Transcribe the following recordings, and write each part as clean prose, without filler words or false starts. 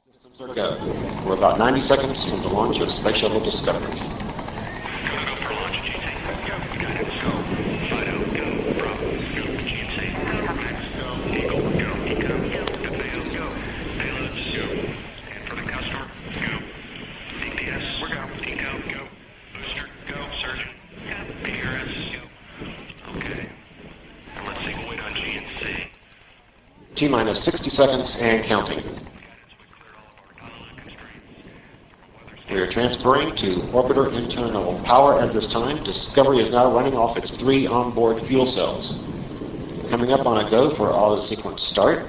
Systems are go. We're about 90 seconds from the launch of Space Shuttle Discovery. T-minus 60 seconds and counting. We are transferring to orbiter internal power at this time. Discovery is now running off its 3 onboard fuel cells. Coming up on a go for auto sequence start.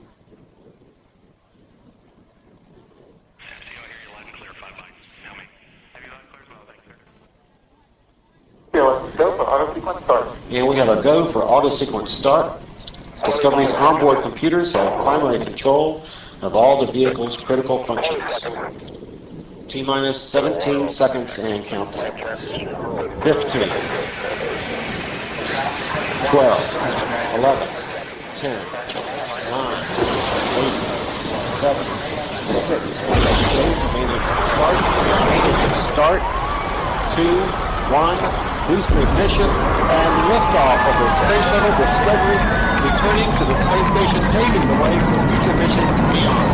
And we have a go for auto sequence start. Discovery's onboard computers have primary control of all the vehicle's critical functions. T-minus 17 seconds and counting. 15, 12, 11, 10, 9, 8, 7, 6, start, 2, 1, booster ignition, and liftoff of the Space Shuttle Discovery, returning to the space station, paving the way for future missions beyond.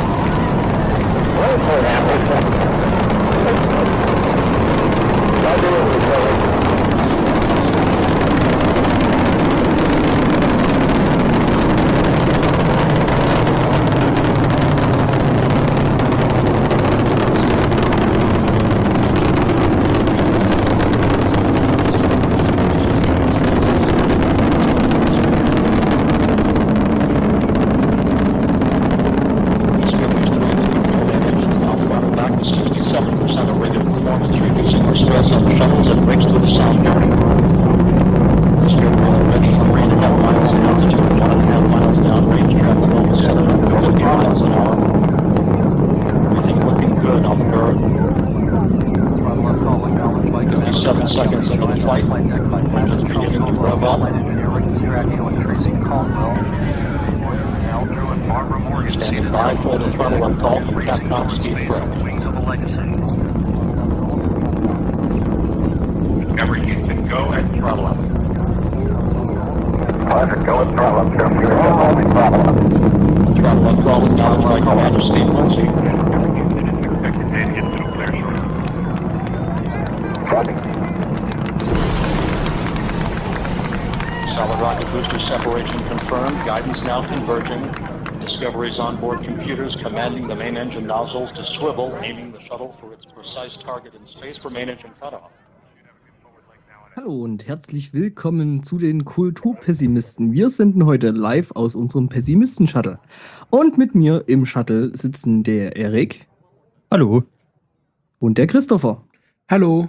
Solid rocket booster separation confirmed. Guidance now converging. Discovery's onboard computers commanding the main engine nozzles to swivel, aiming the shuttle for its precise target in space for main engine cutoff. Hallo und herzlich willkommen zu den Kulturpessimisten. Wir senden heute live aus unserem Pessimisten-Shuttle. Und mit mir im Shuttle sitzen der Erik. Hallo. Und der Christopher. Hallo.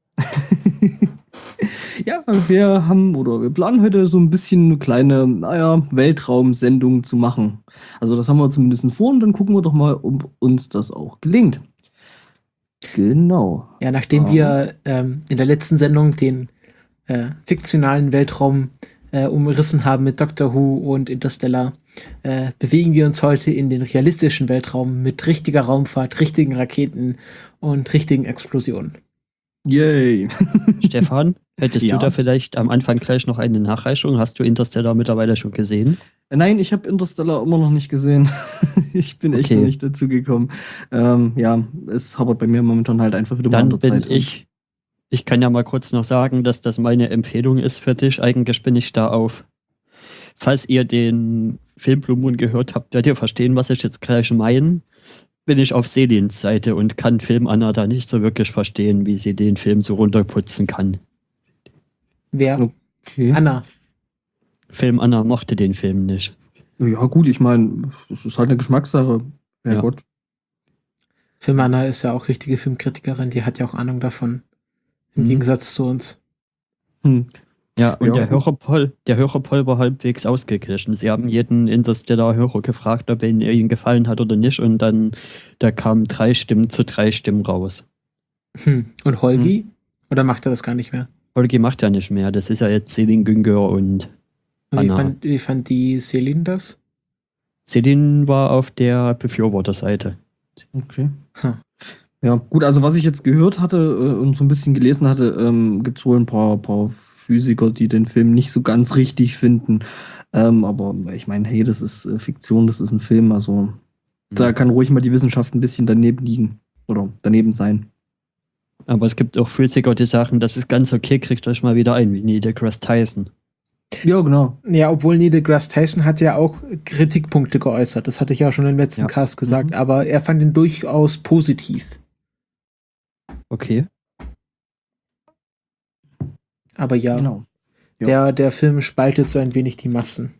Ja, wir planen heute so ein bisschen eine kleine, Weltraumsendung zu machen. Also das haben wir zumindest vor und dann gucken wir doch mal, ob uns das auch gelingt. Genau. Ja, nachdem wir in der letzten Sendung den fiktionalen Weltraum umrissen haben mit Doctor Who und Interstellar, bewegen wir uns heute in den realistischen Weltraum mit richtiger Raumfahrt, richtigen Raketen und richtigen Explosionen. Yay. Stefan, hättest du da vielleicht am Anfang gleich noch eine Nachreichung? Hast du Interstellar mittlerweile schon gesehen? Nein, ich habe Interstellar immer noch nicht gesehen. Ich bin echt noch nicht dazu gekommen. Es hapert bei mir momentan halt einfach wieder mal an der Zeit. Ich kann ja mal kurz noch sagen, dass das meine Empfehlung ist für dich. Eigentlich bin ich da auf. Falls ihr den Film Blue Moon gehört habt, werdet ihr verstehen, was ich jetzt gleich meine. Bin ich auf Selins Seite und kann Film Anna da nicht so wirklich verstehen, wie sie den Film so runterputzen kann. Wer? Okay. Anna. Film Anna mochte den Film nicht. Ja gut, ich meine, es ist halt eine Geschmackssache. Herrgott. Film Anna ist ja auch richtige Filmkritikerin, die hat ja auch Ahnung davon. Im Gegensatz zu uns. Ja, und der Hörerpoll war halbwegs ausgeglichen. Sie haben jeden Interstellar-Hörer gefragt, ob ihnen gefallen hat oder nicht, und dann da kamen 3 Stimmen zu 3 Stimmen raus. Und Holgi? Oder macht er das gar nicht mehr? Holgi macht ja nicht mehr. Das ist ja jetzt Selin Güngör und Anna. Wie fand die Selin das? Selin war auf der Befürworterseite. Okay. Hm. Ja, gut, also was ich jetzt gehört hatte und so ein bisschen gelesen hatte, gibt es wohl ein paar Physiker, die den Film nicht so ganz richtig finden. Aber ich meine, hey, das ist Fiktion, das ist ein Film, also da kann ruhig mal die Wissenschaft ein bisschen daneben liegen oder daneben sein. Aber es gibt auch Physiker, die sagen, das ist ganz okay, kriegt euch mal wieder ein, wie Neil deGrasse Tyson. Ja, genau. Ja, obwohl Neil deGrasse Tyson hat ja auch Kritikpunkte geäußert. Das hatte ich ja schon im letzten Ja. Cast gesagt, Mhm. aber er fand ihn durchaus positiv. Okay. Aber ja, Genau. Ja. der Film spaltet so ein wenig die Massen.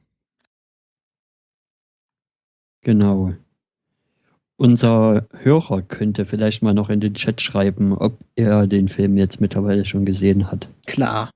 Genau. Unser Hörer könnte vielleicht mal noch in den Chat schreiben, ob er den Film jetzt mittlerweile schon gesehen hat. Klar.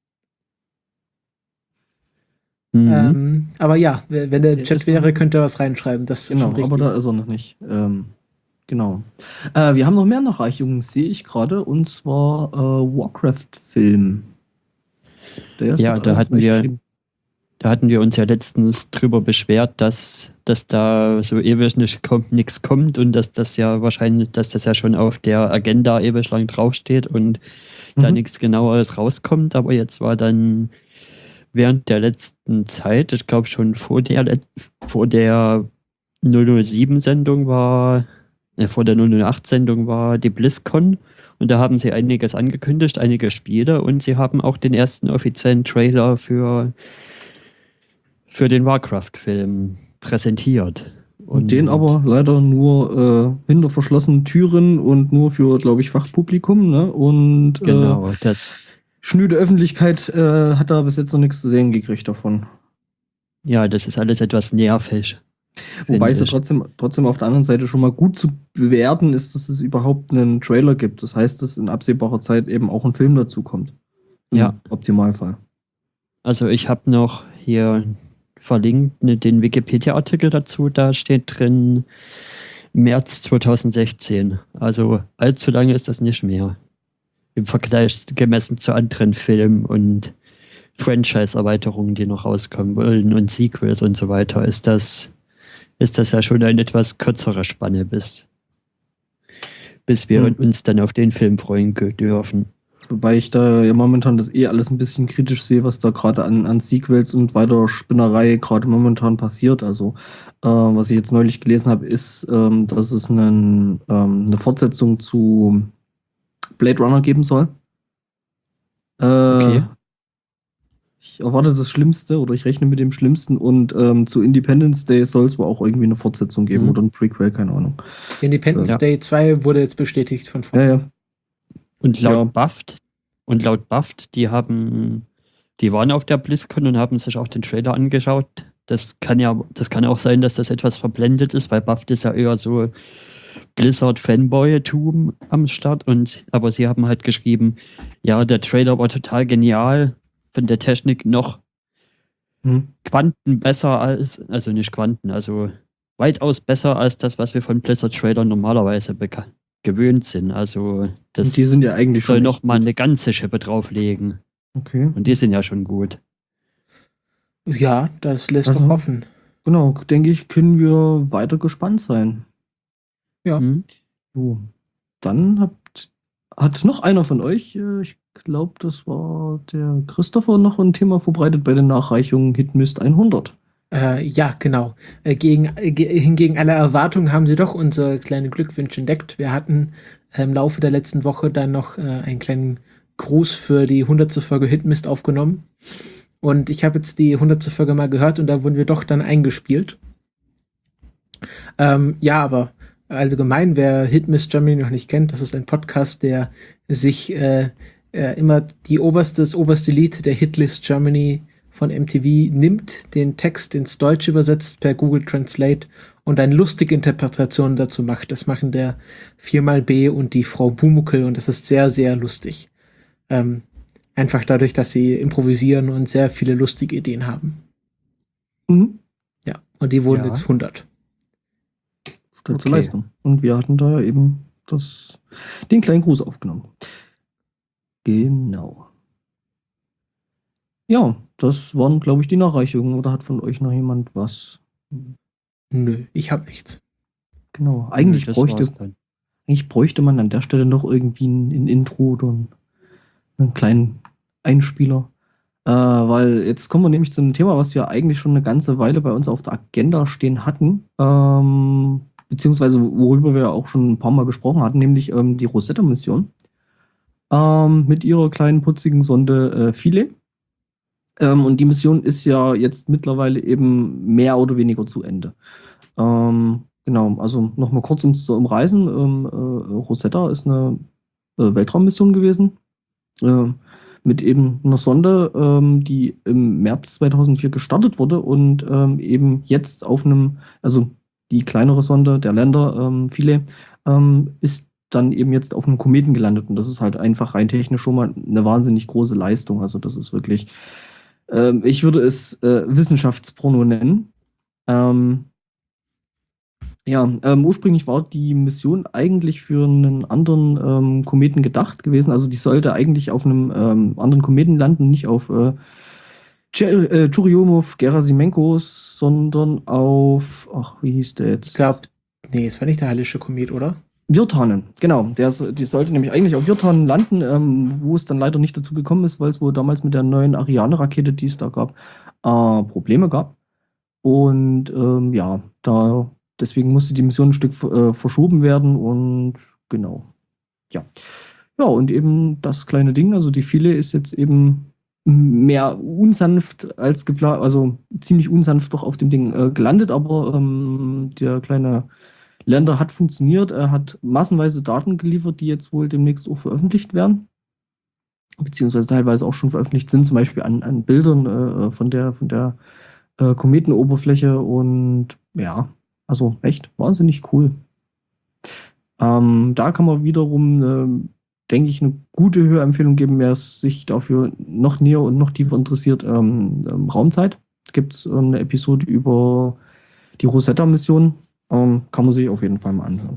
Mhm. Aber ja, wenn der im Der Chat ist wäre, noch- könnte er was reinschreiben. Das ist Genau, schon richtig. aber da ist er noch nicht. Genau. Wir haben noch mehr Nachreichungen, sehe ich gerade, und zwar Warcraft-Film. Der ist Ja, mit da allem hatten gleich wir- geschrieben. Da hatten wir uns ja letztens drüber beschwert, dass da so ewig nichts kommt und dass das ja wahrscheinlich, dass das ja schon auf der Agenda ewig lang draufsteht und da Mhm. nichts genaueres rauskommt. Aber jetzt war dann während der letzten Zeit, ich glaube schon vor der 007-Sendung vor der 008-Sendung war die BlizzCon und da haben sie einiges angekündigt, einige Spiele und sie haben auch den ersten offiziellen Trailer für den Warcraft-Film präsentiert. Und den aber leider nur hinter verschlossenen Türen und nur für, glaube ich, Fachpublikum, ne? Und Genau, das schnöde Öffentlichkeit hat da bis jetzt noch nichts zu sehen gekriegt davon. ist alles etwas nervig. Wobei es ja finde trotzdem auf der anderen Seite schon mal gut zu bewerten ist, dass es überhaupt einen Trailer gibt. Das heißt, dass in absehbarer Zeit eben auch ein Film dazu kommt. Im Ja. Optimalfall. Also ich habe noch hier verlinkt den Wikipedia-Artikel dazu, da steht drin März 2016. Also allzu lange ist das nicht mehr. Im Vergleich gemessen zu anderen Filmen und Franchise-Erweiterungen, die noch rauskommen wollen und Sequels und so weiter, ist das ja schon eine etwas kürzere Spanne, bis wir uns dann auf den Film freuen dürfen. Wobei ich da ja momentan das alles ein bisschen kritisch sehe, was da gerade an Sequels und weiter Spinnerei gerade momentan passiert. Also, was ich jetzt neulich gelesen habe, ist, dass es eine Fortsetzung zu Blade Runner geben soll. Okay. Ich erwarte das Schlimmste oder ich rechne mit dem Schlimmsten und zu Independence Day soll es wohl auch irgendwie eine Fortsetzung geben oder ein Prequel, keine Ahnung. Independence Ja. Day 2 wurde jetzt bestätigt von Fox. Ja. Und laut Ja. BAFT, die waren auf der BlizzCon und haben sich auch den Trailer angeschaut. Das kann auch sein, dass das etwas verblendet ist, weil BAFT ist ja eher so Blizzard-Fanboy-Tum am Start. Aber sie haben halt geschrieben, ja, der Trailer war total genial, von der Technik noch Quanten besser also nicht Quanten, also weitaus besser als das, was wir von Blizzard-Trailern normalerweise gewöhnt sind. Also das Und die sind ja eigentlich soll schon noch echt mal gut. eine ganze Schippe drauflegen. Okay. Und die sind ja schon gut. Ja, das lässt Also- doch hoffen. Genau, denke ich, können wir weiter gespannt sein. Ja. Hm? So, dann hat noch einer von euch, ich glaube, das war der Christopher, noch ein Thema verbreitet bei den Nachreichungen Hitmist 100. Ja, genau. Hingegen aller Erwartungen haben sie doch unsere kleine Glückwünsche entdeckt. Wir hatten im Laufe der letzten Woche dann noch einen kleinen Gruß für die 100. Folge Hitmist aufgenommen. Und ich habe jetzt die 100. Folge mal gehört und da wurden wir doch dann eingespielt. Ja, aber allgemein, wer Hitmist Germany noch nicht kennt, das ist ein Podcast, der sich immer das oberste Lied der Hitlist Germany von MTV nimmt, den Text ins Deutsche übersetzt per Google Translate und eine lustige Interpretation dazu macht. Das machen der 4xB und die Frau Bumuckel und das ist sehr, sehr lustig. Einfach dadurch, dass sie improvisieren und sehr viele lustige Ideen haben. Mhm. Ja, und die wurden Ja. jetzt 100. Statt zur Okay. Leistung. Und wir hatten da eben den kleinen Gruß aufgenommen. Genau. Ja, das waren, glaube ich, die Nachreichungen. Oder hat von euch noch jemand was? Nö, ich habe nichts. Genau. Eigentlich Das war's bräuchte, dann. eigentlich bräuchte man an der Stelle noch irgendwie ein Intro oder einen kleinen Einspieler. Weil jetzt kommen wir nämlich zu einem Thema, was wir eigentlich schon eine ganze Weile bei uns auf der Agenda stehen hatten. Beziehungsweise worüber wir auch schon ein paar Mal gesprochen hatten, nämlich die Rosetta-Mission. Mit ihrer kleinen putzigen Sonde Philae. Und die Mission ist ja jetzt mittlerweile eben mehr oder weniger zu Ende. Genau, also nochmal kurz zu umreißen. Rosetta ist eine Weltraummission gewesen. Mit eben einer Sonde, die im März 2004 gestartet wurde und eben jetzt auf einem, also die kleinere Sonde, der Lander Philae, ist dann eben jetzt auf einem Kometen gelandet. Und das ist halt einfach rein technisch schon mal eine wahnsinnig große Leistung. Also das ist wirklich, ich würde es Wissenschaftsporno nennen. Ursprünglich war die Mission eigentlich für einen anderen Kometen gedacht gewesen. Also die sollte eigentlich auf einem anderen Kometen landen, nicht auf Churyumov-Gerasimenko, sondern auf, ach, wie hieß der Ich jetzt? glaube, nee, es war nicht der Hallische Komet, oder? Virtanen, genau. Die sollte nämlich eigentlich auf Virtanen landen, wo es dann leider nicht dazu gekommen ist, weil es wohl damals mit der neuen Ariane-Rakete, die es da gab, Probleme gab. Und deswegen musste die Mission ein Stück verschoben werden und genau. Ja. Ja, und eben das kleine Ding, also die Philae ist jetzt eben mehr unsanft als geplant, also ziemlich unsanft doch auf dem Ding gelandet, aber der kleine Lander hat funktioniert, er hat massenweise Daten geliefert, die jetzt wohl demnächst auch veröffentlicht werden, beziehungsweise teilweise auch schon veröffentlicht sind, zum Beispiel an Bildern von der Kometenoberfläche und ja, also echt wahnsinnig cool. Da kann man wiederum, denke ich, eine gute Hörempfehlung geben, wer sich dafür noch näher und noch tiefer interessiert. Raumzeit gibt es eine Episode über die Rosetta-Mission. Kann man sich auf jeden Fall mal anhören.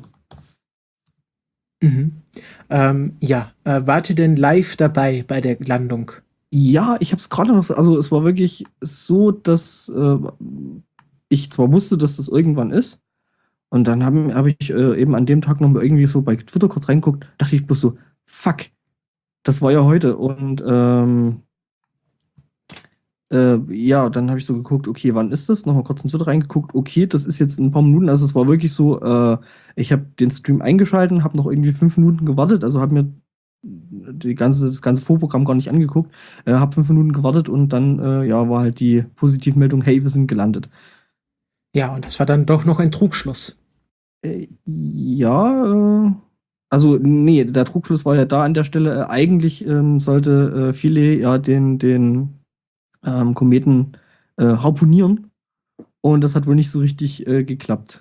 Mhm. Wart ihr denn live dabei bei der Landung? Ja, ich habe es gerade noch so, also es war wirklich so, dass ich zwar wusste, dass das irgendwann ist, und dann hab ich eben an dem Tag nochmal irgendwie so bei Twitter kurz reingeguckt, dachte ich bloß so, fuck, das war ja heute. Und dann habe ich so geguckt, okay, wann ist das? Nochmal kurz in Twitter reingeguckt, okay, das ist jetzt in ein paar Minuten. Also es war wirklich so, ich habe den Stream eingeschaltet, habe noch irgendwie 5 Minuten gewartet, also habe mir das ganze Vorprogramm gar nicht angeguckt, habe 5 Minuten gewartet und dann war halt die Positivmeldung, hey, wir sind gelandet. Ja, und das war dann doch noch ein Trugschluss. Also nee, der Trugschluss war ja da an der Stelle. Eigentlich sollte Philae ja den Kometen harpunieren und das hat wohl nicht so richtig geklappt.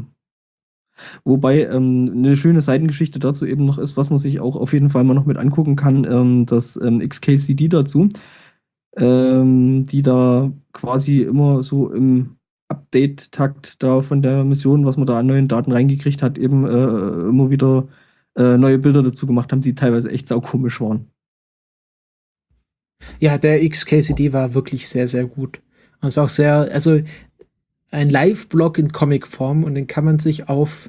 Wobei eine schöne Seitengeschichte dazu eben noch ist, was man sich auch auf jeden Fall mal noch mit angucken kann, das XKCD dazu, die da quasi immer so im Update-Takt da von der Mission, was man da an neuen Daten reingekriegt hat, eben immer wieder neue Bilder dazu gemacht haben, die teilweise echt saukomisch waren. Ja, der XKCD war wirklich sehr, sehr gut. Also auch sehr, also ein Live-Blog in Comic-Form und den kann man sich auf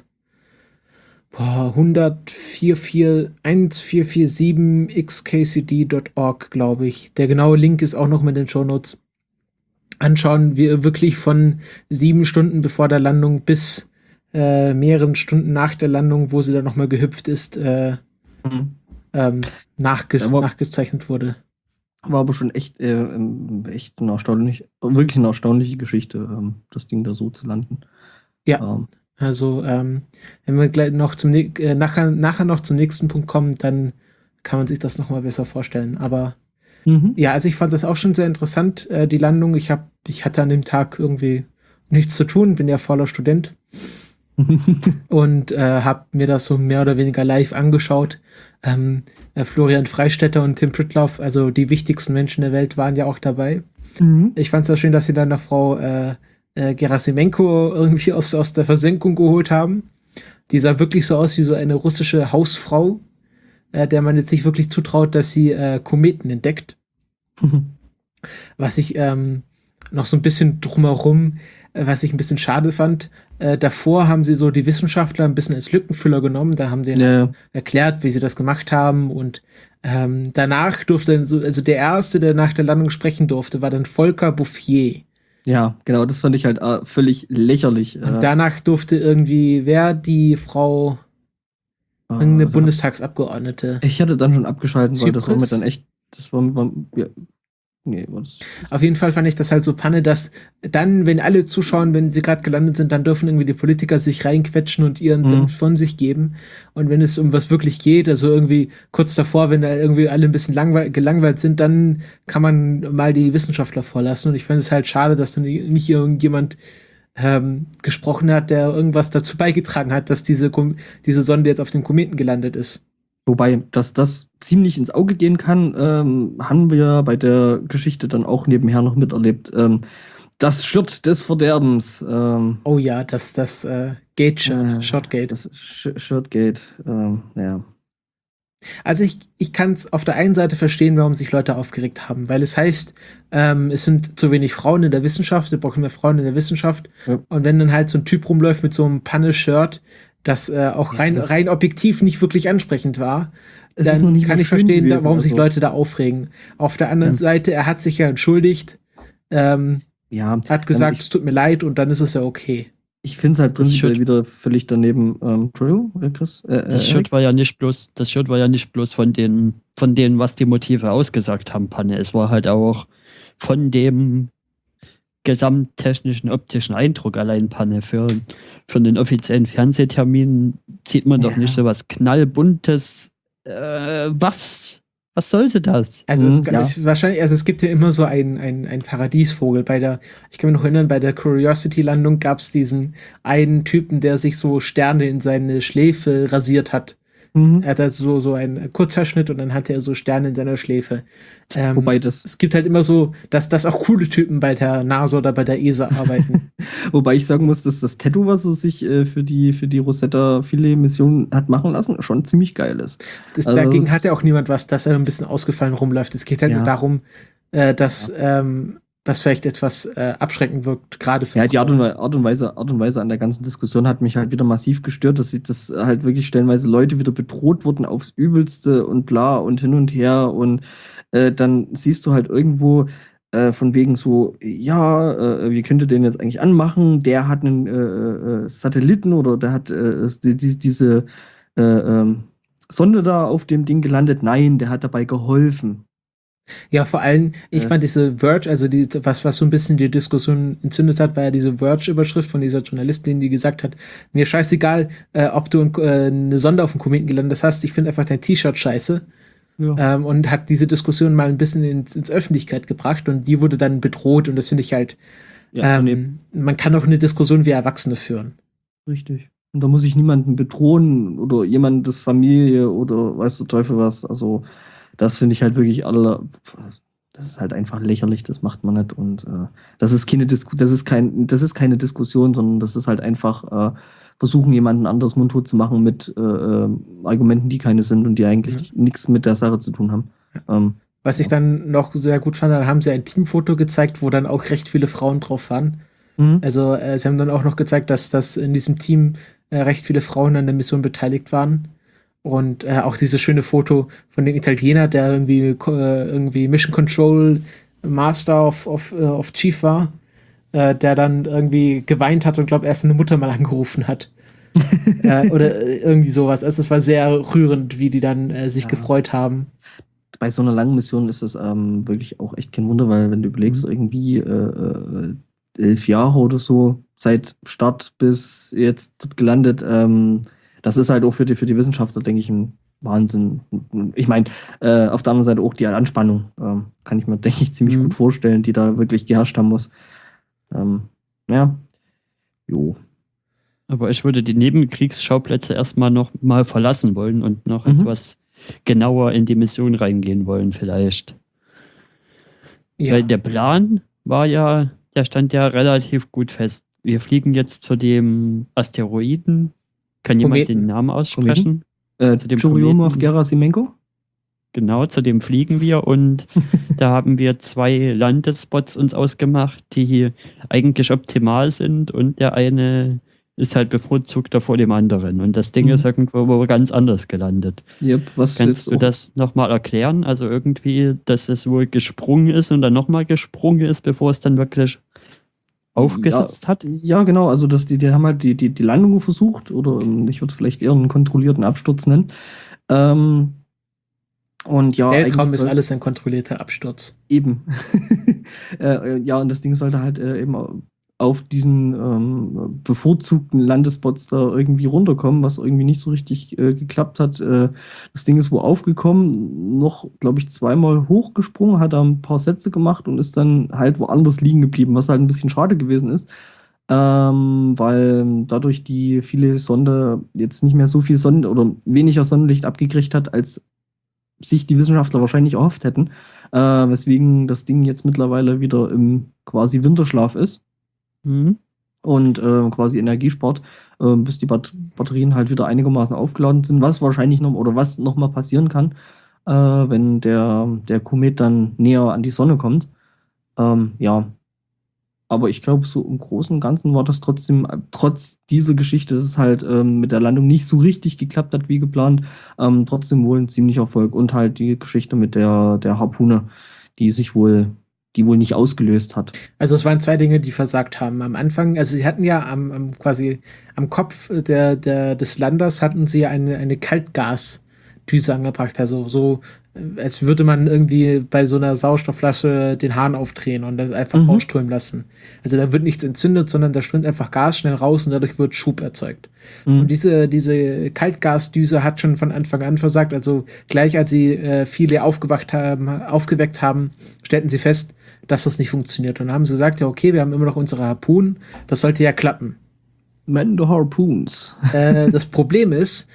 1447 glaube ich. Der genaue Link ist auch noch mit den Shownotes. Anschauen, wir wirklich von 7 Stunden bevor der Landung bis mehreren Stunden nach der Landung, wo sie dann nochmal gehüpft ist, nachgezeichnet wurde. War aber schon echt wirklich eine erstaunliche Geschichte, das Ding da so zu landen. Ja, also wenn wir gleich noch nachher noch zum nächsten Punkt kommen, dann kann man sich das nochmal besser vorstellen. Aber ja, also ich fand das auch schon sehr interessant, die Landung. Ich hatte an dem Tag irgendwie nichts zu tun, bin ja voller Student und habe mir das so mehr oder weniger live angeschaut. Florian Freistetter und Tim Pritloff, also die wichtigsten Menschen der Welt, waren ja auch dabei. Ich fand es auch schön, dass sie dann eine Frau Gerasimenko irgendwie aus der Versenkung geholt haben. Die sah wirklich so aus wie so eine russische Hausfrau, der man jetzt nicht wirklich zutraut, dass sie Kometen entdeckt. Was ich noch so ein bisschen drumherum was ich ein bisschen schade fand. Davor haben sie so die Wissenschaftler ein bisschen als Lückenfüller genommen. Da haben sie Ja, erklärt, wie sie das gemacht haben. Und danach durfte, also der Erste, der nach der Landung sprechen durfte, war dann Volker Bouffier. ja, genau, das fand ich halt völlig lächerlich. Und danach durfte irgendwie, die Frau, irgendeine da- Bundestagsabgeordnete. Ich hatte dann schon abgeschalten, weil das war mir Zypris? dann echt, ja, nee, war das, Auf jeden Fall fand ich das halt so Panne, dass dann, wenn alle zuschauen, wenn sie gerade gelandet sind, dann dürfen irgendwie die Politiker sich reinquetschen und ihren Senf von sich geben. Und wenn es um was wirklich geht, also irgendwie kurz davor, wenn da irgendwie alle ein bisschen gelangweilt sind, dann kann man mal die Wissenschaftler vorlassen. Und ich fand es halt schade, dass dann nicht irgendjemand gesprochen hat, der irgendwas dazu beigetragen hat, dass diese Sonde jetzt auf dem Kometen gelandet ist. wobei, dass das ziemlich ins Auge gehen kann, haben wir bei der Geschichte dann auch nebenher noch miterlebt. Das Shirt des Verderbens. Oh ja, das Gate-Shirt, Shotgate. Das Shirtgate, ja. Also ich kann es auf der einen Seite verstehen, warum sich Leute aufgeregt haben, weil es heißt, es sind zu wenig Frauen in der Wissenschaft, wir brauchen mehr Frauen in der Wissenschaft. Ja. Und wenn dann halt so ein Typ rumläuft mit so einem Panne-Shirt, das auch rein objektiv nicht wirklich ansprechend war, Es ist dann noch nicht kann mal ich schön verstehen, gewesen, warum sich also. Leute da aufregen. Auf der anderen Seite, er hat sich ja entschuldigt, Ja, hat gesagt, es tut mir leid und dann ist es ja okay. ich finde es halt prinzipiell Shirt- wieder völlig daneben. Entschuldigung, Chris? Das Shirt war ja nicht bloß von denen, was die Motive ausgesagt haben, Panne. Es war halt auch von dem gesamttechnischen, optischen Eindruck allein Panne. Für den offiziellen Fernsehtermin sieht man doch Ja. nicht so was knallbuntes. Was sollte das? Also Ja. wahrscheinlich, also es gibt ja immer so ein Paradiesvogel. Ich kann mich noch erinnern, bei der Curiosity-Landung gab es diesen einen Typen, der sich so Sterne in seine Schläfe rasiert hat. Mhm. Er hat also so einen Kurzhaarschnitt und dann hatte er so Sterne in seiner Schläfe. Wobei das, Es gibt halt immer so, dass auch coole Typen bei der NASA oder bei der ESA arbeiten. wobei ich sagen muss, dass das Tattoo, was er sich für die Rosetta-Philae-Mission hat machen lassen, schon ziemlich geil ist. Also, Dagegen hat ja auch niemand was, dass er ein bisschen ausgefallen rumläuft. Es geht halt Ja. nur darum, dass das vielleicht etwas abschreckend wirkt, gerade für Ja, die Art Frauen. und Weise an der ganzen Diskussion hat mich halt wieder massiv gestört, dass das halt wirklich stellenweise Leute wieder bedroht wurden aufs Übelste und bla und hin und her und dann siehst du halt irgendwo von wegen so, ja, wie könnt ihr den jetzt eigentlich anmachen? Der hat einen Satelliten oder der hat diese Sonde da auf dem Ding gelandet. Nein, der hat dabei geholfen. Ja, vor allem, ich fand diese Verge, also was so ein bisschen die Diskussion entzündet hat, war ja diese Verge-Überschrift von dieser Journalistin, die gesagt hat, mir scheißegal, ob du eine Sonde auf dem Kometen gelandet hast, ich finde einfach dein T-Shirt scheiße. Ja. Und hat diese Diskussion mal ein bisschen ins Öffentlichkeit gebracht und die wurde dann bedroht und das finde ich halt, Ja, nee, man kann auch eine Diskussion wie Erwachsene führen. richtig. Und da muss ich niemanden bedrohen oder jemandes Familie oder weiß der Teufel was. Also, das finde ich halt wirklich das ist halt einfach lächerlich, das macht man nicht. Und das ist keine Diskussion, sondern das ist halt einfach versuchen, jemanden anderes mundtot zu machen mit Argumenten, die keine sind und die eigentlich nichts mit der Sache zu tun haben. Was ich dann noch sehr gut fand, dann haben sie ein Teamfoto gezeigt, wo dann auch recht viele Frauen drauf waren. Mhm. Also sie haben dann auch noch gezeigt, dass in diesem Team recht viele Frauen an der Mission beteiligt waren. Und auch dieses schöne Foto von dem Italiener, der irgendwie Mission Control Master of Chief war, der dann irgendwie geweint hat und glaube erst eine Mutter mal angerufen hat. Oder irgendwie sowas. Also es war sehr rührend, wie die dann sich gefreut haben. Bei so einer langen Mission ist es wirklich auch echt kein Wunder, weil wenn du überlegst, irgendwie 11 Jahre oder so, seit Start bis jetzt dort gelandet, das ist halt auch für die Wissenschaftler, denke ich, ein Wahnsinn. Ich meine, auf der anderen Seite auch die Anspannung, kann ich mir, denke ich, ziemlich gut vorstellen, die da wirklich geherrscht haben muss. Ja, jo. Aber ich würde die Nebenkriegsschauplätze erstmal noch mal verlassen wollen und noch etwas genauer in die Mission reingehen wollen vielleicht. Ja. Weil der Plan der stand ja relativ gut fest. Wir fliegen jetzt zu dem Asteroiden. Kann jemand Kometen. den Namen aussprechen? Zu dem Churyumov Kometen. Gerasimenko? Genau, zu dem fliegen wir und da haben wir 2 Landespots uns ausgemacht, die eigentlich optimal sind und der eine ist halt bevorzugter vor dem anderen und das Ding Mhm. ist irgendwo ganz anders gelandet. Yep, was Kannst jetzt du auch, das nochmal erklären? Also irgendwie, dass es wohl gesprungen ist und dann nochmal gesprungen ist, bevor es dann wirklich aufgesetzt hat? Ja, genau, also die haben halt die Landung versucht, oder ich würde es vielleicht eher einen kontrollierten Absturz nennen. Und ja, Weltraum eigentlich ist soll- alles ein kontrollierter Absturz. eben. Ja, und das Ding sollte halt eben auf diesen bevorzugten Landespots da irgendwie runterkommen, was irgendwie nicht so richtig geklappt hat. Das Ding ist wo aufgekommen, noch, glaube ich, 2-mal hochgesprungen, hat da ein paar Sätze gemacht und ist dann halt woanders liegen geblieben, was halt ein bisschen schade gewesen ist. Weil dadurch die viele Sonde jetzt nicht mehr so viel Sonnen oder weniger Sonnenlicht abgekriegt hat, als sich die Wissenschaftler wahrscheinlich erhofft hätten, weswegen das Ding jetzt mittlerweile wieder im quasi Winterschlaf ist Mhm. und quasi Energie spart, bis die Batterien halt wieder einigermaßen aufgeladen sind, was wahrscheinlich noch oder was noch mal passieren kann, wenn der Komet dann näher an die Sonne kommt. Ja, aber ich glaube, so im Großen und Ganzen war das trotzdem, trotz dieser Geschichte, dass es halt mit der Landung nicht so richtig geklappt hat wie geplant, trotzdem wohl ein ziemlicher Erfolg. Und halt die Geschichte mit der Harpune, die wohl nicht ausgelöst hat. Also es waren 2 Dinge, die versagt haben. Am Anfang, also sie hatten ja quasi am Kopf des Landers hatten sie eine Kaltgasdüse angebracht. Also so, als würde man irgendwie bei so einer Sauerstoffflasche den Hahn aufdrehen und das einfach ausströmen lassen. Also da wird nichts entzündet, sondern da strömt einfach Gas schnell raus und dadurch wird Schub erzeugt. Und diese Kaltgasdüse hat schon von Anfang an versagt. Also gleich als sie viele aufgeweckt haben, stellten sie fest, dass das nicht funktioniert. Und dann haben sie gesagt, ja okay, wir haben immer noch unsere Harpunen, das sollte ja klappen. Man the Harpoons. Das Problem ist,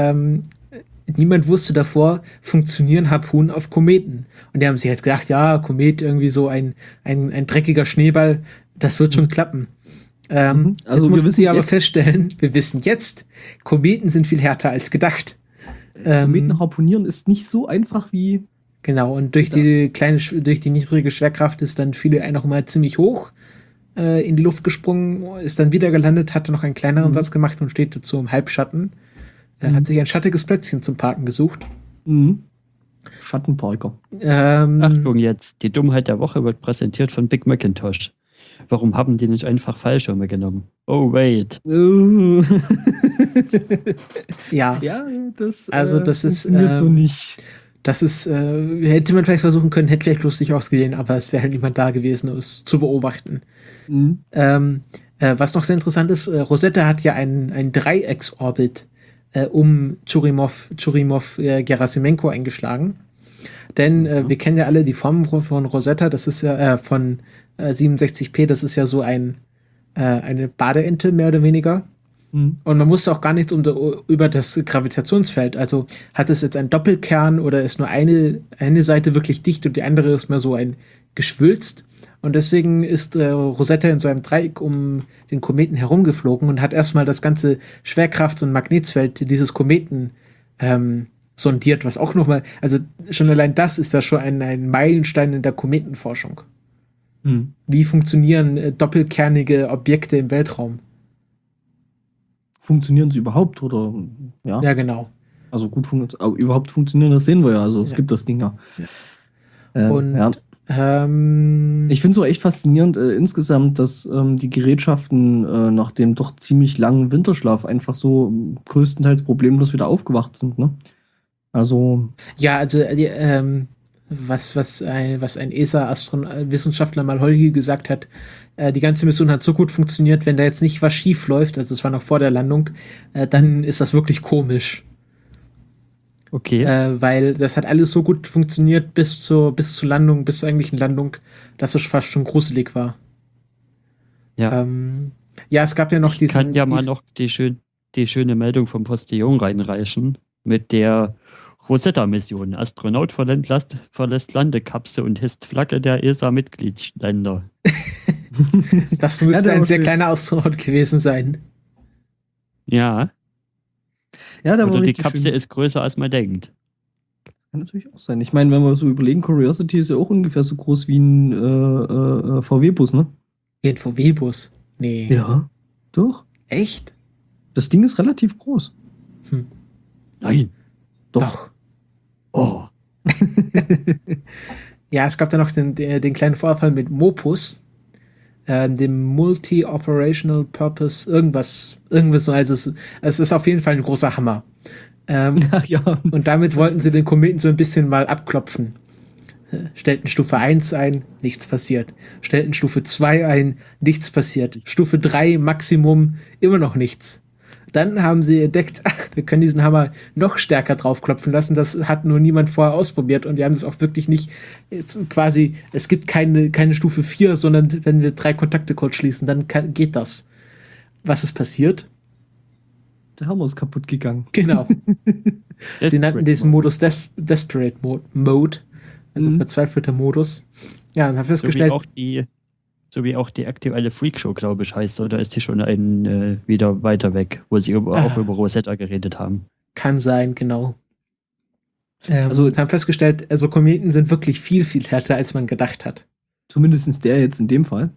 niemand wusste davor, funktionieren Harpunen auf Kometen. Und die haben sich jetzt gedacht, ja, Komet irgendwie so ein dreckiger Schneeball, das wird schon klappen. Also jetzt wir mussten wissen sie aber jetzt- feststellen, wir wissen jetzt, Kometen sind viel härter als gedacht. Kometen harponieren ist nicht so einfach wie. Genau, und durch die niedrige Schwerkraft ist dann viele einfach mal ziemlich hoch in die Luft gesprungen, ist dann wieder gelandet, hatte noch einen kleineren Satz gemacht und steht dazu im Halbschatten. Hat sich ein schattiges Plätzchen zum Parken gesucht. Schattenparker. Achtung jetzt, die Dummheit der Woche wird präsentiert von Big Macintosh. Warum haben die nicht einfach Fallschirme genommen? Oh, wait. Ja, Ja, das das ist, funktioniert so nicht. das ist, hätte man vielleicht versuchen können, hätte vielleicht lustig ausgesehen, aber es wäre halt niemand da gewesen, um es zu beobachten. Was noch sehr interessant ist, Rosetta hat ja ein Dreiecksorbit um Churyumov-Gerasimenko eingeschlagen. Denn wir kennen ja alle die Formen von Rosetta, das ist ja von 67P, das ist ja so eine Badeente mehr oder weniger. Und man wusste auch gar nichts über das Gravitationsfeld. Also hat es jetzt einen Doppelkern oder ist nur eine Seite wirklich dicht und die andere ist mehr so ein geschwülst. Und deswegen ist Rosetta in so einem Dreieck um den Kometen herumgeflogen und hat erstmal das ganze Schwerkrafts- und Magnetfeld dieses Kometen sondiert, was auch nochmal, also schon allein das ist da schon ein Meilenstein in der Kometenforschung. Wie funktionieren doppelkernige Objekte im Weltraum? Funktionieren sie überhaupt oder ja? Ja, genau. Also überhaupt funktionieren, das sehen wir ja. Also es Ja. gibt das Ding ja. Und ja. Ich finde es so echt faszinierend insgesamt, dass die Gerätschaften nach dem doch ziemlich langen Winterschlaf einfach so größtenteils problemlos wieder aufgewacht sind. Ne? Also ja, also was ein ESA-Wissenschaftler mal Holgi gesagt hat, die ganze Mission hat so gut funktioniert, wenn da jetzt nicht was schief läuft, also es war noch vor der Landung, dann ist das wirklich komisch. Okay. Weil das hat alles so gut funktioniert bis zur Landung, bis zur eigentlichen Landung, dass es fast schon gruselig war. Ja. Ja, es gab ja noch Ich kann ja mal noch die schöne Meldung vom Postillon reinreichen mit der Rosetta-Mission. Astronaut verlässt Landekapsel und hisst Flagge der ESA-Mitgliedsländer. Das müsste der ein war sehr schön. kleiner Astronaut gewesen sein. Ja. ja, da war Oder die richtig Kapsel schön. ist größer als man denkt. Kann natürlich auch sein. Ich meine, wenn wir so überlegen, Curiosity ist ja auch ungefähr so groß wie ein VW-Bus, ne? Wie ein VW-Bus. Nee. Ja. Doch. Echt? Das Ding ist relativ groß. Nein. Doch. Oh. Ja, es gab da noch den kleinen Vorfall mit Mopus, dem Multi-Operational Purpose, irgendwas so. Also es ist auf jeden Fall ein großer Hammer. Ach ja. Und damit wollten sie den Kometen so ein bisschen mal abklopfen. Stellten Stufe 1 ein, nichts passiert. Stellten Stufe 2 ein, nichts passiert. Stufe 3 Maximum, immer noch nichts. Dann haben sie entdeckt, ach, wir können diesen Hammer noch stärker draufklopfen lassen. Das hat nur niemand vorher ausprobiert und wir haben es auch wirklich nicht quasi, es gibt keine Stufe 4, sondern wenn wir 3 Kontakte kurz schließen, dann geht das. Was ist passiert? Der Hammer ist kaputt gegangen. Genau. Sie nannten diesen Modus Desperate Mode, also verzweifelter Modus. Ja, und haben festgestellt, so wie auch die aktuelle Freakshow, glaube ich, heißt, oder ist die schon wieder weiter weg, wo sie auch über Rosetta geredet haben? Kann sein, genau. Also haben festgestellt, also Kometen sind wirklich viel, viel härter, als man gedacht hat. Zumindest der jetzt in dem Fall.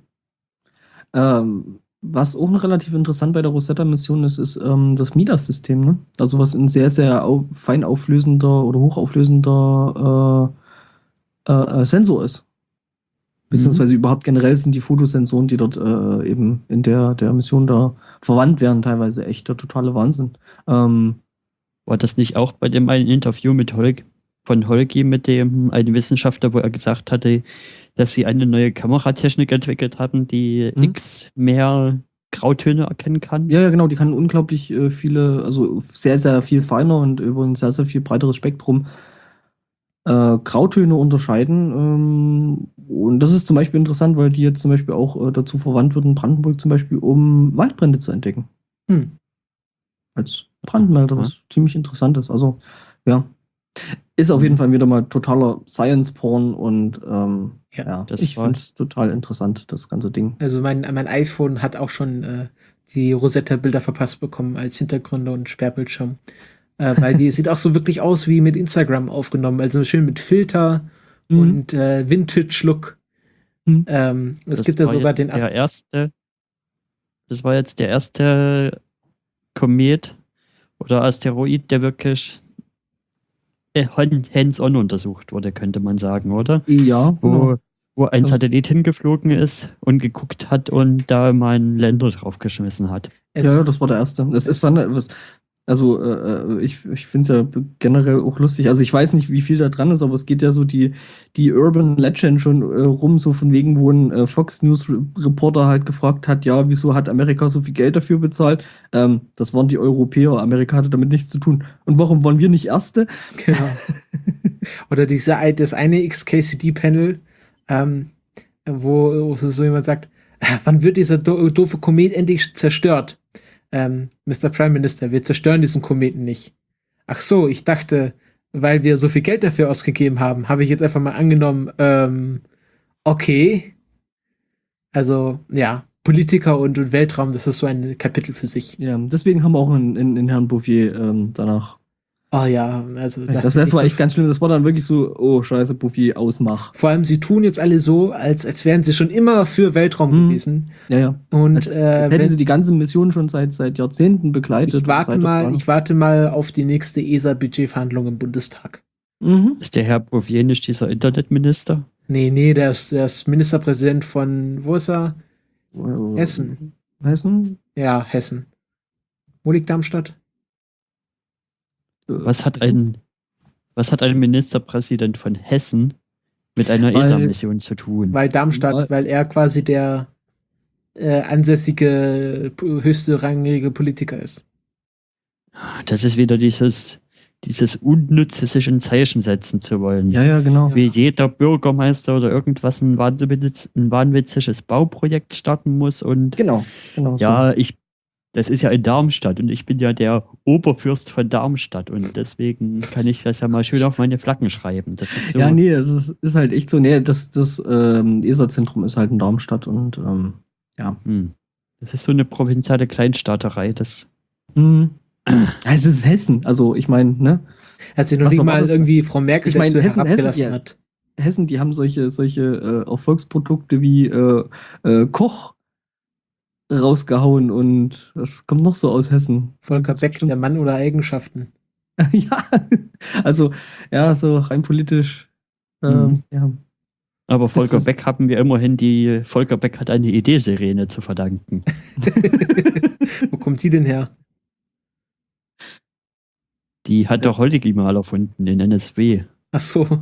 Was auch noch relativ interessant bei der Rosetta-Mission ist, ist das Midas-System, ne? Also was ein sehr, sehr fein auflösender oder hochauflösender Sensor ist. Beziehungsweise überhaupt generell sind die Fotosensoren, die dort eben in der Mission da verwandt werden, teilweise echt der totale Wahnsinn. War das nicht auch bei dem einen Interview von Holgi mit dem einen Wissenschaftler, wo er gesagt hatte, dass sie eine neue Kameratechnik entwickelt hatten, die X mehr Grautöne erkennen kann? Ja, genau, die kann unglaublich viele, also sehr, sehr viel feiner und über ein sehr, sehr viel breiteres Spektrum Grautöne unterscheiden. Und das ist zum Beispiel interessant, weil die jetzt zum Beispiel auch dazu verwandt wird in Brandenburg zum Beispiel, um Waldbrände zu entdecken. Als Brandmelder, was ziemlich interessant ist. Also, ja. Ist auf jeden Fall wieder mal totaler Science-Porn und ich finde es total interessant, das ganze Ding. Also mein iPhone hat auch schon die Rosetta-Bilder verpasst bekommen als Hintergründe und Sperrbildschirm. Weil die sieht auch so wirklich aus wie mit Instagram aufgenommen. Also schön mit Filter und Vintage-Look. Es gibt ja sogar den das war jetzt der erste Komet oder Asteroid, der wirklich hands-on untersucht wurde, könnte man sagen, oder? Ja. Wo ein Satellit hingeflogen ist und geguckt hat und da mal einen Länder draufgeschmissen hat. Ja, das war der erste. Ich finde es ja generell auch lustig. Also ich weiß nicht, wie viel da dran ist, aber es geht ja so die Urban Legend schon rum, so von wegen, wo ein Fox News Reporter halt gefragt hat, ja, wieso hat Amerika so viel Geld dafür bezahlt? Das waren die Europäer, Amerika hatte damit nichts zu tun. Und warum waren wir nicht Erste? Genau. Oder das eine XKCD-Panel, wo so jemand sagt, wann wird dieser doofe Komet endlich zerstört? Mr. Prime Minister, wir zerstören diesen Kometen nicht. Ach so, ich dachte, weil wir so viel Geld dafür ausgegeben haben, habe ich jetzt einfach mal angenommen, okay. Also, ja, Politiker und Weltraum, das ist so ein Kapitel für sich. Ja, deswegen haben wir auch in Herrn Bouffier danach. Oh ja, also. Das war echt ganz schlimm. Das war dann wirklich so, oh, scheiße, Bouffier, ausmach. Vor allem, sie tun jetzt alle so, als wären sie schon immer für Weltraum gewesen. Ja. Und als hätten sie die ganze Mission schon seit Jahrzehnten begleitet. Ich warte mal auf die nächste ESA-Budgetverhandlung im Bundestag. Ist der Herr Bouffier nicht dieser Internetminister? Nee, der ist Ministerpräsident von, wo ist er? Hessen. Hessen? Ja, Hessen. Wo liegt Darmstadt? Was hat ein Ministerpräsident von Hessen mit einer ESA-Mission zu tun? Weil Darmstadt, weil er quasi der ansässige, höchste rangige Politiker ist. Das ist wieder dieses Unnütze, sich ein Zeichen setzen zu wollen. Ja, genau. Wie jeder Bürgermeister oder irgendwas ein wahnwitziges Bauprojekt starten muss und genau ja, so. Das ist ja in Darmstadt und ich bin ja der Oberfürst von Darmstadt und deswegen kann ich das ja mal schön auf meine Flaggen schreiben. Das ist so. Ja, nee, es ist halt echt so, nee, das ESA-Zentrum ist halt in Darmstadt und ja. Das ist so eine provinziale Kleinstaaterei, das. Es ist Hessen, also ich meine, ne? Als sich noch Was nicht war mal das? irgendwie Frau Merkel Ich meine, dazu Hessen, herabgelassen ja, hat. Hessen, die haben solche Erfolgsprodukte wie Koch rausgehauen und was kommt noch so aus Hessen? Volker Gibt's Beck, bestimmt- der Mann oder Eigenschaften. Ja, also, ja, so rein politisch. Ja. Aber Volker ist- Beck haben wir immerhin Volker Beck hat eine Idee-Sirene zu verdanken. Wo kommt die denn her? Die hat doch Holigi mal erfunden in NSW. Ach so.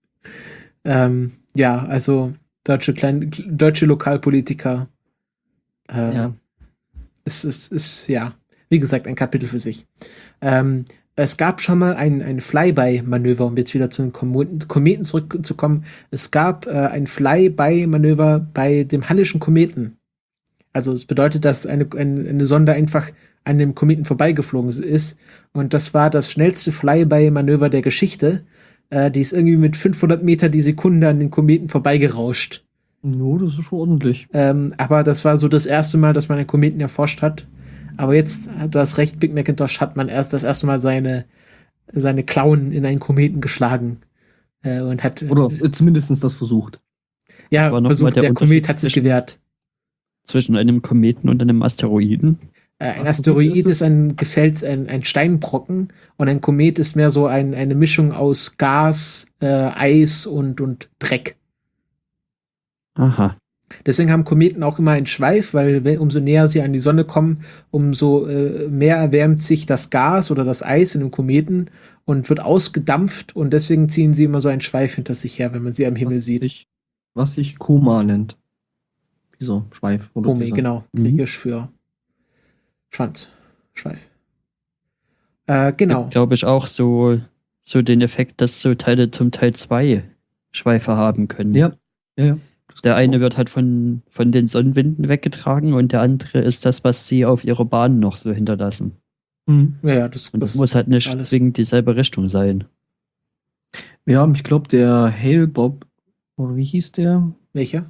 Ja, also deutsche Lokalpolitiker. Ja. Es ist, ja, wie gesagt, ein Kapitel für sich. Es gab schon mal ein Flyby-Manöver, um jetzt wieder zu den Kometen zurückzukommen. Es gab ein Flyby-Manöver bei dem Hallischen Kometen. Also es bedeutet, dass eine Sonde einfach an dem Kometen vorbeigeflogen ist. Und das war das schnellste Flyby-Manöver der Geschichte. Die ist irgendwie mit 500 Meter die Sekunde an den Kometen vorbeigerauscht. No, das ist schon ordentlich. Aber das war so das erste Mal, dass man einen Kometen erforscht hat. Aber jetzt, du hast recht, Big Macintosh hat man das erste Mal seine Klauen in einen Kometen geschlagen. Und hat. Oder zumindest das versucht. Ja, War noch mal versucht, der der Komet hat Unterschied sich zwischen- gewehrt. Zwischen einem Kometen und einem Asteroiden. Ein Ach, Asteroid ist es- ist ein Steinbrocken und ein Komet ist mehr so eine Mischung aus Gas, Eis und Dreck. Aha. Deswegen haben Kometen auch immer einen Schweif, weil umso näher sie an die Sonne kommen, umso mehr erwärmt sich das Gas oder das Eis in dem Kometen und wird ausgedampft und deswegen ziehen sie immer so einen Schweif hinter sich her, wenn man sie am Himmel sieht. Was sich Koma nennt. Dieser Schweif. Oder Kome, dieser- genau. Mhm. Griechisch für Schwanz. Schweif. Genau. Glaube ich auch so den Effekt, dass so Teile zum Teil 2 Schweife haben können. Ja. Das Der gibt's eine auch. wird halt von den Sonnenwinden weggetragen und der andere ist das, was sie auf ihrer Bahn noch so hinterlassen. Mhm. Ja, das Und das muss halt nicht alles. zwingend dieselbe Richtung sein. Ja, ich glaube, der Hale Bob, oder wie hieß der? Welcher?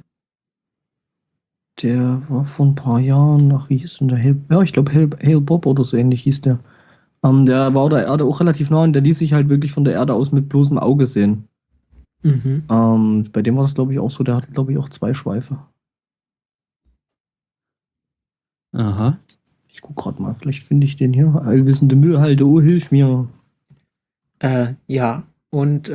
Der war vor ein paar Jahren, wie hieß denn der Hale? Ja, ich glaube, Hale Bob oder so ähnlich hieß der. Der war der Erde auch relativ nah und der ließ sich halt wirklich von der Erde aus mit bloßem Auge sehen. Mhm. Bei dem war das, glaube ich, auch so. Der hatte, glaube ich, auch 2 Schweife. Aha. Ich guck gerade mal, vielleicht finde ich den hier. Allwissende Müllhalde, oh, hilf mir. Ja, und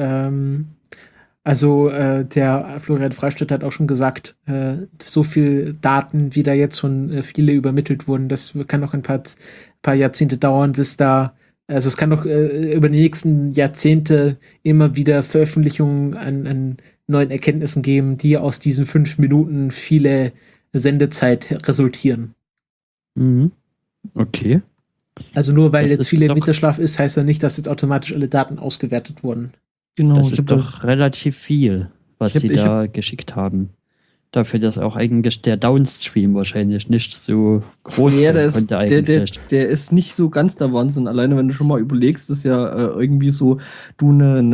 der Florian Freistedt hat auch schon gesagt, so viel Daten, wie da jetzt schon viele übermittelt wurden, das kann noch ein paar Jahrzehnte dauern, bis da, also es kann noch über die nächsten Jahrzehnte immer wieder Veröffentlichungen an neuen Erkenntnissen geben, die aus diesen 5 Minuten viele Sendezeit resultieren. Mhm. Okay. Also nur weil Das jetzt ist viele doch- Winterschlaf ist, heißt ja nicht, dass jetzt automatisch alle Daten ausgewertet wurden. Genau, Das ich ist hab doch relativ viel, was ich hab- sie ich da geschickt haben. Dafür, dass auch eigentlich der Downstream wahrscheinlich nicht so groß Ja, sein konnte eigentlich. der ist nicht so ganz der Wahnsinn. Alleine, wenn du schon mal überlegst, ist ja irgendwie so, du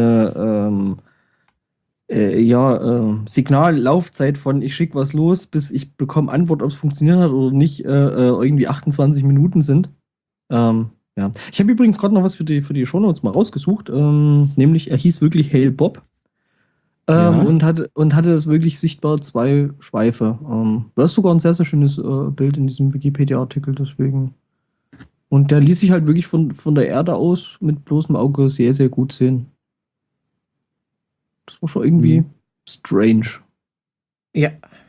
Signallaufzeit von ich schicke was los, bis ich bekomme Antwort, ob es funktioniert hat oder nicht, irgendwie 28 Minuten sind. Ja. Ich habe übrigens gerade noch was für die Shownotes mal rausgesucht, nämlich er hieß wirklich Hale Bob. Ja. Und hatte es wirklich sichtbar 2 Schweife. Das ist sogar ein sehr, sehr schönes Bild in diesem Wikipedia-Artikel, deswegen. Und der ließ sich halt wirklich von der Erde aus mit bloßem Auge sehr, sehr gut sehen. Das war schon irgendwie strange. Ja.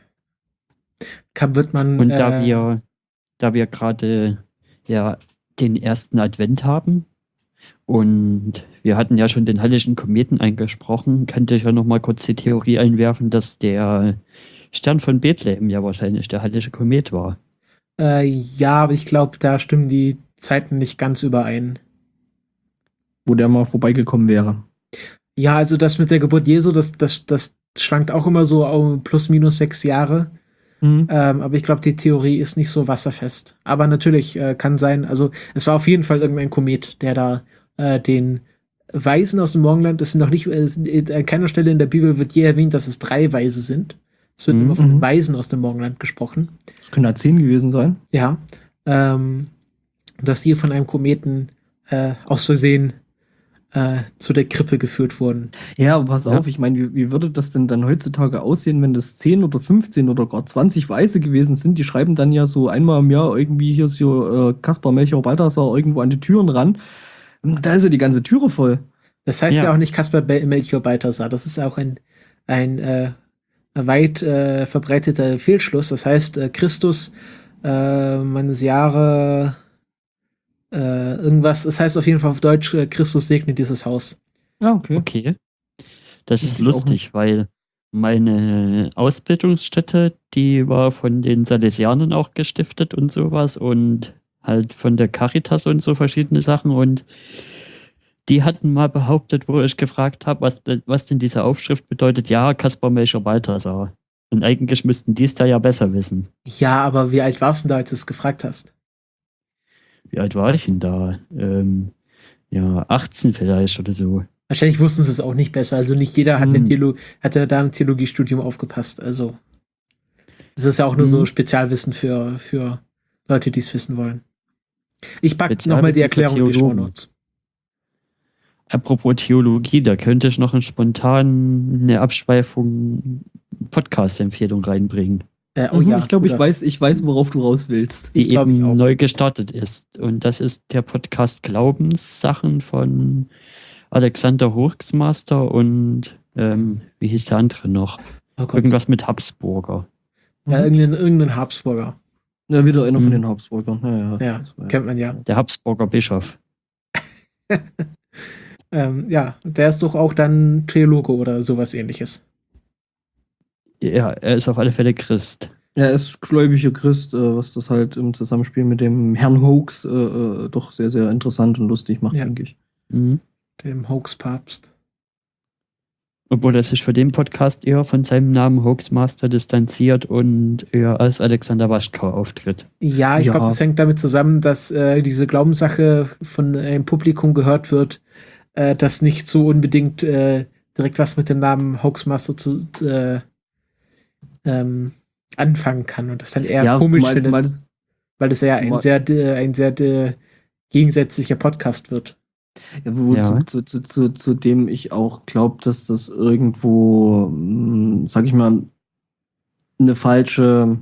Wird man. Und da wir gerade ja den ersten Advent haben und wir hatten ja schon den Hallischen Kometen eingesprochen, könnte ich ja noch mal kurz die Theorie einwerfen, dass der Stern von Bethlehem ja wahrscheinlich der Hallische Komet war. Ja, aber ich glaube, da stimmen die Zeiten nicht ganz überein. Wo der mal vorbeigekommen wäre. Ja, also das mit der Geburt Jesu, das schwankt auch immer so um plus minus 6 Jahre. Aber ich glaube, die Theorie ist nicht so wasserfest. Aber natürlich kann sein, also es war auf jeden Fall irgendein Komet, der da den Weisen aus dem Morgenland, das sind noch nicht, an keiner Stelle in der Bibel wird je erwähnt, dass es 3 Weise sind. Es wird immer von den Weisen aus dem Morgenland gesprochen. Das können ja 10 gewesen sein. Ja. Dass die von einem Kometen aus Versehen zu der Krippe geführt wurden. Ja, aber pass Ja. auf, ich meine, wie würde das denn dann heutzutage aussehen, wenn das 10 oder 15 oder gar 20 Weise gewesen sind? Die schreiben dann ja so einmal im Jahr irgendwie hier so Kaspar, Melchior, Balthasar irgendwo an die Türen ran. Da ist ja die ganze Türe voll. Das heißt ja, Ja. auch nicht Caspar Melchior Balthasar. Das ist ja auch ein weit verbreiteter Fehlschluss. Das heißt, Christus, meines Jahre, irgendwas. Das heißt auf jeden Fall auf Deutsch, Christus segne dieses Haus. Ja, okay. Okay. Das ist Wusste ich auch lustig, nicht. weil meine Ausbildungsstätte, die war von den Salesianern auch gestiftet und sowas und halt von der Caritas und so verschiedene Sachen und die hatten mal behauptet, wo ich gefragt habe, was denn diese Aufschrift bedeutet, ja, Kaspar Melchior Balthasar. Und eigentlich müssten die es da ja besser wissen. Ja, aber wie alt warst du da, als du es gefragt hast? Wie alt war ich denn da? Ja, 18 vielleicht oder so. Wahrscheinlich wussten sie es auch nicht besser. Also nicht jeder hat hatte da im Theologiestudium aufgepasst. Also es ist ja auch nur so Spezialwissen für Leute, die es wissen wollen. Ich packe nochmal die Spezialwissen für Erklärung in die Theologen. Shownotes. Apropos Theologie, da könnte ich noch spontan eine Abschweifung Podcast-Empfehlung reinbringen, Oh ja, ich glaube, tu das. ich weiß, worauf du raus willst. die Ich glaub, ich eben auch. neu gestartet ist. Und das ist der Podcast Glaubenssachen von Alexander Hochsmaster und wie hieß der andere noch? Oh Gott. Irgendwas mit Habsburger. Ja, irgendein Habsburger. Ja, wieder einer von Mhm. den Habsburgern. Ja, Das war kennt man ja. Der Habsburger Bischof. Ja, der ist doch auch dann Theologe oder sowas ähnliches. Ja, er ist auf alle Fälle Christ. Er ist gläubiger Christ, was das halt im Zusammenspiel mit dem Herrn Hoax doch sehr, sehr interessant und lustig macht, Ja. denke ich. Mhm. Dem Hoax-Papst. Obwohl er sich für den Podcast eher von seinem Namen Hoaxmaster distanziert und eher als Alexander Waschkau auftritt. Ja, ich Ja. glaube, das hängt damit zusammen, dass diese Glaubenssache von einem Publikum gehört wird, das nicht so unbedingt direkt was mit dem Namen Hoaxmaster anfangen kann und das dann eher komisch findet, weil das ja ein sehr gegensätzlicher Podcast wird. Ja, wo Ja. zu dem ich auch glaube, dass das irgendwo, sag ich mal, einen falschen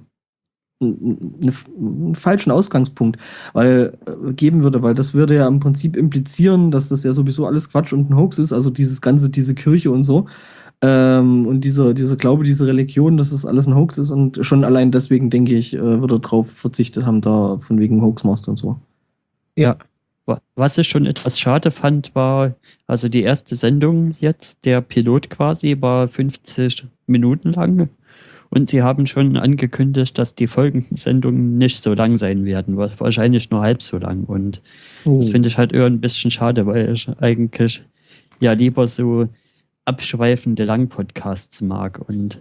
Ausgangspunkt geben würde, weil das würde ja im Prinzip implizieren, dass das ja sowieso alles Quatsch und ein Hoax ist, also diese Kirche und so. Und dieser Glaube, diese Religion, dass das alles ein Hoax ist und schon allein deswegen, denke ich, würde darauf verzichtet haben, da von wegen Hoaxmaster und so. Ja. Was ich schon etwas schade fand, war, also die erste Sendung jetzt, der Pilot quasi, war 50 Minuten lang. Und sie haben schon angekündigt, dass die folgenden Sendungen nicht so lang sein werden, wahrscheinlich nur halb so lang. Und das finde ich halt eher ein bisschen schade, weil ich eigentlich ja lieber so abschweifende Langpodcasts mag. Und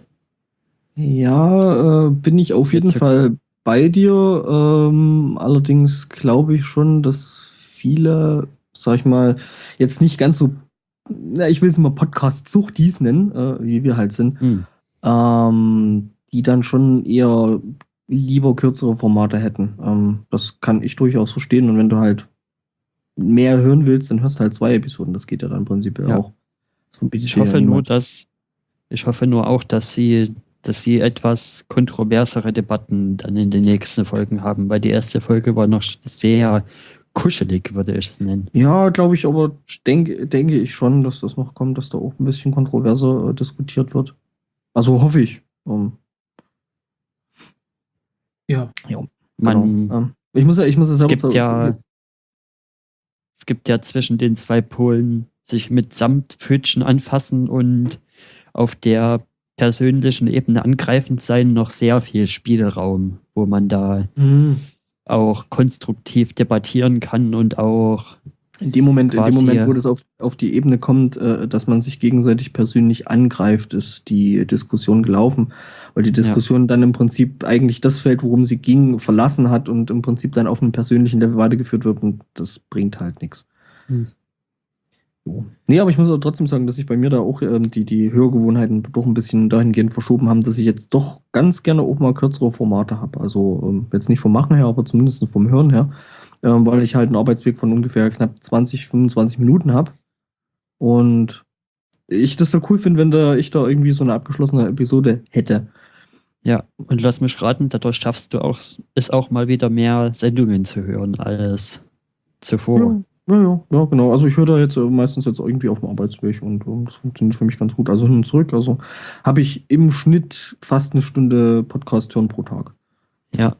Ja, bin ich auf jeden Jetzt- Fall bei dir. Allerdings glaube ich schon, dass viele, sag ich mal, jetzt nicht ganz so, ich will es mal Podcast-Suchtis nennen, wie wir halt sind, die dann schon eher lieber kürzere Formate hätten. Das kann ich durchaus verstehen. Und wenn du halt mehr hören willst, dann hörst du halt 2 Episoden. Das geht ja dann prinzipiell Ja. auch. Das verbietet ich dir ja hoffe niemand. nur auch, dass sie etwas kontroversere Debatten dann in den nächsten Folgen haben, weil die erste Folge war noch sehr kuschelig, würde ich es nennen. Ja, glaube ich, aber denke ich schon, dass das noch kommt, dass da auch ein bisschen kontroverser diskutiert wird. Also hoffe ich. Ja. Man, Genau. Ich muss ja selber Es gibt ja zwischen den zwei Polen sich mit Samtpfötchen anfassen und auf der persönlichen Ebene angreifend sein noch sehr viel Spielraum, wo man da auch konstruktiv debattieren kann und auch In dem Moment, quasi, wo das auf die Ebene kommt, dass man sich gegenseitig persönlich angreift, ist die Diskussion gelaufen. Weil die Diskussion dann im Prinzip eigentlich das Feld, worum sie ging, verlassen hat und im Prinzip dann auf einem persönlichen Level weitergeführt wird und das bringt halt nichts. So. Nee, aber ich muss auch trotzdem sagen, dass sich bei mir da auch die Hörgewohnheiten doch ein bisschen dahingehend verschoben haben, dass ich jetzt doch ganz gerne auch mal kürzere Formate habe. Also jetzt nicht vom Machen her, aber zumindest vom Hören her. Weil ich halt einen Arbeitsweg von ungefähr knapp 20, 25 Minuten habe. Und ich das so cool finde, wenn ich da irgendwie so eine abgeschlossene Episode hätte. Ja, und lass mich raten, dadurch schaffst du es auch mal wieder mehr Sendungen zu hören als zuvor. Ja, genau. Also ich höre da jetzt meistens jetzt irgendwie auf dem Arbeitsweg und das funktioniert für mich ganz gut. Also hin und zurück. Also habe ich im Schnitt fast eine Stunde Podcast hören pro Tag. Ja.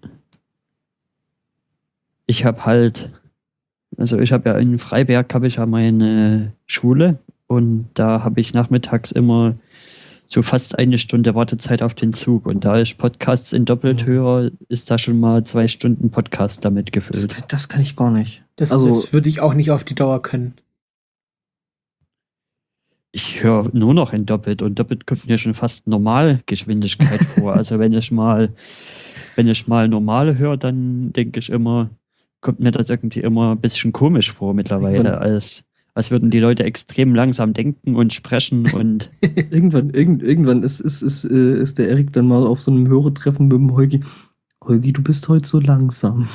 Ich habe ja in Freiberg habe ich ja meine Schule und da habe ich nachmittags immer so fast eine Stunde Wartezeit auf den Zug. Und da ich Podcasts in doppelt höre, ist da schon mal 2 Stunden Podcast damit gefüllt. Das kann ich gar nicht. Das Also würde ich auch nicht auf die Dauer können. Ich höre nur noch in doppelt und doppelt kommt mir schon fast Normalgeschwindigkeit vor. Also wenn ich mal normal höre, dann denke ich immer, kommt mir das irgendwie immer ein bisschen komisch vor mittlerweile, als würden die Leute extrem langsam denken und sprechen und irgendwann ist der Erik dann mal auf so einem Hörertreffen mit dem Holgi. Holgi, du bist heute so langsam.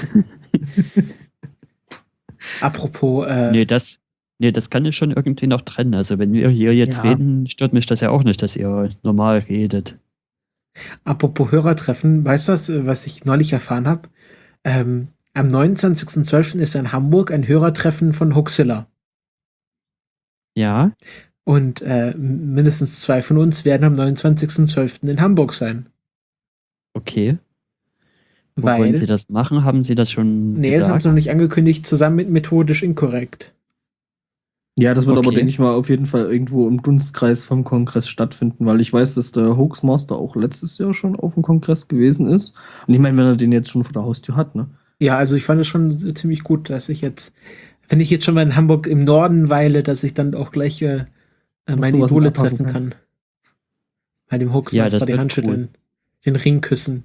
Apropos, nee, das kann ich schon irgendwie noch trennen. Also wenn wir hier jetzt reden, stört mich das ja auch nicht, dass ihr normal redet. apropos Hörertreffen, weißt du was ich neulich erfahren habe? Am 29.12. ist in Hamburg ein Hörertreffen von Huxilla. Ja, Und mindestens 2 von uns werden am 29.12. in Hamburg sein. okay. Wo wollen Sie das machen? Haben Sie das schon Nee, das haben sie noch nicht angekündigt, zusammen mit Methodisch Inkorrekt. Ja, das wird aber, Okay. denke ich mal, auf jeden Fall irgendwo im Dunstkreis vom Kongress stattfinden, weil ich weiß, dass der Hoaxmaster auch letztes Jahr schon auf dem Kongress gewesen ist. Und ich meine, wenn er den jetzt schon vor der Haustür hat, ne? Ja, also ich fand es schon ziemlich gut, dass ich jetzt, wenn ich jetzt schon mal in Hamburg im Norden weile, dass ich dann auch gleich meine sowas Idole mit abhaken treffen kann. Bei dem Ja, Hoaxmaster das die wird Hand schütteln, den Ring küssen.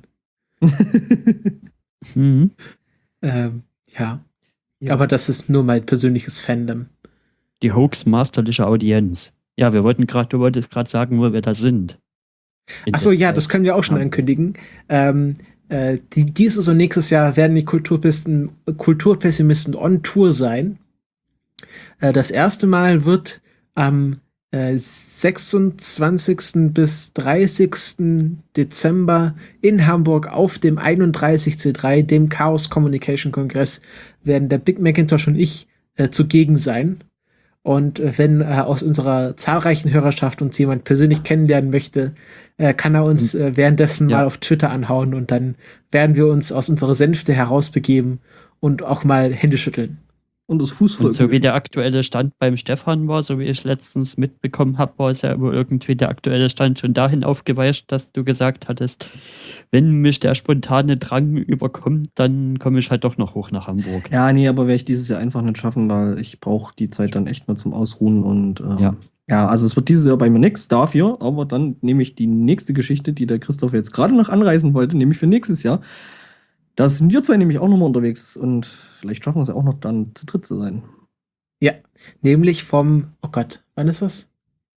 Mhm. Ja. Ja. Aber das ist nur mein persönliches Fandom. Die Hoaxmasterliche Audienz. Ja, du wolltest gerade sagen, wo wir da sind. Achso, ja, das können wir auch schon ankündigen. Dieses und nächstes Jahr werden die Kulturpessimisten on Tour sein. Das erste Mal wird am 26. bis 30. Dezember in Hamburg auf dem 31C3, dem Chaos Communication Kongress, werden der Big Macintosh und ich zugegen sein. Und wenn aus unserer zahlreichen Hörerschaft uns jemand persönlich kennenlernen möchte, kann er uns währenddessen mal auf Twitter anhauen und dann werden wir uns aus unserer Sänfte herausbegeben und auch mal Hände schütteln. Und das Fußvolk. Und so wie der aktuelle Stand beim Stefan war, so wie ich letztens mitbekommen habe, war es ja wohl irgendwie der aktuelle Stand schon dahin aufgeweicht, dass du gesagt hattest, wenn mich der spontane Drang überkommt, dann komme ich halt doch noch hoch nach Hamburg. Ja, nee, aber werde ich dieses Jahr einfach nicht schaffen, weil ich brauche die Zeit dann echt mal zum Ausruhen und ja, also es wird dieses Jahr bei mir nichts dafür, aber dann nehme ich die nächste Geschichte, die der Christoph jetzt gerade noch anreißen wollte, nämlich für nächstes Jahr. Da sind wir zwei nämlich auch nochmal unterwegs und vielleicht schaffen wir es ja auch noch dann zu dritt zu sein. Ja, nämlich vom, oh Gott, wann ist das?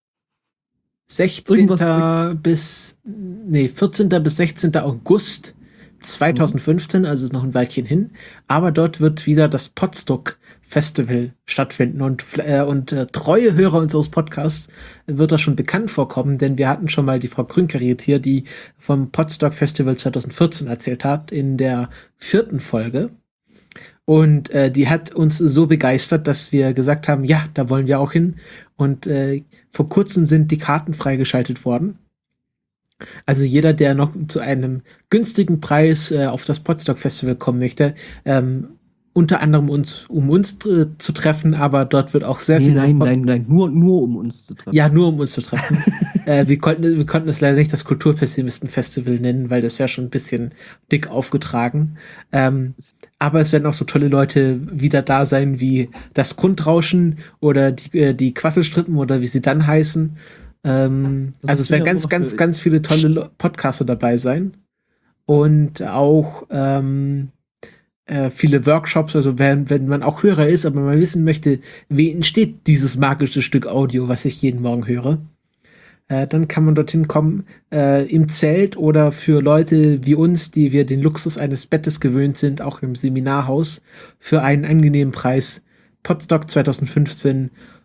14. bis 16. August 2015, also ist noch ein Weilchen hin. Aber dort wird wieder das Podstock Festival stattfinden und treue Hörer unseres Podcasts wird das schon bekannt vorkommen, denn wir hatten schon mal die Frau Grünkariert hier, die vom Podstock Festival 2014 erzählt hat, in der 4. Folge. Und die hat uns so begeistert, dass wir gesagt haben, ja, da wollen wir auch hin. Und vor kurzem sind die Karten freigeschaltet worden. Also jeder, der noch zu einem günstigen Preis auf das Podstock Festival kommen möchte, unter anderem um uns zu treffen, aber dort wird auch sehr viel... Nein, nur um uns zu treffen. Ja, nur um uns zu treffen. Wir konnten es leider nicht das Kulturpessimisten-Festival nennen, weil das wäre schon ein bisschen dick aufgetragen. Aber es werden auch so tolle Leute wieder da sein, wie das Grundrauschen oder die Quasselstrippen oder wie sie dann heißen. Also es werden ganz viele tolle Podcaster dabei sein. Und auch viele Workshops, also wenn man auch Hörer ist, aber man wissen möchte, wie entsteht dieses magische Stück Audio, was ich jeden Morgen höre, dann kann man dorthin kommen, im Zelt oder für Leute wie uns, die wir den Luxus eines Bettes gewöhnt sind, auch im Seminarhaus, für einen angenehmen Preis. Podstock 2015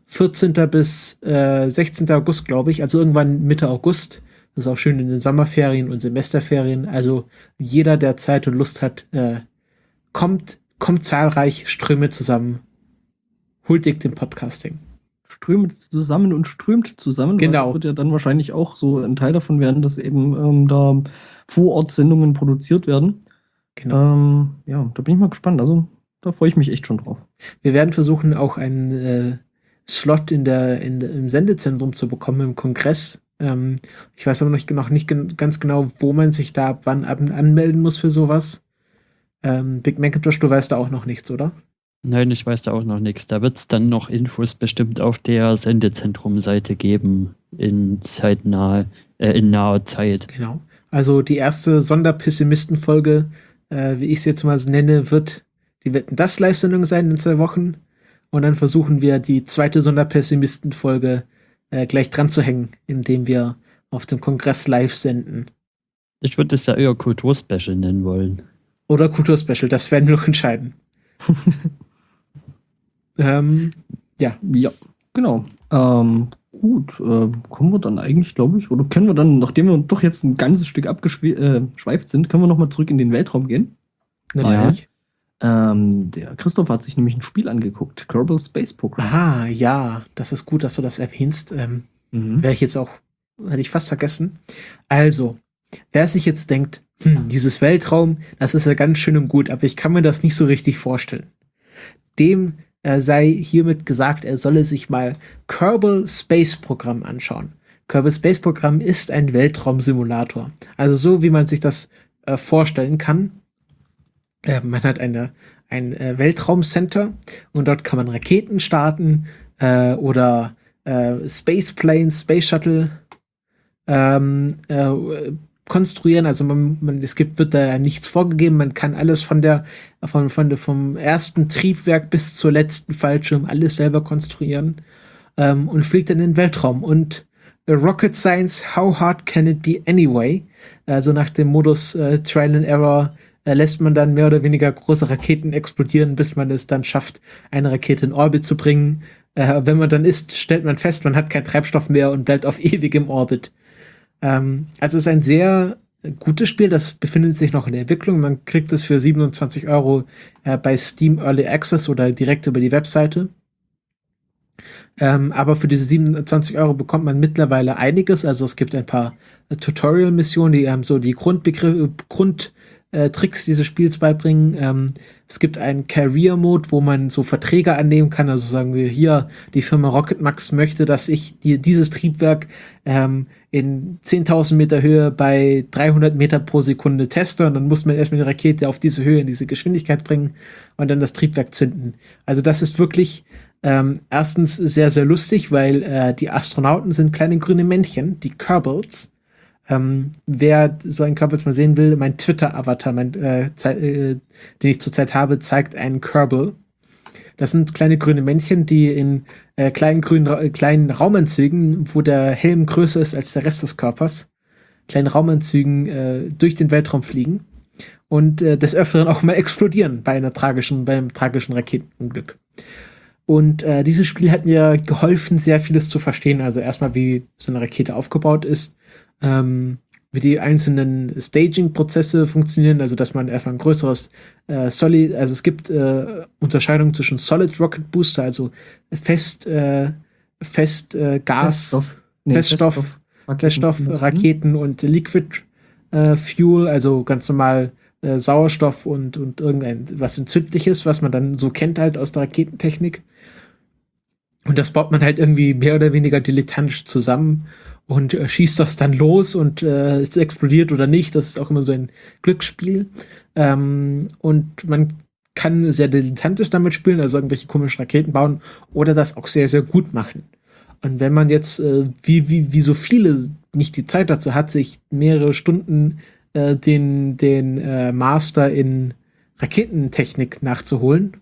14. bis 16. August, glaube ich, also irgendwann Mitte August. Das ist auch schön in den Sommerferien und Semesterferien. Also jeder, der Zeit und Lust hat, kommt zahlreich, Ströme zusammen. Huldigt dem Podcasting. Strömt zusammen und strömt zusammen. Genau. Weil das wird ja dann wahrscheinlich auch so ein Teil davon werden, dass eben da Vorortsendungen produziert werden. Genau. Ja, da bin ich mal gespannt. Also da freue ich mich echt schon drauf. Wir werden versuchen, auch einen Slot im Sendezentrum zu bekommen im Kongress. Ich weiß aber noch nicht ganz genau, wo man sich da ab wann anmelden muss für sowas. Big Macintosh, du weißt da auch noch nichts, oder? Nein, ich weiß da auch noch nichts. Da wird es dann noch Infos bestimmt auf der Sendezentrum-Seite geben in naher Zeit. Genau. Also die erste Sonderpessimisten-Folge, wie ich es jetzt mal wird das Live-Sendung sein in 2 Wochen. Und dann versuchen wir die zweite Sonderpessimisten-Folge gleich dran zu hängen, indem wir auf dem Kongress live senden. Ich würde es ja eher Kulturspecial nennen wollen. Oder Kulturspecial, das werden wir noch entscheiden. Ja. Ja, genau. Gut, kommen wir dann eigentlich, glaube ich, oder können wir dann, nachdem wir doch jetzt ein ganzes Stück abgeschweift sind, können wir nochmal zurück in den Weltraum gehen? Natürlich. Der Christoph hat sich nämlich ein Spiel angeguckt, Kerbal Space Program. Ah, ja, das ist gut, dass du das erwähnst. Wäre ich jetzt auch, hätte ich fast vergessen. Also, wer sich jetzt denkt, dieses Weltraum, das ist ja ganz schön und gut, aber ich kann mir das nicht so richtig vorstellen. Dem sei hiermit gesagt, er solle sich mal Kerbal Space Program anschauen. Kerbal Space Program ist ein Weltraumsimulator. Also so, wie man sich das vorstellen kann. Man hat ein Weltraumcenter und dort kann man Raketen starten oder Space Planes, Space Shuttle konstruieren. Also wird da ja nichts vorgegeben. Man kann alles vom ersten Triebwerk bis zur letzten Fallschirm alles selber konstruieren und fliegt dann in den Weltraum. Und Rocket Science, how hard can it be anyway? Also nach dem Modus Trial and Error lässt man dann mehr oder weniger große Raketen explodieren, bis man es dann schafft, eine Rakete in Orbit zu bringen. Wenn man dann stellt man fest, man hat keinen Treibstoff mehr und bleibt auf ewig im Orbit. Also es ist ein sehr gutes Spiel, das befindet sich noch in der Entwicklung. Man kriegt es für 27 € bei Steam Early Access oder direkt über die Webseite. Aber für diese 27 € bekommt man mittlerweile einiges. Also es gibt ein paar Tutorial-Missionen, die haben so die Grundtricks dieses Spiels beibringen. Es gibt einen Career-Mode, wo man so Verträge annehmen kann. Also sagen wir hier, die Firma Rocketmax möchte, dass ich dieses Triebwerk in 10.000 Meter Höhe bei 300 Meter pro Sekunde teste. Und dann muss man erstmal die Rakete auf diese Höhe, in diese Geschwindigkeit bringen und dann das Triebwerk zünden. Also das ist wirklich erstens sehr, sehr lustig, weil die Astronauten sind kleine grüne Männchen, die Kerbals. Wer so einen Kerbal mal sehen will, mein Twitter-Avatar, den ich zurzeit habe, zeigt einen Kerbal. Das sind kleine grüne Männchen, die in kleinen Raumanzügen, wo der Helm größer ist als der Rest des Körpers, kleinen Raumanzügen durch den Weltraum fliegen und des Öfteren auch mal explodieren beim tragischen Raketenunglück. Und dieses Spiel hat mir geholfen, sehr vieles zu verstehen. Also erstmal, wie so eine Rakete aufgebaut ist, wie die einzelnen Staging-Prozesse funktionieren, also dass man erstmal ein größeres also es gibt Unterscheidungen zwischen Solid Rocket Booster, also Feststoff, Raketen und Liquid Fuel, also ganz normal Sauerstoff und was Entzündliches, was man dann so kennt halt aus der Raketentechnik. Und das baut man halt irgendwie mehr oder weniger dilettantisch zusammen und schießt das dann los und es explodiert oder nicht. Das ist auch immer so ein Glücksspiel. Und man kann sehr dilettantisch damit spielen, also irgendwelche komischen Raketen bauen oder das auch sehr, sehr gut machen. Und wenn man jetzt, wie so viele, nicht die Zeit dazu hat, sich mehrere Stunden den Master in Raketentechnik nachzuholen,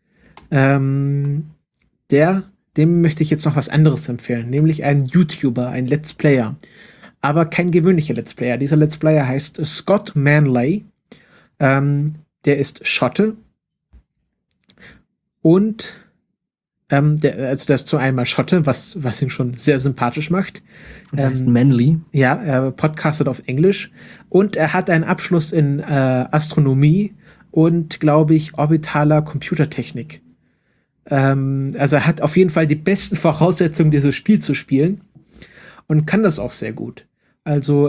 dem möchte ich jetzt noch was anderes empfehlen, nämlich einen YouTuber, einen Let's Player. Aber kein gewöhnlicher Let's Player. Dieser Let's Player heißt Scott Manley. Der ist Schotte. Und Der ist zum einen mal Schotte, was ihn schon sehr sympathisch macht. Der heißt Manly. Ja, er podcastet auf Englisch. Und er hat einen Abschluss in Astronomie und, glaube ich, orbitaler Computertechnik. Also er hat auf jeden Fall die besten Voraussetzungen, dieses Spiel zu spielen. Und kann das auch sehr gut. Also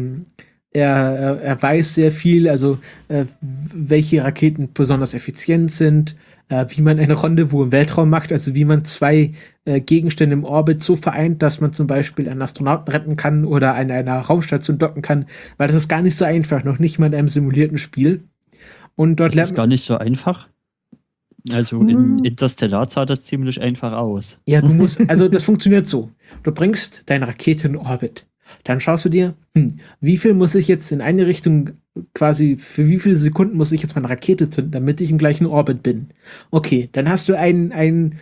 er weiß sehr viel, also welche Raketen besonders effizient sind, wie man ein Rendezvous im Weltraum macht, also wie man zwei Gegenstände im Orbit so vereint, dass man zum Beispiel einen Astronauten retten kann oder an einer Raumstation docken kann, weil das ist gar nicht so einfach, noch nicht mal in einem simulierten Spiel. Und dort Das lernt ist man, gar nicht so einfach. Also in Interstellar sah das ziemlich einfach aus. ja, du musst, also das funktioniert so. Du bringst deine Rakete in Orbit. Dann schaust du dir, wie viel muss ich jetzt in eine Richtung quasi, für wie viele Sekunden muss ich jetzt meine Rakete zünden, damit ich im gleichen Orbit bin. Okay, dann hast du eine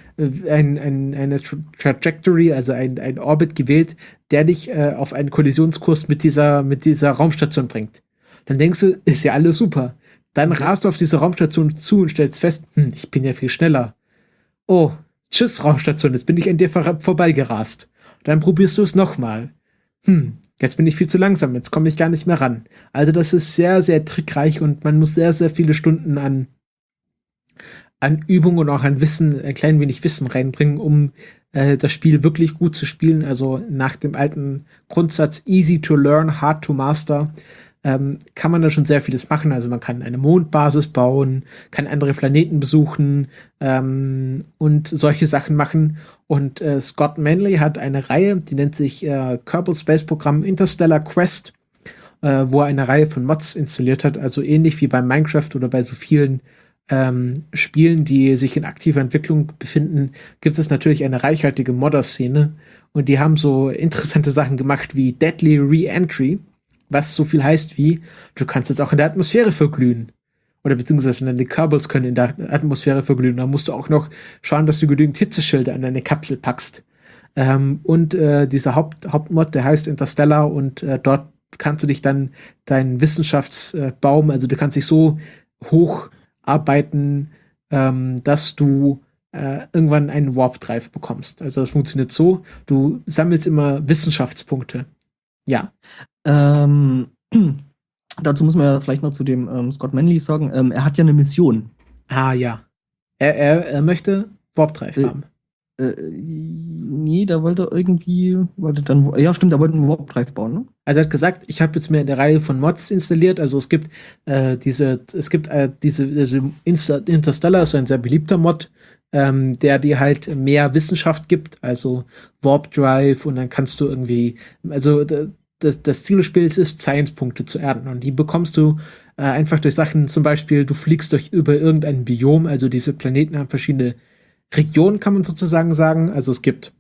Trajectory, also ein Orbit gewählt, der dich auf einen Kollisionskurs mit dieser Raumstation bringt. Dann denkst du, ist ja alles super. Dann rast du auf diese Raumstation zu und stellst fest, ich bin ja viel schneller. Oh, tschüss Raumstation, jetzt bin ich an dir vorbeigerast. Dann probierst du es nochmal. Jetzt bin ich viel zu langsam, jetzt komme ich gar nicht mehr ran. Also das ist sehr, sehr trickreich und man muss sehr, sehr viele Stunden an Übung und auch an Wissen, ein klein wenig Wissen reinbringen, um das Spiel wirklich gut zu spielen. Also nach dem alten Grundsatz easy to learn, hard to master, kann man da schon sehr vieles machen. Also man kann eine Mondbasis bauen, kann andere Planeten besuchen und solche Sachen machen. Und Scott Manley hat eine Reihe, die nennt sich Kerbal Space Program Interstellar Quest, wo er eine Reihe von Mods installiert hat. Also ähnlich wie bei Minecraft oder bei so vielen Spielen, die sich in aktiver Entwicklung befinden, gibt es natürlich eine reichhaltige Modder-Szene. Und die haben so interessante Sachen gemacht wie Deadly Re-Entry, was so viel heißt wie, du kannst jetzt auch in der Atmosphäre verglühen. Oder beziehungsweise deine Kerbals können in der Atmosphäre verglühen. Da musst du auch noch schauen, dass du genügend Hitzeschilder an deine Kapsel packst. Und dieser Hauptmod, der heißt Interstellar und dort kannst du dich dann deinen Wissenschaftsbaum, also du kannst dich so hocharbeiten, dass du irgendwann einen Warp Drive bekommst. Also das funktioniert so, du sammelst immer Wissenschaftspunkte. Ja. Dazu muss man ja vielleicht noch zu dem Scott Manley sagen, er hat ja eine Mission. Ah, ja. Er möchte Warp Drive haben. Nee, da wollte dann, ja stimmt, er wollte einen Warp Drive bauen, ne? Also er hat gesagt, ich habe jetzt mir eine Reihe von Mods installiert, also es gibt Interstellar ist so ein sehr beliebter Mod, der dir halt mehr Wissenschaft gibt, also Warp Drive und dann kannst du irgendwie, also das Ziel des Spiels ist, Science-Punkte zu ernten und die bekommst du einfach durch Sachen, zum Beispiel du fliegst über irgendein Biom, also diese Planeten haben verschiedene Regionen, kann man sozusagen sagen, also es gibt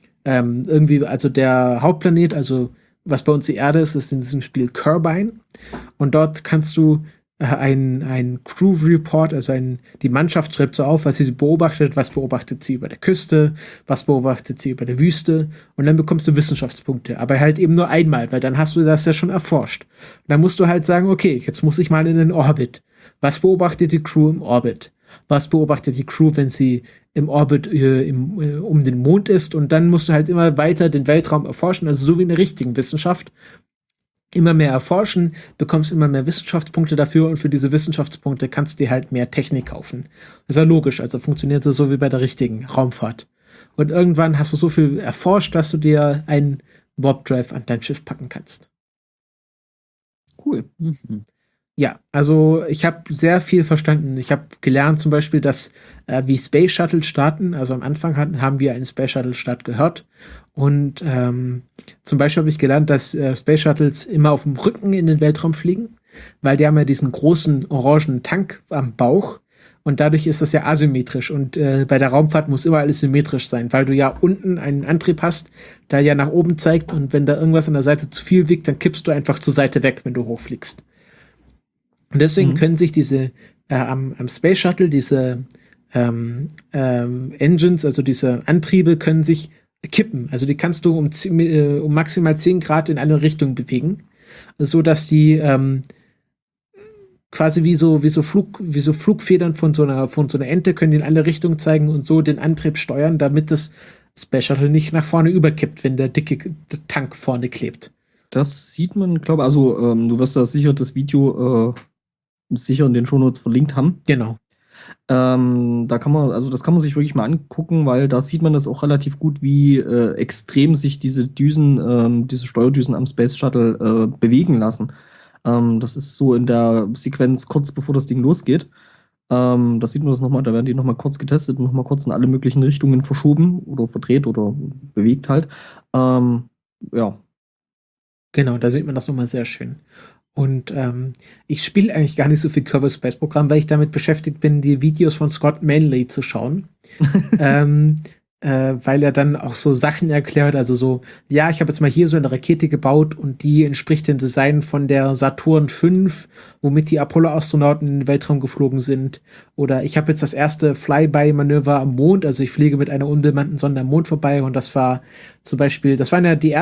also der Hauptplanet, also was bei uns die Erde ist, ist in diesem Spiel Kerbine und dort kannst du ein Crew Report, also die Mannschaft schreibt so auf, was sie beobachtet, was beobachtet sie über der Küste, was beobachtet sie über der Wüste und dann bekommst du Wissenschaftspunkte, aber halt eben nur einmal, weil dann hast du das ja schon erforscht. Und dann musst du halt sagen, okay, jetzt muss ich mal in den Orbit. Was beobachtet die Crew im Orbit? Was beobachtet die Crew, wenn sie im Orbit um den Mond ist? Und dann musst du halt immer weiter den Weltraum erforschen, also so wie in der richtigen Wissenschaft. Immer mehr erforschen, bekommst immer mehr Wissenschaftspunkte dafür und für diese Wissenschaftspunkte kannst du dir halt mehr Technik kaufen. Das ist ja logisch, also funktioniert das so wie bei der richtigen Raumfahrt. Und irgendwann hast du so viel erforscht, dass du dir einen Warp Drive an dein Schiff packen kannst. Cool. Mhm. Ja, also ich habe sehr viel verstanden. Ich habe gelernt zum Beispiel, dass wie Space Shuttle starten, also am Anfang haben wir einen Space Shuttle Start gehört und zum Beispiel habe ich gelernt, dass Space Shuttles immer auf dem Rücken in den Weltraum fliegen, weil die haben ja diesen großen orangen Tank am Bauch und dadurch ist das ja asymmetrisch und bei der Raumfahrt muss immer alles symmetrisch sein, weil du ja unten einen Antrieb hast, der ja nach oben zeigt und wenn da irgendwas an der Seite zu viel wiegt, dann kippst du einfach zur Seite weg, wenn du hochfliegst. Und deswegen können sich diese am Space Shuttle diese Engines, also diese Antriebe, können sich kippen. Also die kannst du um maximal 10 Grad in alle Richtungen bewegen, so dass die quasi wie so Flugfedern von so einer Ente können die in alle Richtungen zeigen und so den Antrieb steuern, damit das Space Shuttle nicht nach vorne überkippt, wenn der dicke Tank vorne klebt. Das sieht man, glaube ich, also du wirst da sicher das Video sicher in den Shownotes verlinkt haben. Genau. Das kann man sich wirklich mal angucken, weil da sieht man das auch relativ gut, wie extrem sich diese Düsen, diese Steuerdüsen am Space Shuttle bewegen lassen. Das ist so in der Sequenz kurz bevor das Ding losgeht. Da sieht man das nochmal, da werden die nochmal kurz getestet und nochmal kurz in alle möglichen Richtungen verschoben oder verdreht oder bewegt halt. Ja. Genau, da sieht man das nochmal sehr schön. Und ich spiele eigentlich gar nicht so viel Kerbal Space Program, weil ich damit beschäftigt bin, die Videos von Scott Manley zu schauen. Weil er dann auch so Sachen erklärt, also so, ja, ich habe jetzt mal hier so eine Rakete gebaut und die entspricht dem Design von der Saturn V, womit die Apollo-Astronauten in den Weltraum geflogen sind. Oder ich habe jetzt das erste Flyby-Manöver am Mond, also ich fliege mit einer unbemannten Sonde am Mond vorbei und das war zum Beispiel, das waren ja die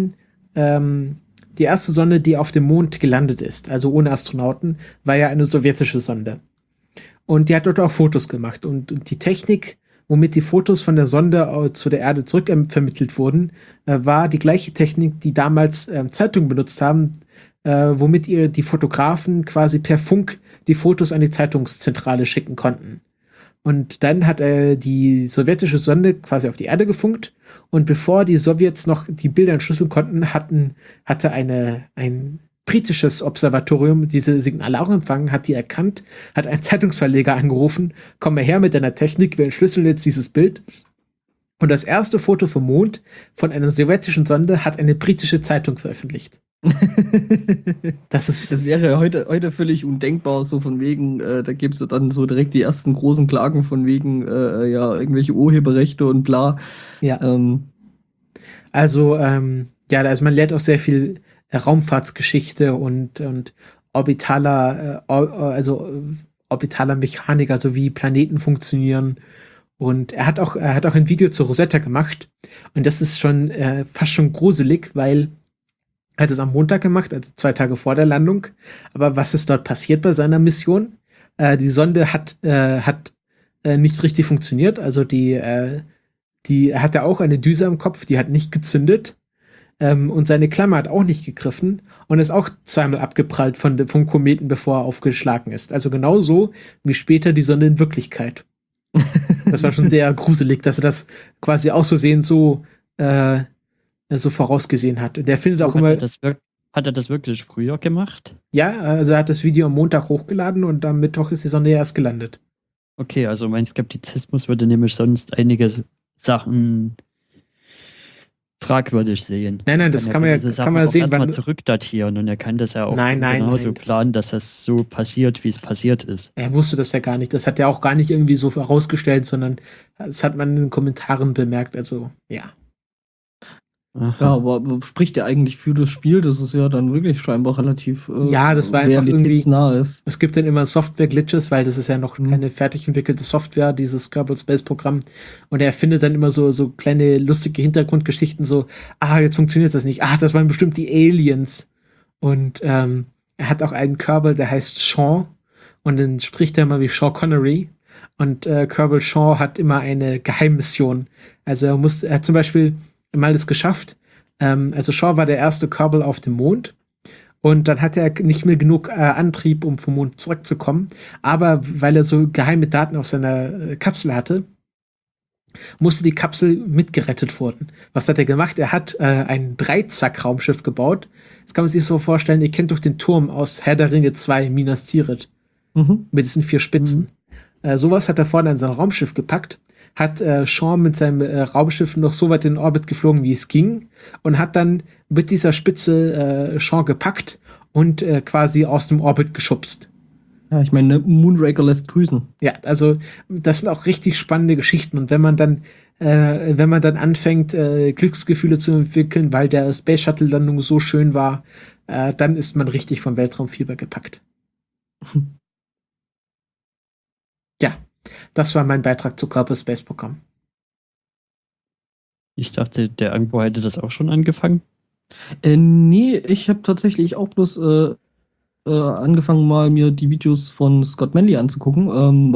erste Sonde, die auf dem Mond gelandet ist, also ohne Astronauten, war ja eine sowjetische Sonde. Und die hat dort auch Fotos gemacht. Und die Technik, womit die Fotos von der Sonde zu der Erde zurück vermittelt wurden, war die gleiche Technik, die damals Zeitungen benutzt haben, womit die Fotografen quasi per Funk die Fotos an die Zeitungszentrale schicken konnten. Und dann hat die sowjetische Sonde quasi auf die Erde gefunkt. Und bevor die Sowjets noch die Bilder entschlüsseln konnten, hatte ein britisches Observatorium diese Signale auch empfangen, hat die erkannt, hat einen Zeitungsverleger angerufen, komm mal her mit deiner Technik, wir entschlüsseln jetzt dieses Bild. Und das erste Foto vom Mond von einer sowjetischen Sonde hat eine britische Zeitung veröffentlicht. Das wäre ja heute völlig undenkbar, so von wegen, da gibt es ja dann so direkt die ersten großen Klagen von wegen, ja, irgendwelche Urheberrechte und bla. Ja. Also man lernt auch sehr viel Raumfahrtsgeschichte und orbitaler Mechanik, also wie Planeten funktionieren. Und er hat auch ein Video zu Rosetta gemacht. Und das ist schon fast schon gruselig, weil er hat es am Montag gemacht, also 2 Tage vor der Landung. Aber was ist dort passiert bei seiner Mission? Die Sonde hat nicht richtig funktioniert. Also die hatte auch eine Düse am Kopf, die hat nicht gezündet. Und seine Klammer hat auch nicht gegriffen und ist auch zweimal abgeprallt vom Kometen, bevor er aufgeschlagen ist. Also genauso wie später die Sonde in Wirklichkeit. Das war schon sehr gruselig, dass er das quasi aus Versehen so vorausgesehen hat. Und der findet auch immer. Hat er das wirklich früher gemacht? Ja, also er hat das Video am Montag hochgeladen und am Mittwoch ist die Sonde erst gelandet. Okay, also mein Skeptizismus würde nämlich sonst einige Sachen fragwürdig sehen. Nein, das kann man sehen, wann mal zurückdatieren und er kann das ja auch genauso planen, dass das so passiert, wie es passiert ist. Er wusste das ja gar nicht. Das hat er auch gar nicht irgendwie so herausgestellt, sondern das hat man in den Kommentaren bemerkt. Also, ja. Aha. Ja, aber spricht ja eigentlich für das Spiel, dass es ja dann wirklich scheinbar relativ das war einfach realitätsnah ist. Es gibt dann immer Software-Glitches, weil das ist ja noch keine fertig entwickelte Software, dieses Kerbal Space Programm. Und er findet dann immer so kleine lustige Hintergrundgeschichten, so, jetzt funktioniert das nicht. Das waren bestimmt die Aliens. Und er hat auch einen Kerbal, der heißt Sean. Und dann spricht er immer wie Sean Connery. Und Kerbal Sean hat immer eine Geheimmission. Also er hat zum Beispiel mal das geschafft. Also Shaw war der erste Kerbal auf dem Mond und dann hat er nicht mehr genug Antrieb, um vom Mond zurückzukommen. Aber weil er so geheime Daten auf seiner Kapsel hatte, musste die Kapsel mitgerettet werden. Was hat er gemacht? Er hat ein Dreizack-Raumschiff gebaut. Das kann man sich so vorstellen, ihr kennt doch den Turm aus Herr der Ringe 2, Minas Tirith. Mit diesen 4 Spitzen. Sowas hat er vorne an sein Raumschiff gepackt, hat Sean mit seinem Raumschiff noch so weit in den Orbit geflogen, wie es ging, und hat dann mit dieser Spitze Sean gepackt und quasi aus dem Orbit geschubst. Ja, ich meine, Moonraker lässt grüßen. Ja, also das sind auch richtig spannende Geschichten. Und wenn man dann anfängt, Glücksgefühle zu entwickeln, weil der Space Shuttle-Landung so schön war, dann ist man richtig vom Weltraumfieber gepackt. Ja, das war mein Beitrag zu Kerbal Space Program. Ich dachte, der Angbo hätte das auch schon angefangen. Nee, ich habe tatsächlich auch bloß angefangen mal mir die Videos von Scott Manley anzugucken,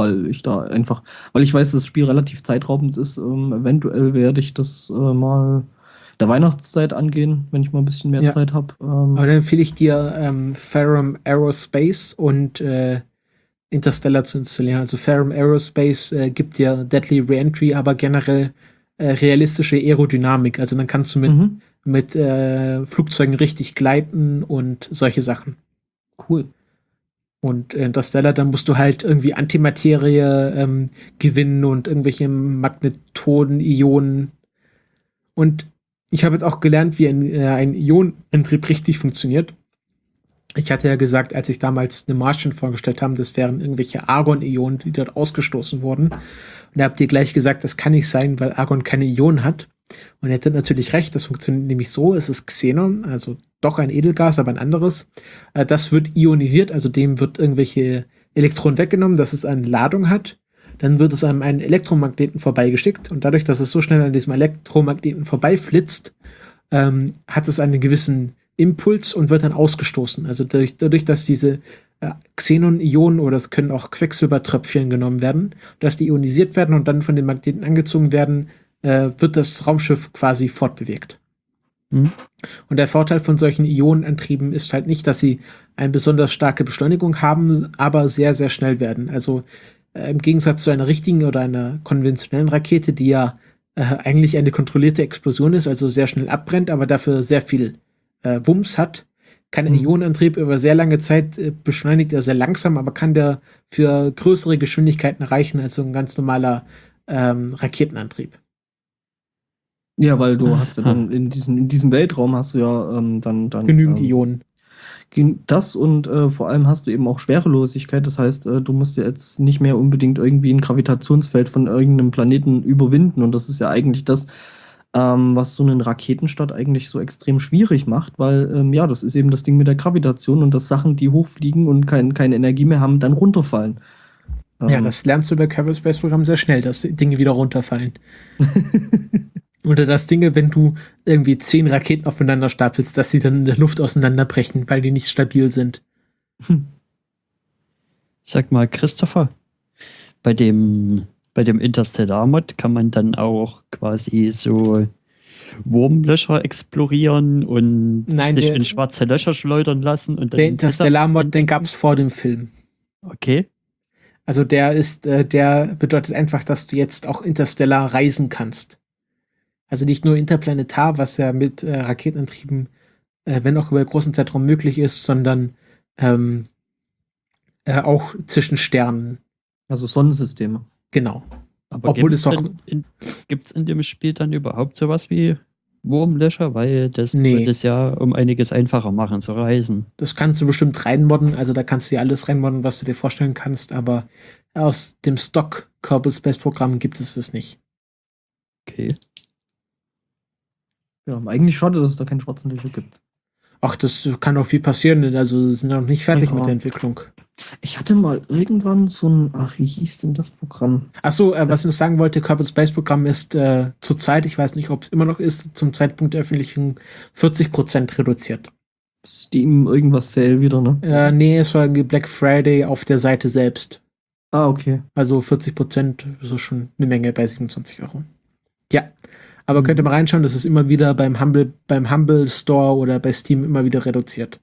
weil ich weiß, dass das Spiel relativ zeitraubend ist. Eventuell werde ich das mal der Weihnachtszeit angehen, wenn ich mal ein bisschen mehr Ja. Zeit habe. Aber dann empfehle ich dir, Ferrum Aerospace und Interstellar zu installieren. Also Ferrum Aerospace gibt dir Deadly Reentry, aber generell realistische Aerodynamik. Also dann kannst du mit Flugzeugen richtig gleiten und solche Sachen. Cool. Und Interstellar, dann musst du halt irgendwie Antimaterie gewinnen und irgendwelche Magnetoden, Ionen. Und ich habe jetzt auch gelernt, wie ein Ionenantrieb richtig funktioniert. Ich hatte ja gesagt, als ich damals eine Martian vorgestellt habe, das wären irgendwelche Argon-Ionen, die dort ausgestoßen wurden. Und da habt ihr gleich gesagt, das kann nicht sein, weil Argon keine Ionen hat. Und ihr hättet natürlich recht, das funktioniert nämlich so, es ist Xenon, also doch ein Edelgas, aber ein anderes. Das wird ionisiert, also dem wird irgendwelche Elektronen weggenommen, dass es eine Ladung hat. Dann wird es an einen Elektromagneten vorbeigeschickt und dadurch, dass es so schnell an diesem Elektromagneten vorbeiflitzt, hat es einen gewissen Impuls und wird dann ausgestoßen. Also dadurch, dass diese Xenon-Ionen oder es können auch Quecksilbertröpfchen genommen werden, dass die ionisiert werden und dann von den Magneten angezogen werden, wird das Raumschiff quasi fortbewegt. Hm. Und der Vorteil von solchen Ionenantrieben ist halt nicht, dass sie eine besonders starke Beschleunigung haben, aber sehr, sehr schnell werden. Also im Gegensatz zu einer richtigen oder einer konventionellen Rakete, die ja eigentlich eine kontrollierte Explosion ist, also sehr schnell abbrennt, aber dafür sehr viel Wumms hat, kann ein Ionenantrieb über sehr lange Zeit beschleunigt er sehr langsam, aber kann der für größere Geschwindigkeiten erreichen als so ein ganz normaler Raketenantrieb. Ja, weil du hast ja dann in diesem Weltraum hast du ja dann Genügend Ionen. Das und vor allem hast du eben auch Schwerelosigkeit. Das heißt, du musst ja jetzt nicht mehr unbedingt irgendwie ein Gravitationsfeld von irgendeinem Planeten überwinden. Und das ist ja eigentlich das, was so einen Raketenstart eigentlich so extrem schwierig macht, weil ja, das ist eben das Ding mit der Gravitation und dass Sachen, die hochfliegen und keine Energie mehr haben, dann runterfallen. Ja, das lernst du bei Kerbal Space Program sehr schnell, dass Dinge wieder runterfallen. Oder dass Dinge, wenn du irgendwie 10 Raketen aufeinander stapelst, dass sie dann in der Luft auseinanderbrechen, weil die nicht stabil sind. Sag mal, Christopher, bei dem Interstellar-Mod kann man dann auch quasi so Wurmlöcher explorieren und sich in schwarze Löcher schleudern lassen. Und dann der Interstellar-Mod, den gab es vor dem Film. Okay. Also der bedeutet einfach, dass du jetzt auch interstellar reisen kannst. Also nicht nur interplanetar, was ja mit Raketenantrieben, wenn auch über großen Zeitraum möglich ist, sondern auch zwischen Sternen. Also Sonnensysteme. Genau. Aber Obwohl es auch gibt es in dem Spiel dann überhaupt sowas wie Wurmlöcher? Weil das Nee. würde es ja um einiges einfacher machen zu reisen. Das kannst du bestimmt reinmodden, also da kannst du dir alles reinmodden, was du dir vorstellen kannst, aber aus dem Stock Kerbal Space Programm gibt es es nicht. Okay. Ja, eigentlich schade, dass es da keine schwarzen Löcher gibt. Ach, das kann auch viel passieren, also sind noch nicht fertig Ja. mit der Entwicklung. Ich hatte mal irgendwann so ein, wie hieß denn das Programm? Achso, was ich noch sagen wollte, Kerbal Space Programm ist zurzeit, ich weiß nicht, ob es immer noch ist, zum Zeitpunkt der Veröffentlichung 40% reduziert. Steam irgendwas Sale wieder, ne? Nee, es war Black Friday auf der Seite selbst. Ah, okay. Also 40%, so schon eine Menge bei 27 €. Ja, aber könnt ihr mal reinschauen, das ist immer wieder beim Humble Store oder bei Steam immer wieder reduziert.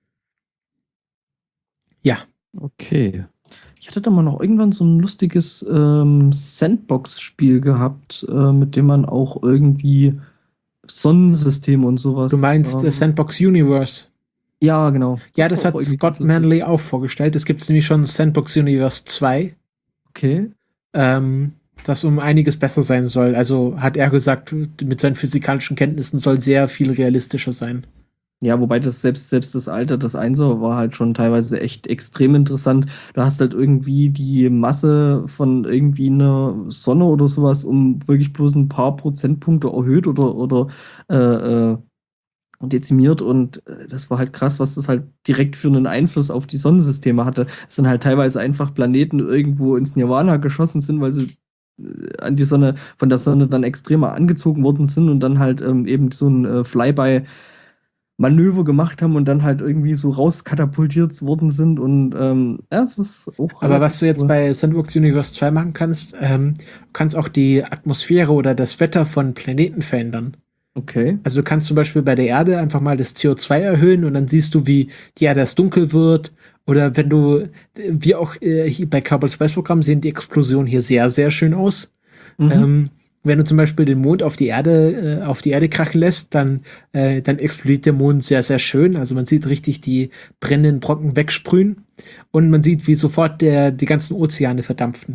Ja. Okay. Ich hatte da mal noch irgendwann so ein lustiges Sandbox-Spiel gehabt, mit dem man auch irgendwie Sonnensysteme und sowas. Du meinst Sandbox Universe? Ja, genau. Ja, das hat Scott Manley auch vorgestellt. Es gibt nämlich schon Sandbox Universe 2. Okay. Das um einiges besser sein soll. Also hat er gesagt, mit seinen physikalischen Kenntnissen soll sehr viel realistischer sein. Ja, wobei das selbst das Alter des Einser war halt schon teilweise echt extrem interessant. Du hast halt irgendwie die Masse von irgendwie einer Sonne oder sowas um wirklich bloß ein paar Prozentpunkte erhöht oder dezimiert und das war halt krass, was das halt direkt für einen Einfluss auf die Sonnensysteme hatte. Es sind halt teilweise einfach Planeten irgendwo ins Nirvana geschossen sind, weil sie an die Sonne, von der Sonne dann extremer angezogen worden sind und dann halt eben so ein Flyby Manöver gemacht haben und dann halt irgendwie so rauskatapultiert worden sind. Und ja, es ist auch. Aber was relativ du jetzt cool. bei Sandbox Universe 2 machen kannst, du kannst auch die Atmosphäre oder das Wetter von Planeten verändern. Okay. Also du kannst zum Beispiel bei der Erde einfach mal das CO2 erhöhen und dann siehst du, wie die Erde erst dunkel wird. Oder wenn du, wie auch hier bei Kerbal Space Program sehen die Explosionen hier sehr, sehr schön aus. Mhm. Wenn du zum Beispiel den Mond auf die Erde krachen lässt, dann explodiert der Mond sehr, sehr schön. Also man sieht richtig die brennenden Brocken wegsprühen und man sieht, wie sofort die ganzen Ozeane verdampfen.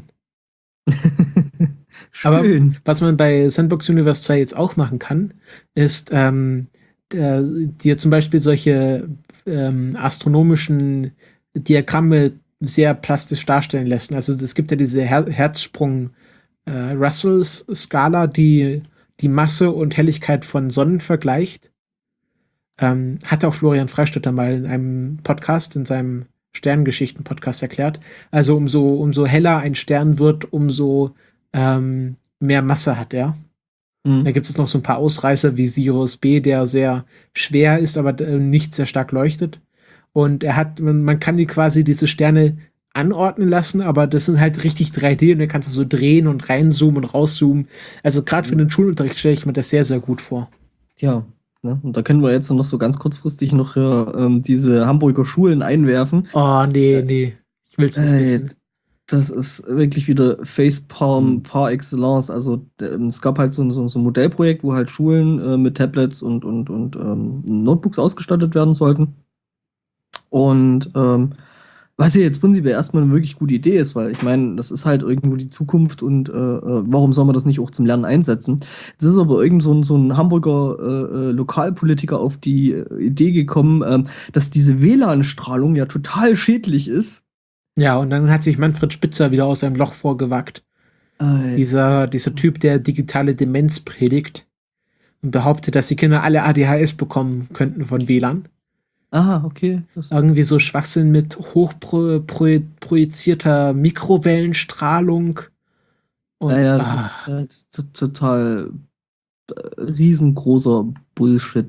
Aber Schön. was man bei Sandbox Universe 2 jetzt auch machen kann, ist dir zum Beispiel solche astronomischen Diagramme sehr plastisch darstellen lassen. Also es gibt ja diese Herzsprung Russell-Skala, die die Masse und Helligkeit von Sonnen vergleicht. Hat auch Florian Freistetter mal in einem Podcast, in seinem Sternengeschichten-Podcast erklärt. Also umso heller ein Stern wird, umso mehr Masse hat er. Da gibt es noch so ein paar Ausreißer wie Sirius B, der sehr schwer ist, aber nicht sehr stark leuchtet. Und man kann diese Sterne anordnen lassen, aber das sind halt richtig 3D und dann kannst du so drehen und reinzoomen und rauszoomen. Also gerade für den Schulunterricht stelle ich mir das sehr, sehr gut vor. Ja, ne? Und da können wir jetzt noch so ganz kurzfristig noch diese Hamburger Schulen einwerfen. Oh, nee. Ich will's nicht wissen. Das ist wirklich wieder Facepalm par excellence. Also es gab halt so ein Modellprojekt, wo halt Schulen mit Tablets und Notebooks ausgestattet werden sollten. Und was ja jetzt prinzipiell erstmal eine wirklich gute Idee ist, weil ich meine, das ist halt irgendwo die Zukunft und warum soll man das nicht auch zum Lernen einsetzen? Jetzt ist aber irgend so ein Hamburger Lokalpolitiker auf die Idee gekommen, dass diese WLAN-Strahlung ja total schädlich ist. Ja, und dann hat sich Manfred Spitzer wieder aus seinem Loch vorgewagt. Dieser Typ, der digitale Demenz predigt und behauptet, dass die Kinder alle ADHS bekommen könnten von WLAN. Aha, okay. Irgendwie so Schwachsinn mit hochprojizierter Mikrowellenstrahlung. Und, naja, das ist halt total riesengroßer Bullshit.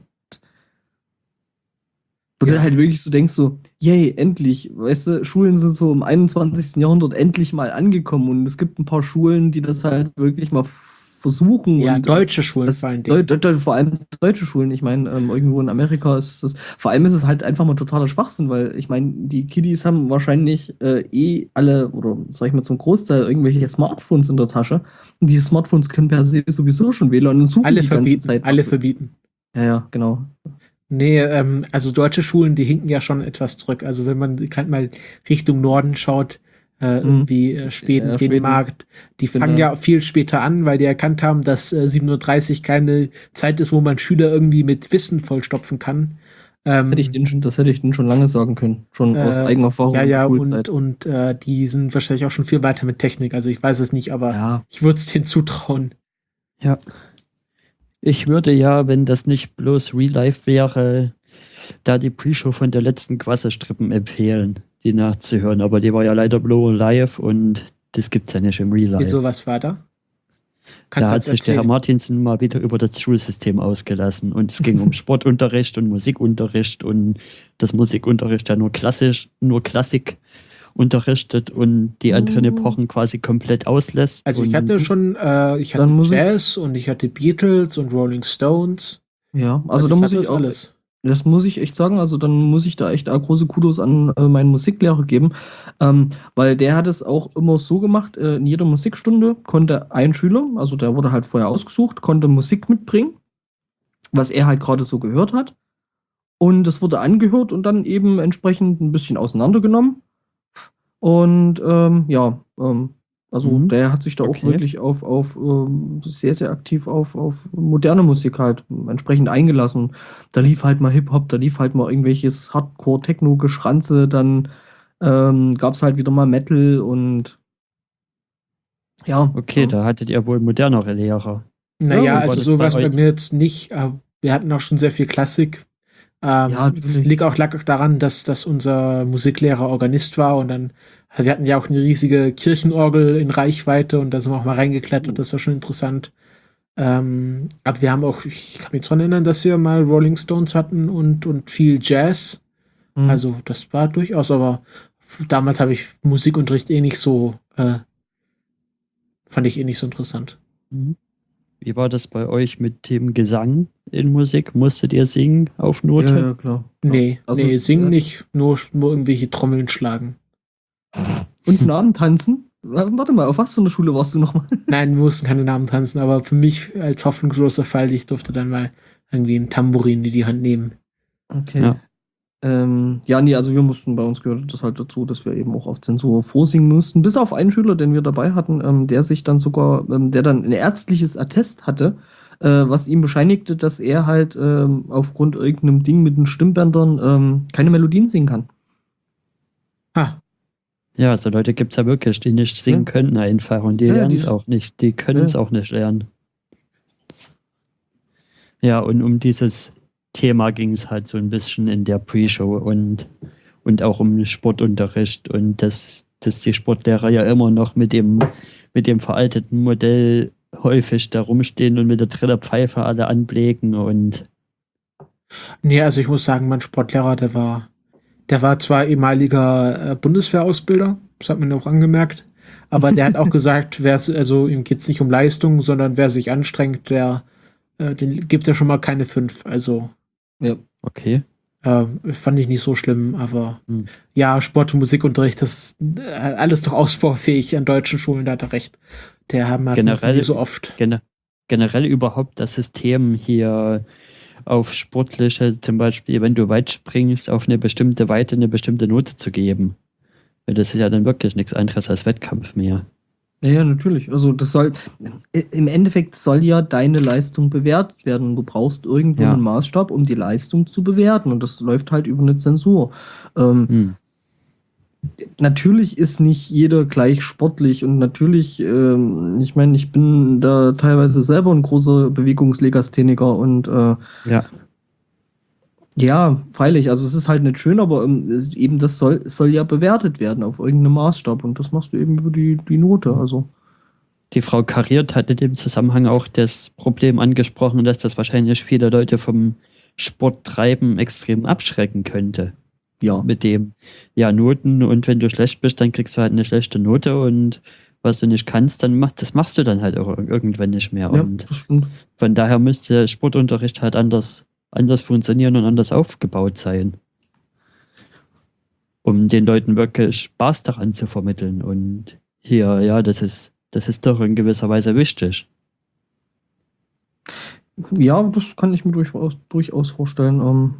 Wo du halt wirklich so denkst, so, yay, endlich, weißt du, Schulen sind so im 21. Jahrhundert endlich mal angekommen und es gibt ein paar Schulen, die das halt wirklich mal versuchen. Ja, und deutsche Schulen vor allen Dingen. Vor allem deutsche Schulen, ich meine, irgendwo in Amerika ist es, vor allem ist es halt einfach mal totaler Schwachsinn, weil ich meine, die Kiddies haben wahrscheinlich alle, oder sag ich mal zum Großteil, irgendwelche Smartphones in der Tasche und die Smartphones können per se sowieso schon WLAN und suchen die ganze Zeit. Alle verbieten. Ja, genau. Nee, also deutsche Schulen, die hinken ja schon etwas zurück. Also wenn man halt mal Richtung Norden schaut, irgendwie Schweden, Dänemark, die fangen ja viel später an, weil die erkannt haben, dass 7:30 Uhr keine Zeit ist, wo man Schüler irgendwie mit Wissen vollstopfen kann. Das hätte ich denen schon lange sagen können. Schon aus eigener Erfahrung. Ja, und die sind wahrscheinlich auch schon viel weiter mit Technik. Also ich weiß es nicht, aber ich würde es denen zutrauen. Ja. Ich würde ja, wenn das nicht bloß Real Life wäre, da die Pre-Show von der letzten Quasselstrippen empfehlen, die nachzuhören. Aber die war ja leider bloß live und das gibt's ja nicht im Real Life. Wieso, was war da? Da hat sich der Herr Martinsen mal wieder über das Schulsystem ausgelassen und es ging um Sportunterricht und Musikunterricht und das Musikunterricht ja nur Klassik unterrichtet und die anderen Epochen quasi komplett auslässt. Also ich hatte schon, ich hatte Jazz und ich hatte Beatles und Rolling Stones. Ja, also da muss ich auch alles. Das muss ich echt sagen, also dann muss ich da echt große Kudos an meinen Musiklehrer geben, weil der hat es auch immer so gemacht, in jeder Musikstunde konnte ein Schüler, also der wurde halt vorher ausgesucht, konnte Musik mitbringen, was er halt gerade so gehört hat und das wurde angehört und dann eben entsprechend ein bisschen auseinandergenommen. Und also der hat sich da auch wirklich auf sehr, sehr aktiv auf moderne Musik halt entsprechend eingelassen. Da lief halt mal Hip-Hop, da lief halt mal irgendwelches Hardcore-Techno-Geschranze, dann gab es halt wieder mal Metal und ja. Okay, da hattet ihr wohl modernere Lehrer. Naja, also sowas bei mir jetzt nicht. Wir hatten auch schon sehr viel Klassik. Das lag auch daran, dass unser Musiklehrer Organist war und dann, wir hatten ja auch eine riesige Kirchenorgel in Reichweite und da sind wir auch mal reingeklettert, das war schon interessant. Aber wir haben auch, ich kann mich dran erinnern, dass wir mal Rolling Stones hatten und viel Jazz. Hm. Also das war durchaus, aber damals habe ich Musikunterricht fand ich eh nicht so interessant. Mhm. Wie war das bei euch mit dem Gesang in Musik? Musstet ihr singen auf Note? Ja, klar. Nee, Also, singen nicht, nur irgendwelche Trommeln schlagen. Und Namen tanzen? Warte mal, auf was für eine Schule warst du nochmal? Nein, wir mussten keine Namen tanzen, aber für mich als hoffnungsloser Fall, ich durfte dann mal irgendwie ein Tambourin in die Hand nehmen. Okay. Ja. Ja, nee, also wir mussten, bei uns gehörte das halt dazu, dass wir eben auch auf Zensur vorsingen mussten. Bis auf einen Schüler, den wir dabei hatten, der sich dann sogar, der dann ein ärztliches Attest hatte, was ihm bescheinigte, dass er halt aufgrund irgendeinem Ding mit den Stimmbändern keine Melodien singen kann. Ha, Ja, so Leute gibt es ja wirklich, die nicht singen Ja. können einfach und die Ja, lernen die- es auch nicht. Die können es Ja. auch nicht lernen. Ja, und um dieses Thema ging es halt so ein bisschen in der Pre-Show und auch um Sportunterricht und dass die Sportlehrer ja immer noch mit dem veralteten Modell häufig da rumstehen und mit der Trillerpfeife alle anblägen und nee, also ich muss sagen, mein Sportlehrer, der war zwar ehemaliger Bundeswehrausbilder, das hat man auch angemerkt, aber der hat auch gesagt, also ihm geht's nicht um Leistung, sondern wer sich anstrengt, den gibt er schon mal keine 5. Also Ja. okay. fand ich nicht so schlimm, aber Hm. ja, Sport- und Musikunterricht, das ist alles doch ausbaufähig an deutschen Schulen, da hat er recht. Der haben halt Generell- wie so oft. Generell überhaupt das System hier auf sportliche, zum Beispiel, wenn du weit springst, auf eine bestimmte Weite eine bestimmte Note zu geben. Weil das ist ja dann wirklich nichts anderes als Wettkampf mehr. Ja, natürlich. Also das soll, im Endeffekt soll ja deine Leistung bewertet werden. Du brauchst irgendwo Ja. einen Maßstab, um die Leistung zu bewerten. Und das läuft halt über eine Zensur. Hm. Natürlich ist nicht jeder gleich sportlich und natürlich, ich meine, ich bin da teilweise selber ein großer Bewegungslegastheniker und Ja, ja, freilich, also es ist halt nicht schön, aber eben das soll ja bewertet werden auf irgendeinem Maßstab und das machst du eben über die Note. Also die Frau Kariert hat in dem Zusammenhang auch das Problem angesprochen, dass das wahrscheinlich viele Leute vom Sporttreiben extrem abschrecken könnte. ja. Mit dem, ja, Noten und wenn du schlecht bist, dann kriegst du halt eine schlechte Note und was du nicht kannst, dann machst du dann halt auch irgendwann nicht mehr. Ja, Und das stimmt. von daher müsste Sportunterricht halt anders funktionieren und anders aufgebaut sein. Um den Leuten wirklich Spaß daran zu vermitteln. Und hier, ja, das ist doch in gewisser Weise wichtig. Ja, das kann ich mir durchaus vorstellen.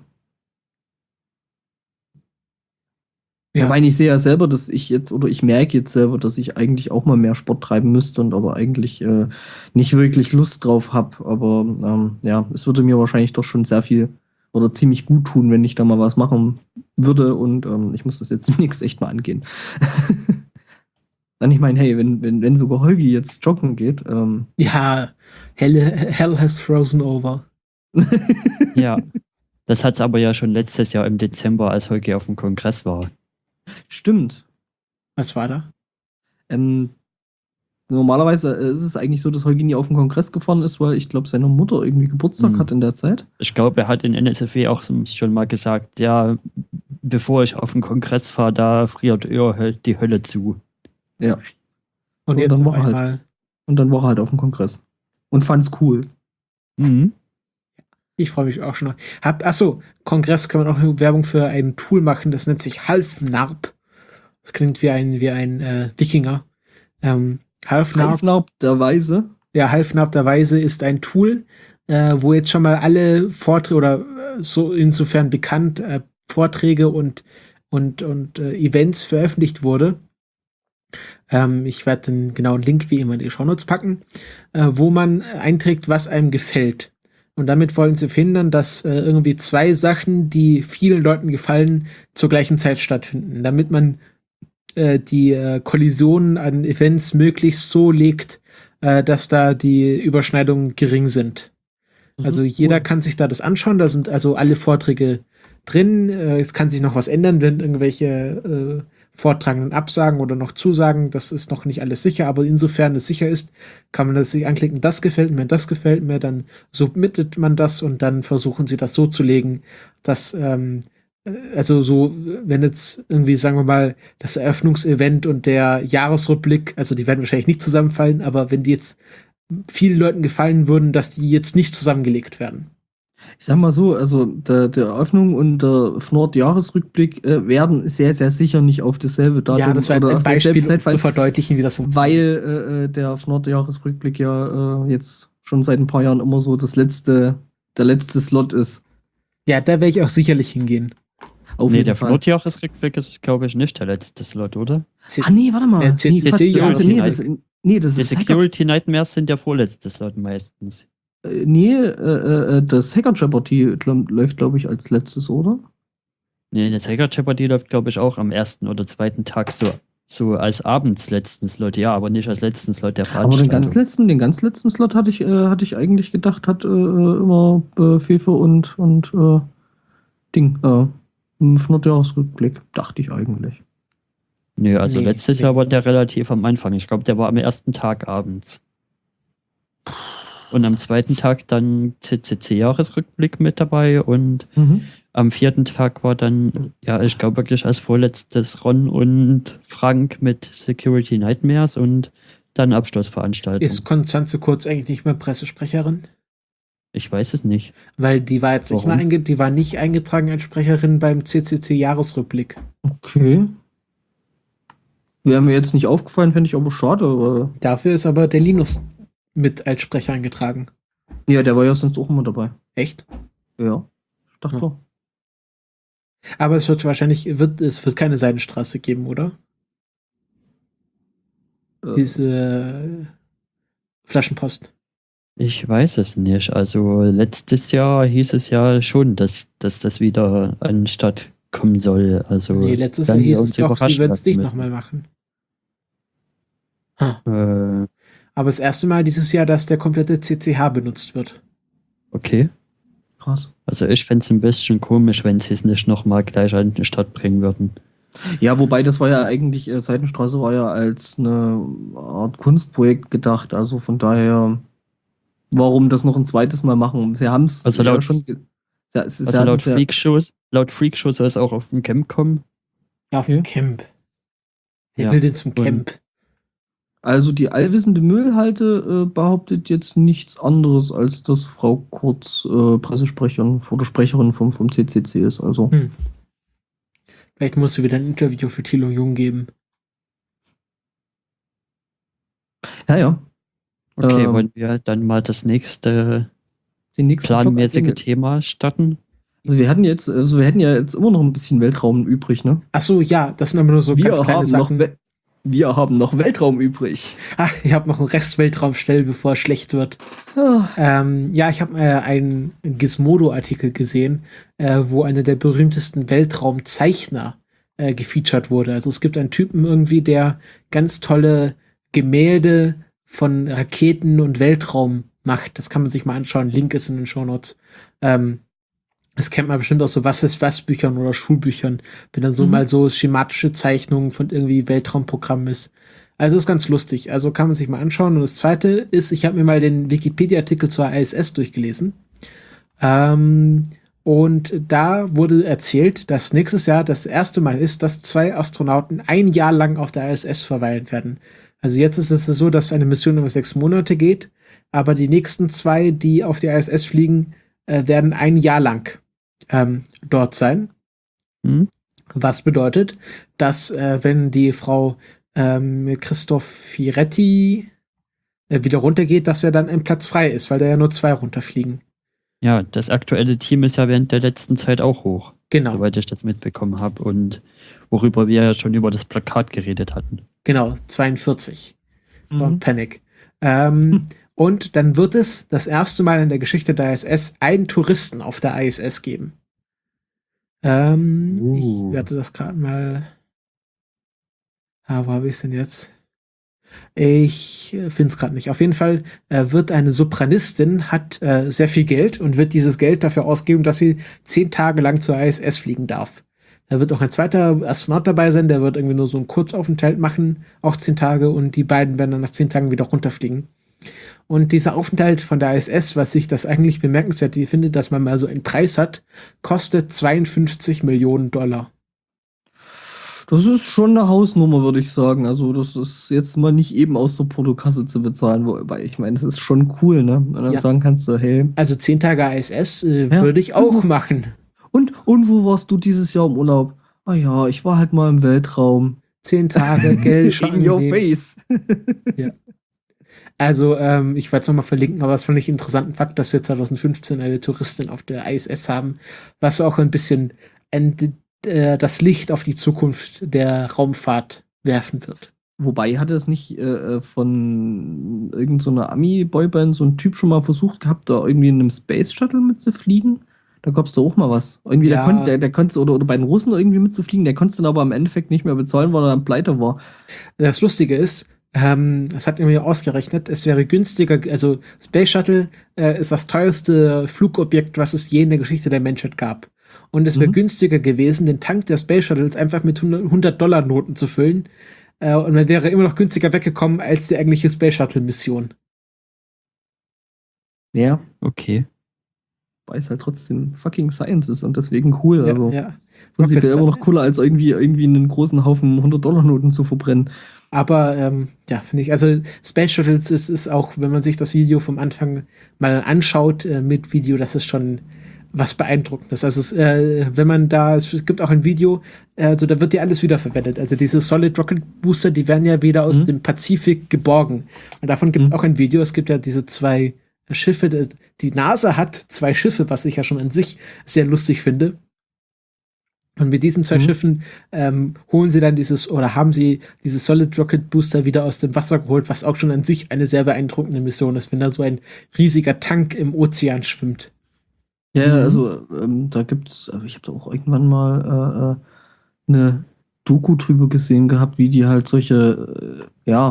Ja, meine ich sehe ja selber, dass ich merke jetzt selber, dass ich eigentlich auch mal mehr Sport treiben müsste und aber eigentlich nicht wirklich Lust drauf habe. Aber ja, es würde mir wahrscheinlich doch schon sehr viel oder ziemlich gut tun, wenn ich da mal was machen würde und ich muss das jetzt demnächst echt mal angehen. Dann ich meine, hey, wenn sogar Holgi jetzt joggen geht, Ja, hell has frozen over. Ja, das hat es aber ja schon letztes Jahr im Dezember, als Holger auf dem Kongress war. stimmt. Was war da? Normalerweise ist es eigentlich so, dass Holgi nie auf den Kongress gefahren ist, weil ich glaube, seine Mutter irgendwie Geburtstag hat in der Zeit. Ich glaube, er hat in NSFW auch schon mal gesagt, ja, bevor ich auf den Kongress fahre, da friert eher die Hölle zu. Ja. Und Und jetzt dann auf war er halt- einmal. Und dann war er halt auf dem Kongress. Und fand's cool. Mhm. Ich freue mich auch schon. Achso, Kongress kann man auch Werbung für ein Tool machen, das nennt sich Halfnarb. Das klingt wie ein Wikinger. Halfnarb, Halfnarb der Weise. ja, Halfnarb der Weise ist ein Tool, wo jetzt schon mal alle Vorträge oder so insofern bekannt Vorträge und Events veröffentlicht wurde. Ich werde den genauen Link wie immer in die Shownotes packen, wo man einträgt, was einem gefällt. Und damit wollen sie verhindern, dass irgendwie zwei Sachen, die vielen Leuten gefallen, zur gleichen Zeit stattfinden, damit man die Kollisionen an Events möglichst so legt, dass da die Überschneidungen gering sind. Also jeder kann sich da das anschauen, da sind also alle Vorträge drin. Es kann sich noch was ändern, wenn irgendwelche Vortragenden absagen oder noch zusagen. Das ist noch nicht alles sicher, aber insofern es sicher ist, kann man das sich anklicken, das gefällt mir, dann submittet man das und dann versuchen sie das so zu legen, dass also so, wenn jetzt irgendwie, sagen wir mal, das Eröffnungsevent und der Jahresrückblick, also die werden wahrscheinlich nicht zusammenfallen, aber wenn die jetzt vielen Leuten gefallen würden, dass die jetzt nicht zusammengelegt werden. Ich sag mal so, also der Eröffnung und der FNORD-Jahresrückblick werden sehr, sehr sicher nicht auf dasselbe Datum Ja, das war jetzt oder ein auf Beispiel, dieselbe Zeit um zu fallen, verdeutlichen, wie das funktioniert. weil der FNORD-Jahresrückblick ja jetzt schon seit ein paar Jahren immer so der letzte Slot ist. Ja, da werde ich auch sicherlich hingehen. Auf Nee, jeden der Fall. Flotjahresrückblick ist, glaube ich, nicht der letzte Slot, oder? Ah, nee, warte mal. Nee, CCC Quatsch, Jahresrückblick. das Die ist Security Nightmares sind der vorletzte Slot meistens. das Hacker Jeopardy läuft, glaube ich, als letztes, oder? Nee, der Hacker Jeopardy läuft, glaube ich, auch am ersten oder zweiten Tag so als abends letzten Slot, ja, aber nicht als letzten Slot der Aber Veranstaltung. den ganz letzten Slot hatte ich eigentlich gedacht, hat immer FIFA und FNORD-Jahresrückblick, dachte ich eigentlich. Nö, also Nee, letztes nee. Jahr war der relativ am Anfang. Ich glaube, der war am ersten Tag abends. Und am zweiten Tag dann CCC-Jahresrückblick mit dabei und am vierten Tag war dann, ja, ich glaube wirklich als vorletztes Ron und Frank mit Security Nightmares und dann Abschlussveranstaltung. Ist Konstanze Kurz eigentlich nicht mehr Pressesprecherin? Ich weiß es nicht. Weil die war jetzt nicht Warum? mehr die war nicht eingetragen als Sprecherin beim CCC-Jahresrückblick. Okay. Wäre mir jetzt nicht aufgefallen, fände ich aber schade. Aber Dafür ist aber der Linus mit als Sprecher eingetragen. ja, der war ja sonst auch immer dabei. Echt? Ja. Ich dachte Hm. doch. Aber es wird keine Seidenstraße geben, oder? Diese Flaschenpost. Ich weiß es nicht. Also letztes Jahr hieß es ja schon, dass das wieder anstatt kommen soll. Also Nee, letztes Jahr werden wir hieß es uns doch, sie überraschen würden es lassen nicht müssen. nochmal machen. Aber das erste Mal dieses Jahr, dass der komplette CCH benutzt wird. Okay. Krass. Also ich fände es ein bisschen komisch, wenn sie es nicht nochmal gleich an die Stadt bringen würden. Ja, wobei das war ja eigentlich, Seidenstraße war ja als eine Art Kunstprojekt gedacht. Also von daher, warum das noch ein zweites Mal machen? Sie haben es Also ja laut- schon. Also laut Freakshow soll es auch auf dem Camp kommen. Ja, auf Okay. dem Camp. Wer Ja, will denn zum und- Camp? Also die allwissende Müllhalde behauptet jetzt nichts anderes, als dass Frau Kurz Pressesprecherin oder Sprecherin vom CCC ist. Also Vielleicht muss sie wieder ein Interview für Thilo Jung geben. ja. Okay, wollen wir dann mal das nächste Den nächsten planmäßige Block- Thema starten? Also wir hätten ja jetzt immer noch ein bisschen Weltraum übrig, ne? Ach so, ja, das sind aber nur so ganz kleine Sachen. Wir haben noch Weltraum übrig. Ach, ich habe noch einen Rest Weltraumstell, bevor es schlecht wird. Ah, Ja, ich habe einen Gizmodo-Artikel gesehen, wo einer der berühmtesten Weltraumzeichner gefeatured wurde. Also es gibt einen Typen irgendwie, der ganz tolle Gemälde von Raketen und Weltraum macht. Das kann man sich mal anschauen. Link ist in den Shownotes. Das kennt man bestimmt aus so Was-ist-was-Büchern oder Schulbüchern, wenn dann so mal so schematische Zeichnungen von irgendwie Weltraumprogrammen ist. Also ist ganz lustig. Also kann man sich mal anschauen. Und das Zweite ist, ich habe mir mal den Wikipedia-Artikel zur ISS durchgelesen. Und da wurde erzählt, dass nächstes Jahr das erste Mal ist, dass 2 Astronauten ein Jahr lang auf der ISS verweilen werden. Also jetzt ist es so, dass eine Mission über 6 Monate geht, aber die nächsten 2, die auf die ISS fliegen, werden ein Jahr lang dort sein. Hm? Was bedeutet, dass wenn die Frau Christoph Firetti wieder runtergeht, dass er dann ein Platz frei ist, weil da ja nur 2 runterfliegen. Ja, das aktuelle Team ist ja während der letzten Zeit auch hoch, Genau, soweit ich das mitbekommen habe und worüber wir ja schon über das Plakat geredet hatten. genau, 42. Von mhm. Panic. Und dann wird es das erste Mal in der Geschichte der ISS einen Touristen auf der ISS geben. Ich werde das gerade mal. Wo habe ich es denn jetzt? Ich finde es gerade nicht. Auf jeden Fall wird eine Sopranistin, hat sehr viel Geld und wird dieses Geld dafür ausgeben, dass sie 10 Tage lang zur ISS fliegen darf. Da wird auch ein zweiter Astronaut dabei sein, der wird irgendwie nur so einen Kurzaufenthalt machen, auch 10 Tage, und die beiden werden dann nach 10 Tagen wieder runterfliegen. Und dieser Aufenthalt von der ISS, was ich das eigentlich bemerkenswert finde, dass man mal so einen Preis hat, kostet 52 Millionen $. Das ist schon eine Hausnummer, würde ich sagen. Also, das ist jetzt mal nicht eben aus der Portokasse zu bezahlen, wobei ich meine, das ist schon cool, ne? Und dann Ja. sagen kannst du, hey. Also 10 Tage ISS Ja. würde ich auch machen. Und wo warst du dieses Jahr im Urlaub? Ah ja, ich war halt mal im Weltraum. 10 Tage Geld schon In your angenehm. face. Also, ich werde es nochmal verlinken, aber es fand ich einen interessanten Fakt, dass wir 2015 eine Touristin auf der ISS haben, was auch ein bisschen das Licht auf die Zukunft der Raumfahrt werfen wird. Wobei hatte es nicht von irgendeiner so Ami-Boyband so ein Typ schon mal versucht gehabt, da irgendwie in einem Space Shuttle mitzufliegen? Da gab es da auch mal was. Irgendwie, Ja. der konnte, oder bei den Russen irgendwie mitzufliegen, der konnte es dann aber im Endeffekt nicht mehr bezahlen, weil er dann pleite war. Das Lustige ist, das hat mir ausgerechnet, es wäre günstiger, also Space Shuttle ist das teuerste Flugobjekt, was es je in der Geschichte der Menschheit gab. Und es wäre günstiger gewesen, den Tank der Space Shuttles einfach mit $100-Noten zu füllen. Und man wäre immer noch günstiger weggekommen als die eigentliche Space Shuttle-Mission. Ja, Okay. weil es halt trotzdem fucking Science ist und deswegen cool. Also ja. prinzipiell Rocket immer noch cooler, als irgendwie einen großen Haufen $100-Noten zu verbrennen. Aber ja, finde ich, also Space Shuttles ist auch, wenn man sich das Video vom Anfang mal anschaut, mit Video, das ist schon was Beeindruckendes. Also wenn man da, es gibt auch ein Video, also da wird ja alles wiederverwendet. Also diese Solid Rocket Booster, die werden ja wieder aus dem Pazifik geborgen. Und davon gibt es auch ein Video. Es gibt ja diese 2 Schiffe. Die NASA hat 2 Schiffe, was ich ja schon an sich sehr lustig finde. Und mit diesen 2 Schiffen holen sie dann haben sie dieses Solid Rocket Booster wieder aus dem Wasser geholt, was auch schon an sich eine sehr beeindruckende Mission ist, wenn da so ein riesiger Tank im Ozean schwimmt. Ja, also da gibt's, ich habe da auch irgendwann mal eine Doku drüber gesehen gehabt, wie die halt solche,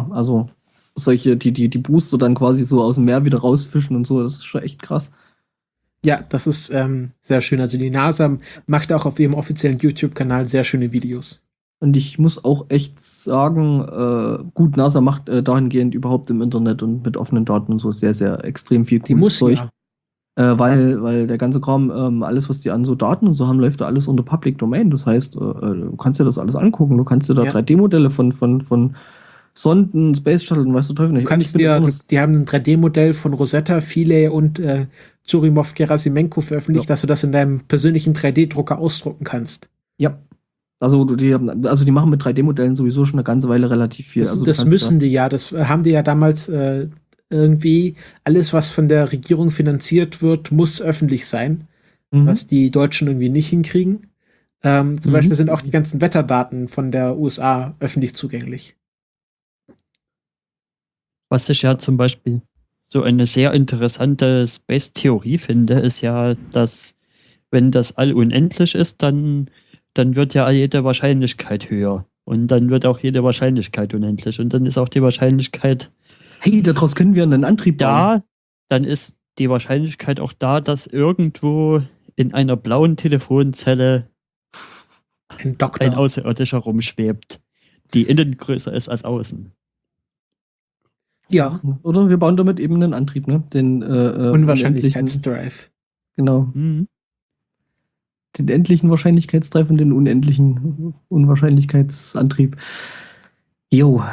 die Booster dann quasi so aus dem Meer wieder rausfischen und so. Das ist schon echt krass. Ja, das ist sehr schön. Also die NASA macht auch auf ihrem offiziellen YouTube-Kanal sehr schöne Videos. Und ich muss auch echt sagen, gut, NASA macht dahingehend überhaupt im Internet und mit offenen Daten und so sehr, sehr extrem viel Die cooles muss Zeug. ja. Weil der ganze Kram, alles, was die an so Daten und so haben, läuft da alles unter Public Domain. Das heißt, du kannst dir das alles angucken. Du kannst dir da 3D-Modelle von Sonden, Space Shuttle und weißt du Teufel nicht. Du kannst die haben ein 3D-Modell von Rosetta, Philae und Churimov Gerasimenko veröffentlicht, dass du das in deinem persönlichen 3D-Drucker ausdrucken kannst. Ja. Also die machen mit 3D-Modellen sowieso schon eine ganze Weile relativ viel. Das müssen die ja. Das haben die ja damals irgendwie, alles, was von der Regierung finanziert wird, muss öffentlich sein, was die Deutschen irgendwie nicht hinkriegen. Zum Beispiel sind auch die ganzen Wetterdaten von der USA öffentlich zugänglich. Was ich ja zum Beispiel so eine sehr interessante Space-Theorie finde, ist ja, dass wenn das All unendlich ist, dann wird ja jede Wahrscheinlichkeit höher. Und dann wird auch jede Wahrscheinlichkeit unendlich. Und dann ist auch die Wahrscheinlichkeit hey, daraus können wir einen Antrieb bauen. da, dann ist die Wahrscheinlichkeit auch da, dass irgendwo in einer blauen Telefonzelle Ein Doktor. ein Außerirdischer rumschwebt, die innen größer ist als außen. Ja. Oder wir bauen damit eben einen Antrieb, ne? Den Unwahrscheinlichkeitsdrive. Genau. Mhm. Den endlichen Wahrscheinlichkeitsdrive und den unendlichen Unwahrscheinlichkeitsantrieb. Jo.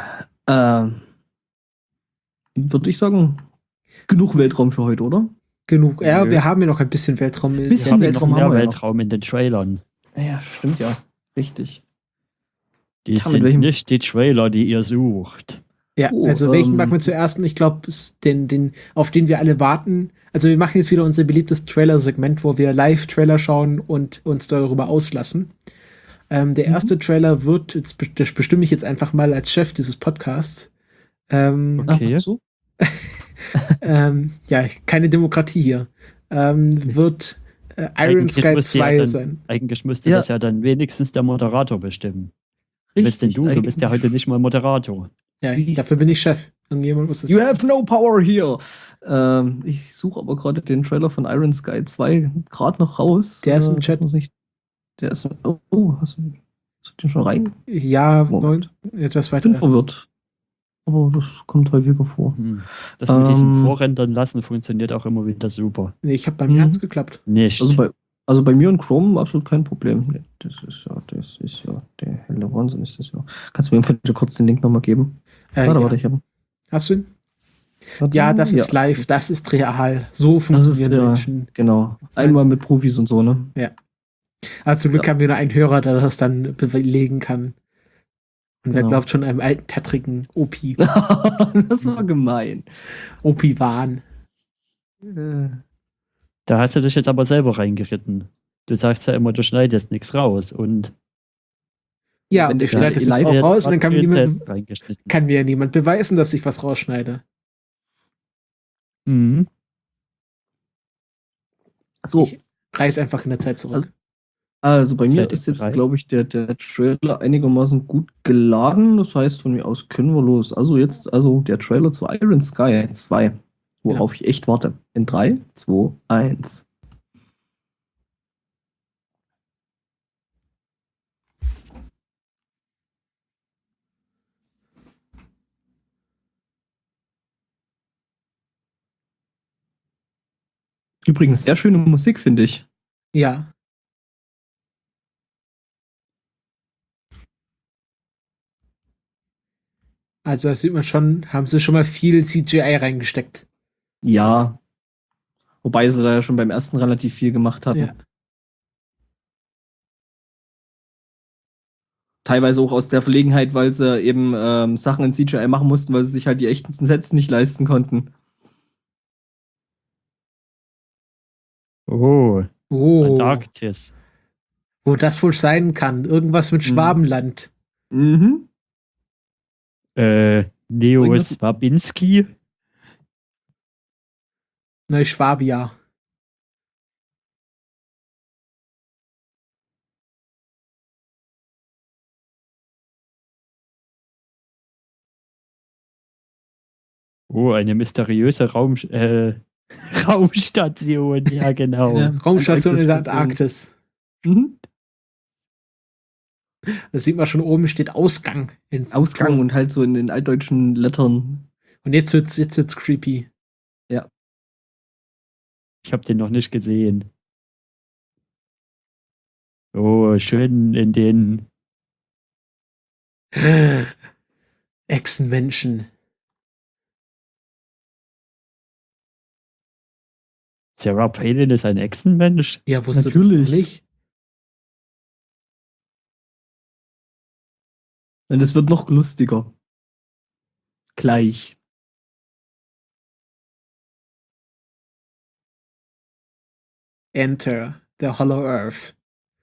Würde ich sagen, genug Weltraum für heute, oder? Genug. Ja, Nö. wir haben ja noch ein bisschen Weltraum. Bisschen Wir haben Weltraum noch haben mehr wir noch. Weltraum in den Trailern. Ja, stimmt ja. Richtig. Die Ja, mit sind welchem- nicht die Trailer, die ihr sucht. Ja, Oh, also welchen machen wir zuerst? Ich glaube, den, auf den wir alle warten. Also wir machen jetzt wieder unser beliebtes Trailer-Segment, wo wir Live-Trailer schauen und uns darüber auslassen. Der erste Trailer wird, das bestimme ich jetzt einfach mal als Chef dieses Podcasts. Okay. Ach so? Ja, keine Demokratie hier. Wird Iron Eigentlich Sky müsste 2 dann- sein. Eigentlich müsste Ja. das ja dann wenigstens der Moderator bestimmen. Bist denn du? Du bist ja heute nicht mal Moderator. Ja, Wie- dafür bin ich Chef. Irgendjemand muss das. You have no power here. Ich suche aber gerade den Trailer von Iron Sky 2 gerade noch raus. Der ist im Chat. Muss ich Der ist. Oh, hast du den schon rein? Ja, Moment. etwas Ich bin weiter. verwirrt. Aber das kommt häufiger vor. Das mit diesem Ähm, Vorrendern lassen funktioniert auch immer wieder super. Nee, ich habe bei mir Mhm. hat's geklappt. Nicht. Also bei mir und Chrome absolut kein Problem. Nee, das ist ja der helle Wahnsinn ist das ja. Kannst du mir bitte kurz den Link nochmal geben? Ja. Warte, ich habe. Hast du ihn? Ja, das ist live, das ist real. So funktionieren real. Menschen. Genau. Einmal mit Profis und so, ne? Also zum Glück Ja. haben wir nur einen Hörer, der das dann belegen kann. Und wer Genau. glaubt schon einem alten, tattrigen OP, Das war gemein. OP-Wahn. Da hast du dich jetzt aber selber reingeritten. Du sagst ja immer, du schneidest nichts raus. Und Ja, Wenn und der ich schneide das jetzt live- auch jetzt raus und dann kann mir, selbst reingeschnitten. kann mir ja niemand beweisen, dass ich was rausschneide. Mhm. So, Ich reiß einfach in der Zeit zurück. also bei mir Seid ihr ist jetzt, bereit? glaube ich, der Trailer einigermaßen gut geladen. Das heißt, von mir aus können wir los. Also der Trailer zu Iron Sky 2, worauf ich echt warte. In 3, 2, 1. Übrigens, sehr schöne Musik, finde ich. Ja. Also da sieht man schon, haben sie schon mal viel CGI reingesteckt. Ja. Wobei sie da ja schon beim ersten relativ viel gemacht hatten. Ja. Teilweise auch aus der Verlegenheit, weil sie eben Sachen in CGI machen mussten, weil sie sich halt die echten Sets nicht leisten konnten. Oh, Oh, Antarktis. wo das wohl sein kann. Irgendwas mit Mhm. Schwabenland. Mhm. Neo Irgendwas- Swabinski. Neuschwabia. Oh, eine mysteriöse Raumstation. Ja, genau. Ja, Raumstation in der Antarktis. Antarktis. Mhm. Da sieht man schon oben steht Ausgang. Ausgang und halt so in den altdeutschen Lettern. Und jetzt wird's creepy. Ich habe den noch nicht gesehen. Oh, schön in den. Echsenmenschen. Sarah Palin ist ein Echsenmensch. Ja, wusstest du Natürlich. das noch nicht? Und es wird noch lustiger. Gleich. Enter the Hollow Earth.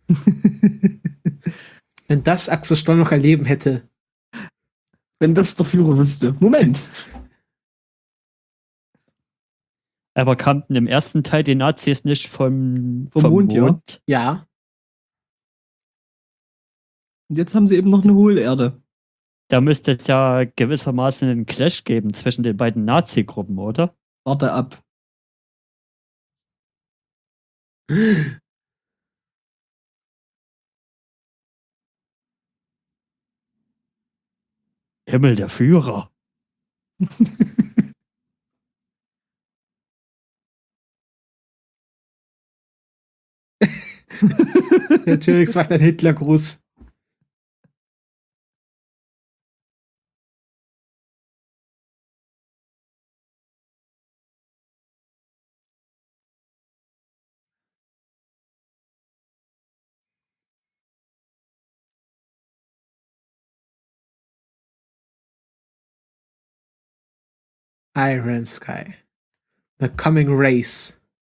Wenn das Axel Stoll noch erleben hätte. Wenn das der Führer wüsste. Moment. Aber kannten im ersten Teil die Nazis nicht vom Mond, ja. Ja. Und jetzt haben sie eben noch eine Hohlerde. Da müsste es ja gewissermaßen einen Clash geben zwischen den beiden Nazi-Gruppen, oder? Warte ab. Himmel, der Führer. Der T-Rex macht einen Hitlergruß. Iron Sky. The Coming Race.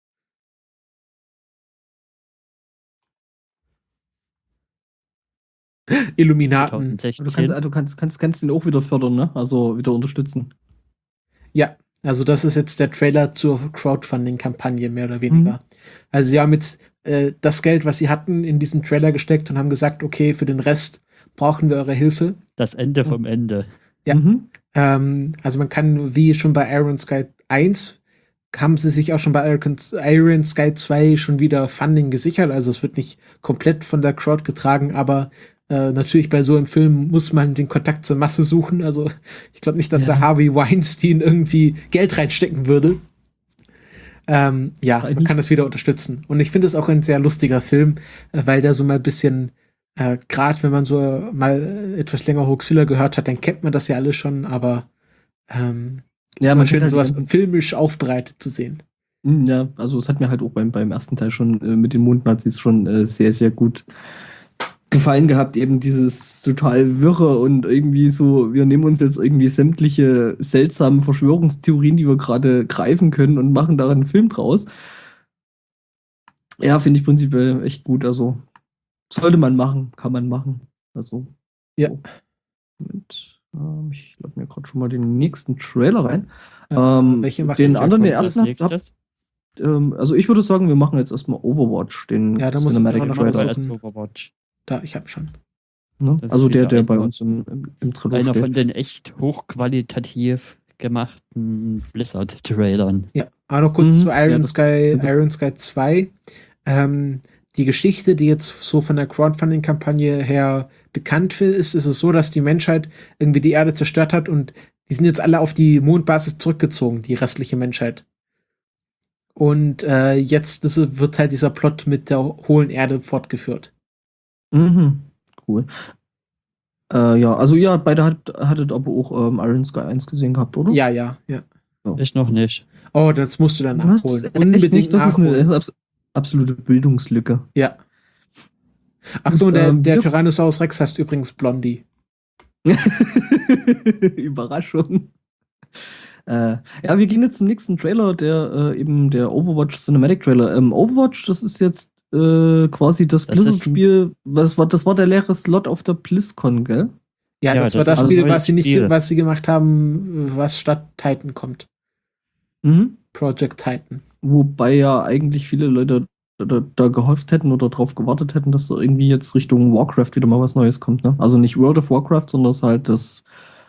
Illuminaten. 2016. Du kannst ihn auch wieder fördern, ne? Also wieder unterstützen. Ja, also das ist jetzt der Trailer zur Crowdfunding-Kampagne, mehr oder weniger. Also sie haben jetzt das Geld, was sie hatten, in diesen Trailer gesteckt und haben gesagt, okay, für den Rest brauchen wir eure Hilfe. Das Ende vom Ende. Ja. Mhm. Also man kann, wie schon bei Iron Sky 1, haben sie sich auch schon bei Iron Sky 2 schon wieder Funding gesichert. Also es wird nicht komplett von der Crowd getragen, aber natürlich bei so einem Film muss man den Kontakt zur Masse suchen. Also ich glaube nicht, dass Ja. der Harvey Weinstein irgendwie Geld reinstecken würde. Ja, man kann das wieder unterstützen. Und ich finde es auch ein sehr lustiger Film, weil der so mal ein bisschen, gerade wenn man so mal etwas länger Hoaxilla gehört hat, dann kennt man das ja alles schon, aber Ja, mal man schön, kennt halt sowas die ganzen- filmisch aufbereitet zu sehen. Ja, also es hat mir halt auch beim ersten Teil schon mit den Mondnazis schon sehr, sehr gut gefallen gehabt, eben dieses total wirre und irgendwie so, wir nehmen uns jetzt irgendwie sämtliche seltsamen Verschwörungstheorien, die wir gerade greifen können und machen daran einen Film draus. Ja, finde ich prinzipiell echt gut. Also sollte man machen, kann man machen. Also Ja. so. Moment, ich lade mir gerade schon mal den nächsten Trailer rein. Welche machen Den wir anderen, den als Was ist ersten, das nächstes? also ich würde sagen, wir machen jetzt erstmal Overwatch, den Ja, da muss ich auch Cinematic noch mal Trailer. versuchen. Erst Overwatch. Da, ich habe schon. Ne? Das Also ist der wieder bei einer- uns im Trailer Einer steht. von den echt hochqualitativ gemachten Blizzard-Trailern. Ja, aber noch kurz Mhm. zu Ja, das- Iron Sky 2. Die Geschichte, die jetzt so von der Crowdfunding-Kampagne her bekannt ist es so, dass die Menschheit irgendwie die Erde zerstört hat und die sind jetzt alle auf die Mondbasis zurückgezogen, die restliche Menschheit. Und jetzt wird halt dieser Plot mit der hohlen Erde fortgeführt. Mhm. Cool. Ja, also ja, beide hattet aber auch Iron Sky 1 gesehen gehabt, oder? Ja, ja, ja. Ich noch nicht. Oh, das musst du dann Was? nachholen. Echt Unbedingt nicht? Das ist nachholen. eine absolute Bildungslücke. Ja. Ach so, und der wir- Tyrannosaurus Rex heißt übrigens Blondie. Überraschung. Ja, wir gehen jetzt zum nächsten Trailer, der eben der Overwatch Cinematic Trailer. Overwatch, das ist jetzt quasi das Das ist Blizzard-Spiel. Das war der leere Slot auf der BlizzCon, gell? Ja, Ja, das war das das ist Spiel, ein was sie nicht, Spiel. was sie gemacht haben, was statt Titan kommt. Mhm. Project Titan. Wobei ja eigentlich viele Leute da gehofft hätten oder darauf gewartet hätten, dass da irgendwie jetzt Richtung Warcraft wieder mal was Neues kommt. Ne? Also nicht World of Warcraft, sondern es ist halt das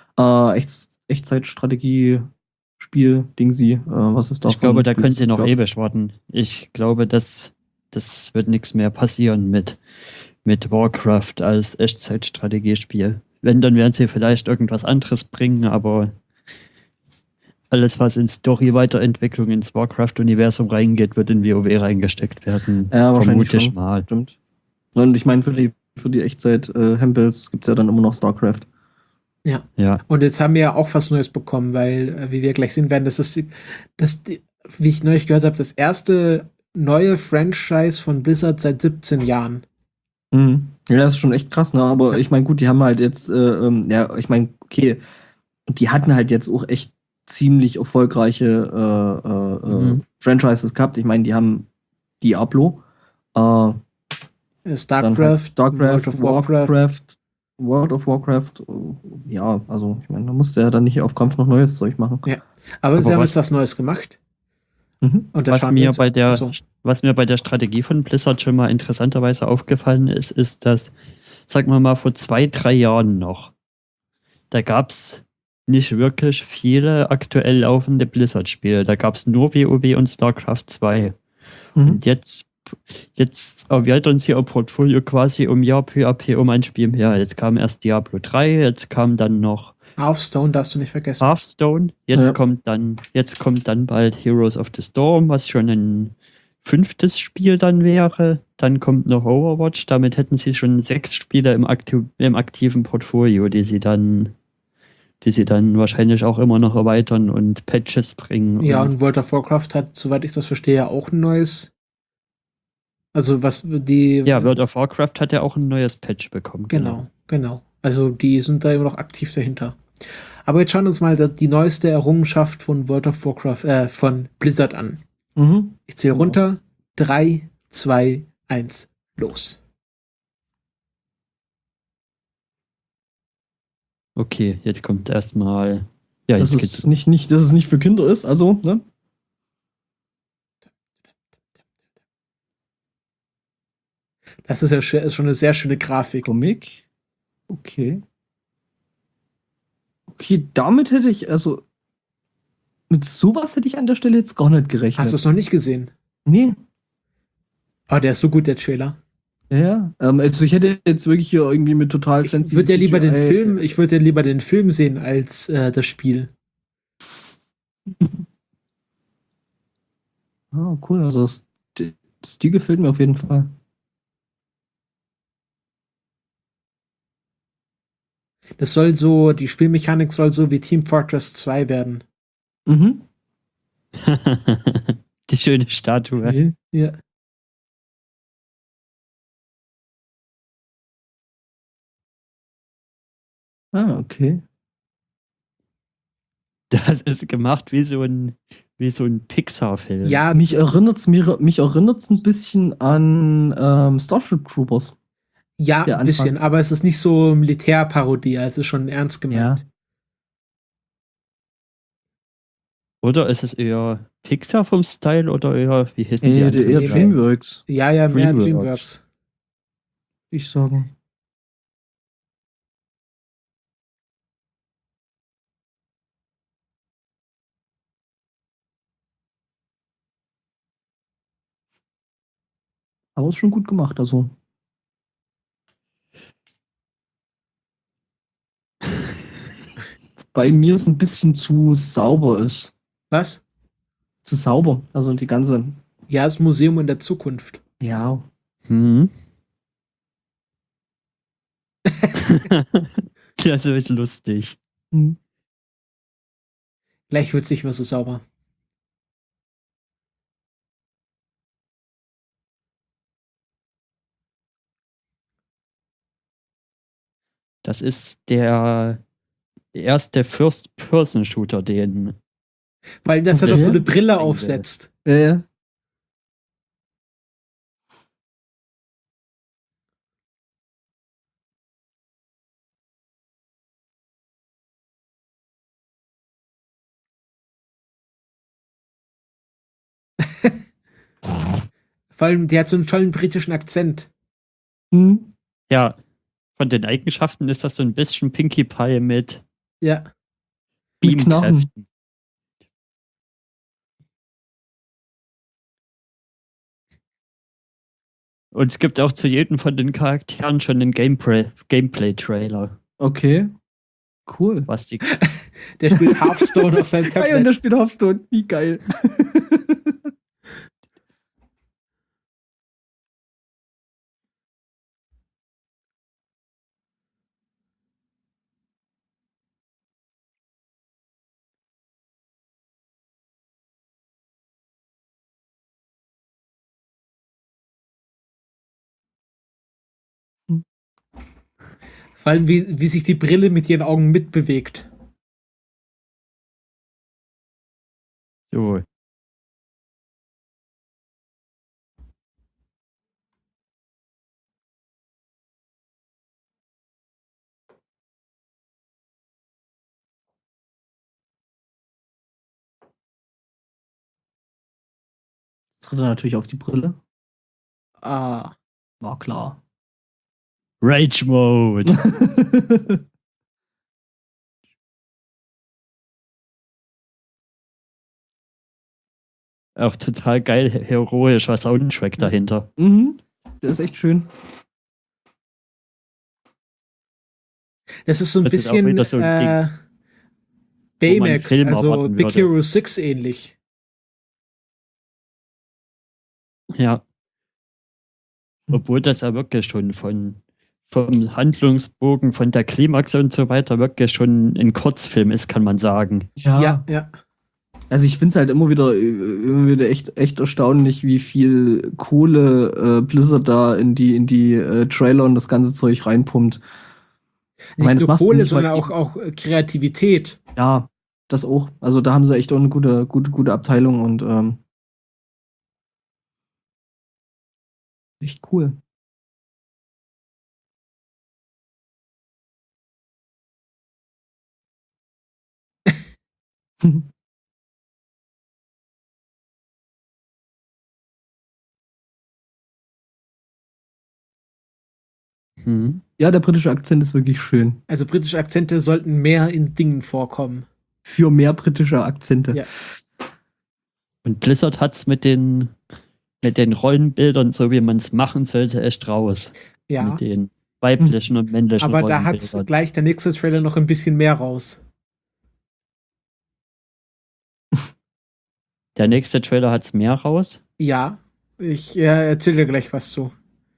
Echtzeitstrategie-Spiel, Dingsy, was ist da? Ich glaube, da können sie noch gab. ewig warten. Ich glaube, das wird nichts mehr passieren mit Warcraft als Echtzeitstrategiespiel. Wenn, dann werden sie vielleicht irgendwas anderes bringen, aber alles, was in Story-Weiterentwicklung ins Warcraft-Universum reingeht, wird in WoW reingesteckt werden. Ja, wahrscheinlich Vermute ich schon. mal. Stimmt. Und ich meine, für die Echtzeit-Hempels gibt es ja dann immer noch StarCraft. Ja, Und jetzt haben wir ja auch was Neues bekommen, weil, wie wir gleich sehen werden, wie ich neulich gehört habe, das erste neue Franchise von Blizzard seit 17 Jahren. Mhm. Ja, das ist schon echt krass, ne? Aber ich meine, gut, die haben halt jetzt, ja, ich meine, okay, die hatten halt jetzt auch echt ziemlich erfolgreiche Franchises gehabt. Ich meine, die haben Diablo, dann halt StarCraft, World of Warcraft, ja, also ich meine, da musste ja dann nicht auf Kampf noch neues Zeug machen. Ja. Aber sie Aber haben was- jetzt was Neues gemacht. Mhm. Und da was schauen wir mir, uns- bei der, Achso. was mir bei der Strategie von Blizzard schon mal interessanterweise aufgefallen ist, dass, sagen wir mal, vor 2-3 Jahren noch, da gab es nicht wirklich viele aktuell laufende Blizzard-Spiele. Da gab es nur WoW und StarCraft 2. Mhm. Und jetzt erweitern sie ihr Portfolio quasi um Jahr peu à peu um ein Spiel mehr. Jetzt kam erst Diablo 3, jetzt kam dann noch Hearthstone darfst du nicht vergessen. Hearthstone, jetzt Ja. kommt dann bald Heroes of the Storm, was schon ein 5. Spiel dann wäre. Dann kommt noch Overwatch, damit hätten sie schon 6 Spiele im aktiven Portfolio, die sie dann wahrscheinlich auch immer noch erweitern und Patches bringen. Ja, und und World of Warcraft hat, soweit ich das verstehe, ja auch ein neues. Also was die. ja, World of Warcraft hat ja auch ein neues Patch bekommen. Genau. Also die sind da immer noch aktiv dahinter. Aber jetzt schauen wir uns mal die neueste Errungenschaft von World of Warcraft, von Blizzard an. Mhm. Ich zähle Genau. runter. 3, 2, 1, los. Okay, jetzt kommt erstmal. Ja, Dass jetzt es geht's. nicht, dass es nicht für Kinder ist, also, ne? Das ist ja ist schon eine sehr schöne Grafik. Comic. Okay. Okay, damit hätte ich, also, mit sowas hätte ich an der Stelle jetzt gar nicht gerechnet. Hast du es noch nicht gesehen? Nee. Oh, der ist so gut, der Trailer. Ja. Also ich hätte jetzt wirklich hier irgendwie mit total Ich würde ja lieber den Film, ich würde ja lieber den Film sehen als das Spiel. Ah, cool. Also das Stil gefällt mir auf jeden Fall. Das soll so, die Spielmechanik soll so wie Team Fortress 2 werden. Mhm. Die schöne Statue. Okay. Ja. Ah, okay. Das ist gemacht wie so ein Pixar-Film. Ja, Mich erinnert's ein bisschen an Starship Troopers. ja, der ein bisschen, Anfang. aber es ist nicht so Militärparodie, also schon ernst gemeint. Oder ist es eher Pixar vom Style oder eher, wie hießen die Eher anderen? Dreamworks, Ja, ja, mehr Dreamworks. Dreamworks. würde ich sagen. Aber ist schon gut gemacht, also. Bei mir ist ein bisschen zu sauber ist. Was? Zu sauber. Also die ganze. Ja, das Museum in der Zukunft. Ja. Hm. Das ist lustig. Hm. Gleich wird es nicht mehr so sauber. Das ist der erste First-Person-Shooter, den. Weil das er Okay. doch so eine Brille Eingesetzt. aufsetzt. Ja. Vor allem, der hat so einen tollen britischen Akzent. Hm. Ja, von den Eigenschaften ist das so ein bisschen Pinkie Pie mit Ja. Mit Knarren. Beamkräften. Und es gibt auch zu jedem von den Charakteren schon einen Gameplay-Trailer, Okay. Cool. was die. Der spielt Hearthstone auf seinem Hey, und Tablet. der spielt Hearthstone. Wie geil. Vor allem, wie sich die Brille mit ihren Augen mitbewegt. So. Tritt er natürlich auf die Brille. Ah. War klar. Rage Mode. Auch total geil, heroischer Soundtrack dahinter. Mhm. Der ist echt schön. Das ist so ein Das ist auch bisschen wieder so ein Ding, wo man Baymax, Film also erwarten Big würde. Hero 6 ähnlich. Ja. Obwohl das ja wirklich schon vom Handlungsbogen, von der Klimax und so weiter wirklich schon ein Kurzfilm ist, kann man sagen. Ja, ja. Also ich finde es halt immer wieder echt erstaunlich, wie viel Kohle Blizzard da in die Trailer und das ganze Zeug reinpumpt. Ich meine, Nicht das nur machst du Kohle, nicht mal sondern eben. auch Kreativität. Ja, das auch. Also da haben sie echt auch eine gute Abteilung und echt cool. Hm. Ja, der britische Akzent ist wirklich schön. Also britische Akzente sollten mehr in Dingen vorkommen. für mehr britische Akzente. Ja. Und Blizzard hat es mit den Rollenbildern, so wie man es machen sollte, echt raus. Ja, Mit den weiblichen und männlichen aber da hat's Rollenbildern. gleich der nächste Trailer noch ein bisschen mehr raus. Der nächste Trailer hat es mehr raus. Ja, ich erzähle dir gleich was zu.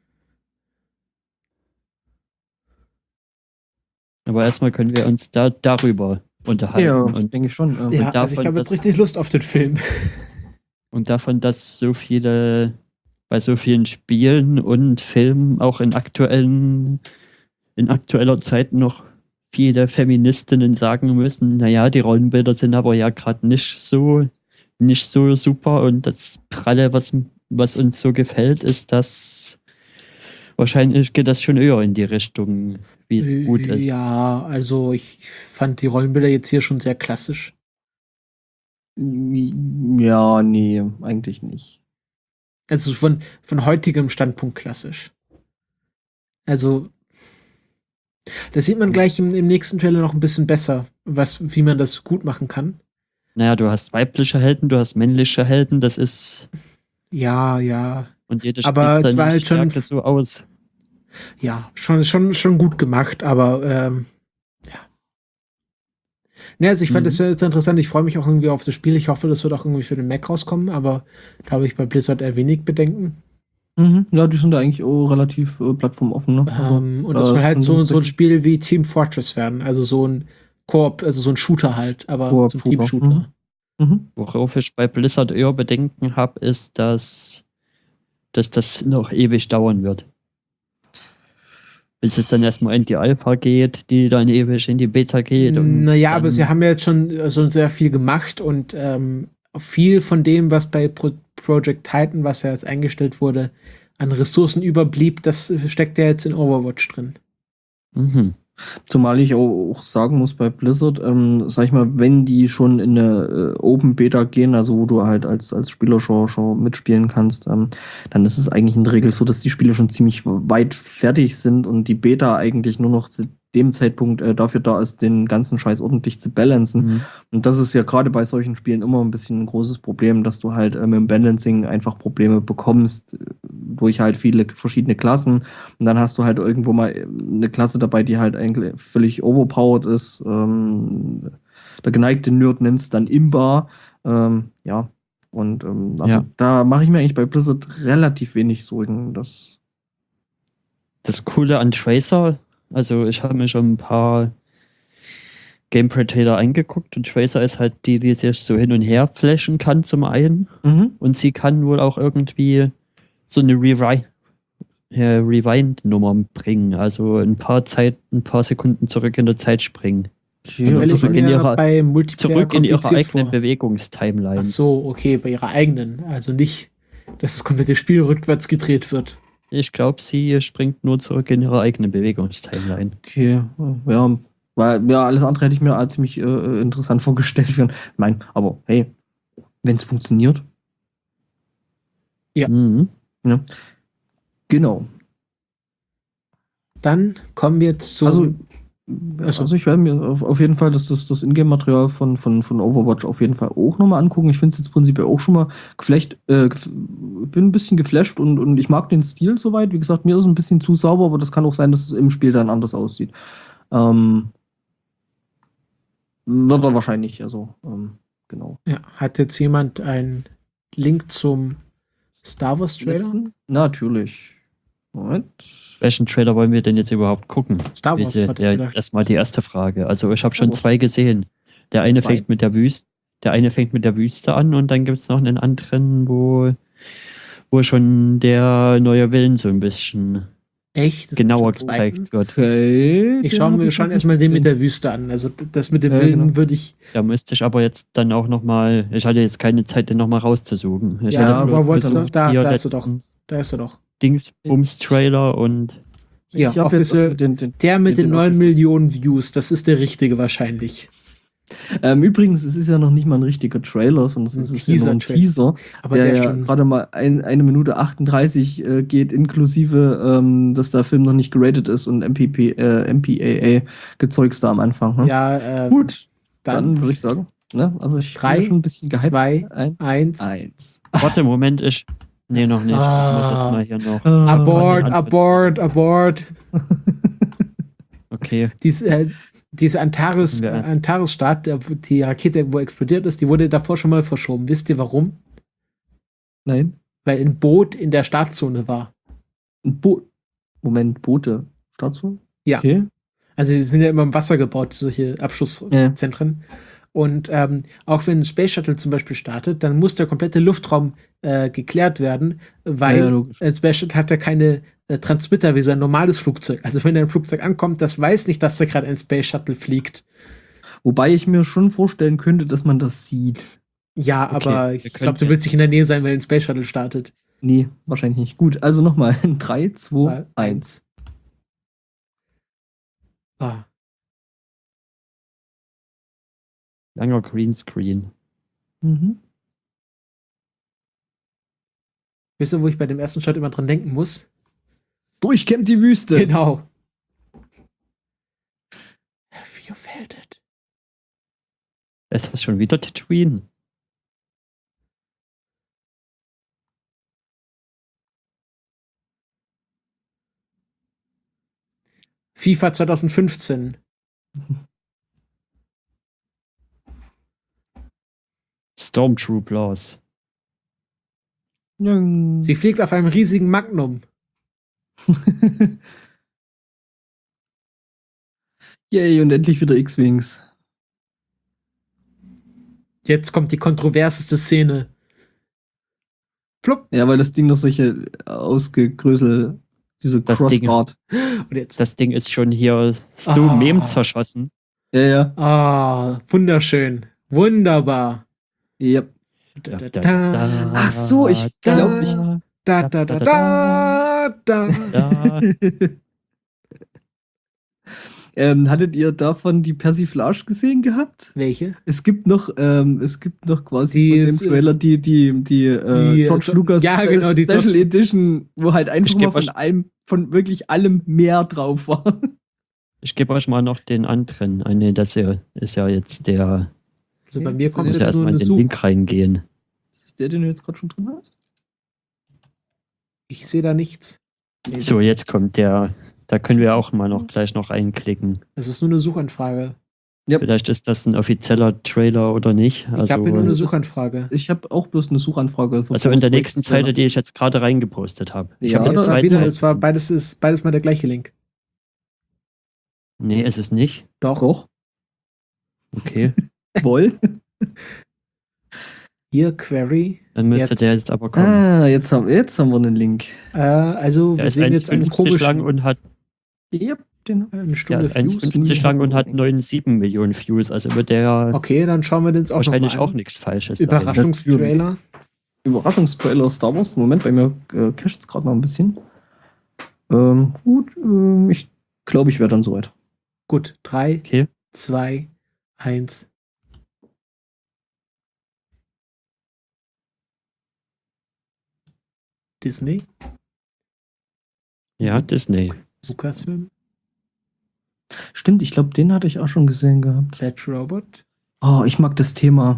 Aber erstmal können wir uns darüber unterhalten. Ja, Und denke ich schon. Ja, davon, also ich habe jetzt dass- richtig Lust auf den Film. Und davon, dass bei so vielen Spielen und Filmen auch in aktueller Zeit noch viele Feministinnen sagen müssen, naja, die Rollenbilder sind aber ja gerade nicht so super und das Pralle, was uns so gefällt, ist, dass wahrscheinlich geht das schon eher in die Richtung, wie es gut ist. Ja, also ich fand die Rollenbilder jetzt hier schon sehr klassisch. Ja, nee, eigentlich nicht. Also von heutigem Standpunkt klassisch. Also, das sieht man gleich im nächsten Trailer noch ein bisschen besser, wie man das gut machen kann. Naja, du hast weibliche Helden, du hast männliche Helden, das ist, Ja, ja, und jede Aber spielt es war seine halt schon- Stärke so aus. ja, schon gut gemacht, aber ja. Ne, also ich fand das jetzt interessant. Ich freue mich auch irgendwie auf das Spiel. Ich hoffe, das wird auch irgendwie für den Mac rauskommen, aber da habe ich bei Blizzard eher wenig Bedenken. Mhm. Ja, die sind da eigentlich auch relativ plattformoffen. Ne? Also, Und das soll halt so ein Spiel wie Team Fortress werden, also so ein Koop, also so ein Shooter halt, aber zum Koop-Shooter. Team-Shooter. Mhm. Worauf ich bei Blizzard eher Bedenken habe, ist, dass das noch ewig dauern wird. Bis es dann erstmal in die Alpha geht, die dann ewig in die Beta geht. Und Naja, dann, aber sie haben ja jetzt schon sehr viel gemacht und viel von dem, was bei Project Titan, was ja jetzt eingestellt wurde, an Ressourcen überblieb, das steckt ja jetzt in Overwatch drin. Mhm. Zumal ich auch sagen muss, bei Blizzard, sag ich mal, wenn die schon in eine Open Beta gehen, also wo du halt als Spieler schon mitspielen kannst, dann ist es eigentlich in der Regel so, dass die Spiele schon ziemlich weit fertig sind und die Beta eigentlich nur noch zu dem Zeitpunkt dafür da ist, den ganzen Scheiß ordentlich zu balancen. Mhm. Und das ist ja gerade bei solchen Spielen immer ein bisschen ein großes Problem, dass du halt mit dem Balancing einfach Probleme bekommst durch halt viele verschiedene Klassen. Und dann hast du halt irgendwo mal eine Klasse dabei, die halt eigentlich völlig overpowered ist. Der geneigte Nerd nennt es dann Imba. Ja, und also Ja. da mache ich mir eigentlich bei Blizzard relativ wenig Sorgen. Das Coole an Tracer, also ich habe mir schon ein paar Gameplay-Trailer angeguckt und Tracer ist halt die sich so hin und her flashen kann zum einen und sie kann wohl auch irgendwie so eine Rewind-Nummer bringen, also ein paar Sekunden zurück in der Zeit springen. Ja, Weil ich zurück in mir ihrer- bei Multiplayer Zurück in ihrer kompliziert eigenen vor. Bewegungstimeline. Ach so, okay, bei ihrer eigenen. Also nicht, dass das komplette Spiel rückwärts gedreht wird. Ich glaube, sie springt nur zurück in ihre eigene Bewegungstimeline. Okay, ja, weil ja, alles andere hätte ich mir als ziemlich interessant vorgestellt. Nein, aber hey, wenn es funktioniert, Ja. Mhm. genau. Dann kommen wir jetzt zu. Also ich werde mir auf jeden Fall das Ingame-Material von Overwatch auf jeden Fall auch nochmal angucken. Ich finde es jetzt prinzipiell auch schon mal bin ein bisschen geflasht und ich mag den Stil soweit. Wie gesagt, mir ist es ein bisschen zu sauber, aber das kann auch sein, dass es im Spiel dann anders aussieht. Wird er wahrscheinlich, also genau. Ja, hat jetzt jemand einen Link zum Star Wars Trailer? Letzten? Natürlich. Moment. Welchen Trailer wollen wir denn jetzt überhaupt gucken? Star Wars, hatte ich gedacht. Erstmal die erste Frage. Also ich habe Star schon Wars. 2 gesehen. Der eine 2? fängt mit der Wüste an und dann gibt es noch einen anderen, wo schon der neue Willen so ein bisschen Echt? Das genauer ist schon der zweite? gezeigt wird. Okay. Wir schauen erstmal den mit der Wüste an. Also das mit dem Ja, Wilden genau. würde ich. Da müsste ich aber jetzt dann auch nochmal, ich hatte jetzt keine Zeit, den nochmal rauszusuchen. Ich Ja, hatte aber bloß wolltest du versucht, da- hier da ist er doch. letztens Da ist er doch. Dingsbums-Trailer und Hier, Ich habe jetzt Officer, den der mit den 9 Officer- Millionen Views, das ist der richtige wahrscheinlich. Übrigens, es ist ja noch nicht mal ein richtiger Trailer, sondern es ist ja nur ein Teaser-Trailer. Teaser, Aber der der ja schon. gerade mal 1 Minute 38 geht, inklusive, dass der Film noch nicht geratet ist und MPAA-Gezeugs da am Anfang. Ne? Ja, Gut. Dann würde ich sagen, ne? Also ich bin Drei, ja schon ein bisschen gehypt. 2, Ein, 1. eins. Warte, Moment, Nee, noch nicht. Ich mach das mal hier noch. Abort, die Antwort abort, abort. Okay. Diese Gucken wir an. Antares-Start, die Rakete, wo explodiert ist, die wurde davor schon mal verschoben. Wisst ihr warum? Nein. Weil ein Boot in der Startzone war. Ein Boot. Moment, Boote. Startzone? Ja. Okay. Also die sind ja immer im Wasser gebaut, solche Abschusszentren. Und auch wenn ein Space Shuttle zum Beispiel startet, dann muss der komplette Luftraum geklärt werden, weil logisch. ein Space Shuttle hat ja keine Transmitter wie so ein normales Flugzeug. Also wenn ein Flugzeug ankommt, das weiß nicht, dass da gerade ein Space Shuttle fliegt. Wobei ich mir schon vorstellen könnte, dass man das sieht. Ja, Okay, aber wir ich können glaube, du willst nicht in der Nähe sein, wenn ein Space Shuttle startet. Nee, wahrscheinlich nicht. Gut, also nochmal. 3, 2, 1. Ah, Langer Greenscreen. Mhm. wisst ihr, wo ich bei dem ersten Shot immer dran denken muss? Durchkämmt die Wüste. Genau. Have you felt it? Es ist schon wieder Tatooine. FIFA 2015. Stormtroopers. Sie fliegt auf einem riesigen Magnum. Yay, und endlich wieder X-Wings. Jetzt kommt die kontroverseste Szene. Flupp. Ja, weil das Ding noch solche ausgegrößelt, diese Das Ding. Crossart. Und jetzt. Das Ding ist schon hier so Ah. Mem zerschossen. Ja, ja. Ah, wunderschön. Wunderbar. Yep. Da, da, da, Ach so, ich glaube, ich. da, da, da, da, da. Hattet ihr davon die Persiflage gesehen gehabt? Welche? Es gibt noch quasi Die von dem ist, Trailer die George Lucas ja, genau, die Special George- Edition, wo halt einfach Ich mal geb von wirklich allem mehr drauf war. Ich gebe euch mal noch den anderen. Nee, das hier ist ja jetzt der. Also bei mir Ich kommt Ich muss ja jetzt nur erstmal in eine den Suche. Link reingehen. Ist der, den du jetzt gerade schon drin hast? Ich sehe da nichts. Nee, So, jetzt kommt der. Da können wir auch mal noch gleich noch reinklicken. Es ist nur eine Suchanfrage. Ja. Vielleicht ist das ein offizieller Trailer oder nicht. Ich habe hier nur eine Suchanfrage. Ich habe auch bloß eine Suchanfrage. Also in der nächsten Zeile, die ich jetzt gerade reingepostet habe. Ja, hab das jetzt ist weiter- Es war beides mal der gleiche Link. Nee, ist es nicht. Doch. Okay. Woll. Hier, Query. Dann müsste Jetzt. der jetzt aber kommen. Ah, jetzt haben wir einen Link. Also, Der wir ist sehen jetzt einen 1,50 lang komischen. und hat, Yep, den. Eine der Stunde ist Views. 1,50 lang und hat 9,7 Millionen Views. Also wird der Okay, dann schauen wir den jetzt auch wahrscheinlich noch mal auch an. nichts Falsches sein. Überraschungstrailer. Überraschungstrailer Star Wars. Moment, bei mir cached es gerade noch ein bisschen. Gut, ich glaube, ich wäre dann soweit. Gut, 3, Okay. 2, 1. Disney, Ja, Disney. Lucasfilm, Stimmt, ich glaube, den hatte ich auch schon gesehen gehabt. Bad Robot. Oh, ich mag das Thema.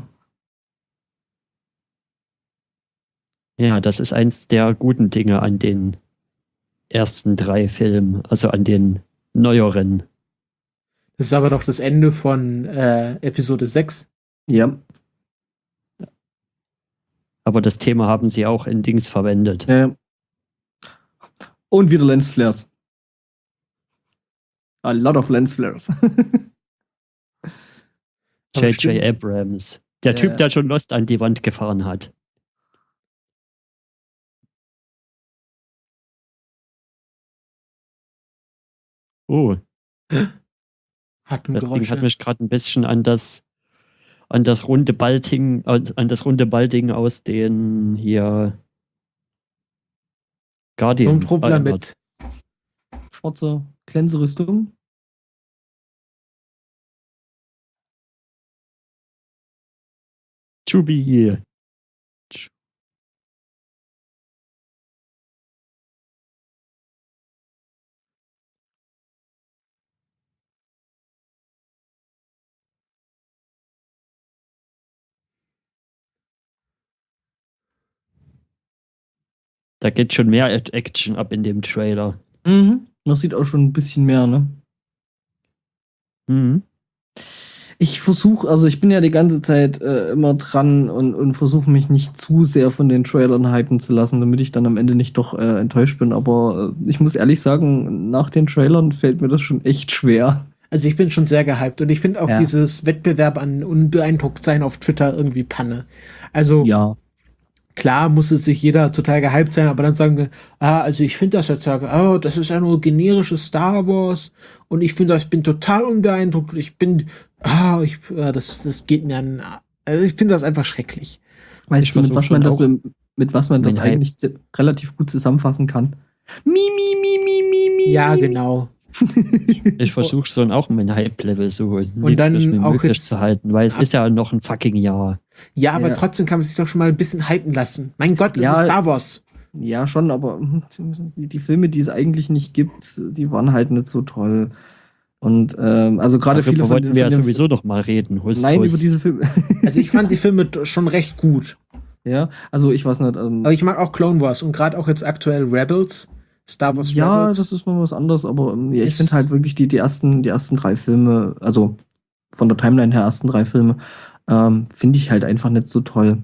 Ja, das ist eins der guten Dinge an den ersten 3 Filmen, also an den neueren. Das ist aber doch das Ende von Episode 6. Ja. Aber das Thema haben sie auch in Dings verwendet. Und wieder Lensflares. A lot of Lensflares. Aber J.J. stimmt. Abrams. Der Ja, Typ, ja. der schon Lost an die Wand gefahren hat. Oh, das Ding Atemgeräusche. hat mich gerade ein bisschen an das runde Ballding, aus den hier Guardians Sturmtruppler erinnert. mit. Schwarze Glänzerüstung. Chubi. Da geht schon mehr Action ab in dem Trailer. Mhm. Das sieht auch schon ein bisschen mehr, ne? Mhm. Ich versuche, also ich bin ja die ganze Zeit immer dran und versuche mich nicht zu sehr von den Trailern hypen zu lassen, damit ich dann am Ende nicht doch enttäuscht bin. Aber ich muss ehrlich sagen, nach den Trailern fällt mir das schon echt schwer. Also ich bin schon sehr gehypt und ich finde auch Ja. dieses Wettbewerb an Unbeeindrucktsein auf Twitter irgendwie Panne. Also Ja. klar muss es sich jeder total gehypt sein, aber dann sagen wir, also ich finde das jetzt, das ist ja nur generisches Star Wars und ich finde das, bin total unbeeindruckt und ich bin, das geht mir an, also ich finde das einfach schrecklich. Weißt Ich du, mit versuch was man schon das, auch mit was man das mein Hype. eigentlich relativ gut zusammenfassen kann? Mi, mi, mi, mi, mi, mi. Ja, mi, mi. genau. Ich versuche schon auch mein Hype-Level so Und dann niedrig wie auch möglich jetzt zu halten, weil es ist ja noch ein fucking Jahr. Ja, aber Ja. trotzdem kann man sich doch schon mal ein bisschen hypen lassen. Mein Gott, es Ja. ist Star Wars. Ja, schon, aber die Filme, die es eigentlich nicht gibt, die waren halt nicht so toll. Und also gerade viele Darüber von wollten wir ja den sowieso noch mal reden. Hust, Nein, hust. über diese Filme. Also ich fand die Filme schon recht gut. Ja, also ich weiß nicht. Aber ich mag auch Clone Wars und gerade auch jetzt aktuell Rebels. Star Wars Ja, Rebels. das ist noch was anderes, aber ja, ich Ist- finde halt wirklich die ersten 3 Filme, also von der Timeline her ersten 3 Filme, finde ich halt einfach nicht so toll.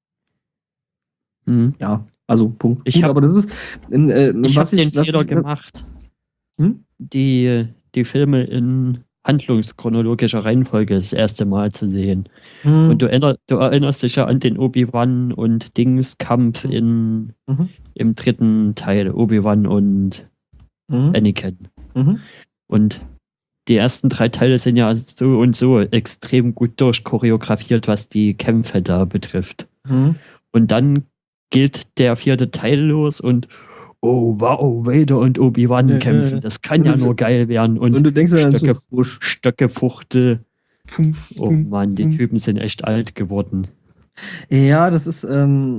Hm. Ja, also Punkt. Ich Gut, hab- aber das ist, Ich habe den Fehler was- gemacht, Hm? die Filme in handlungschronologischer Reihenfolge das erste Mal zu sehen. Hm, Und du erinnerst dich ja an den Obi-Wan und Dings-Kampf mhm, im 3. Teil, Obi-Wan und mhm, Anakin. mhm. Und die ersten 3 Teile sind ja so und so extrem gut durchchoreografiert, was die Kämpfe da betrifft. Mhm. Und dann geht der 4. Teil los und oh wow, Vader und Obi-Wan Ja, kämpfen. ja. Das kann Und ja du- nur geil werden. Und Und du denkst ja dann so, Stöcke, wusch. Stöckefuchtel. Pum, Oh pum, Mann, die pum. Typen sind echt alt geworden. Ja, das ist,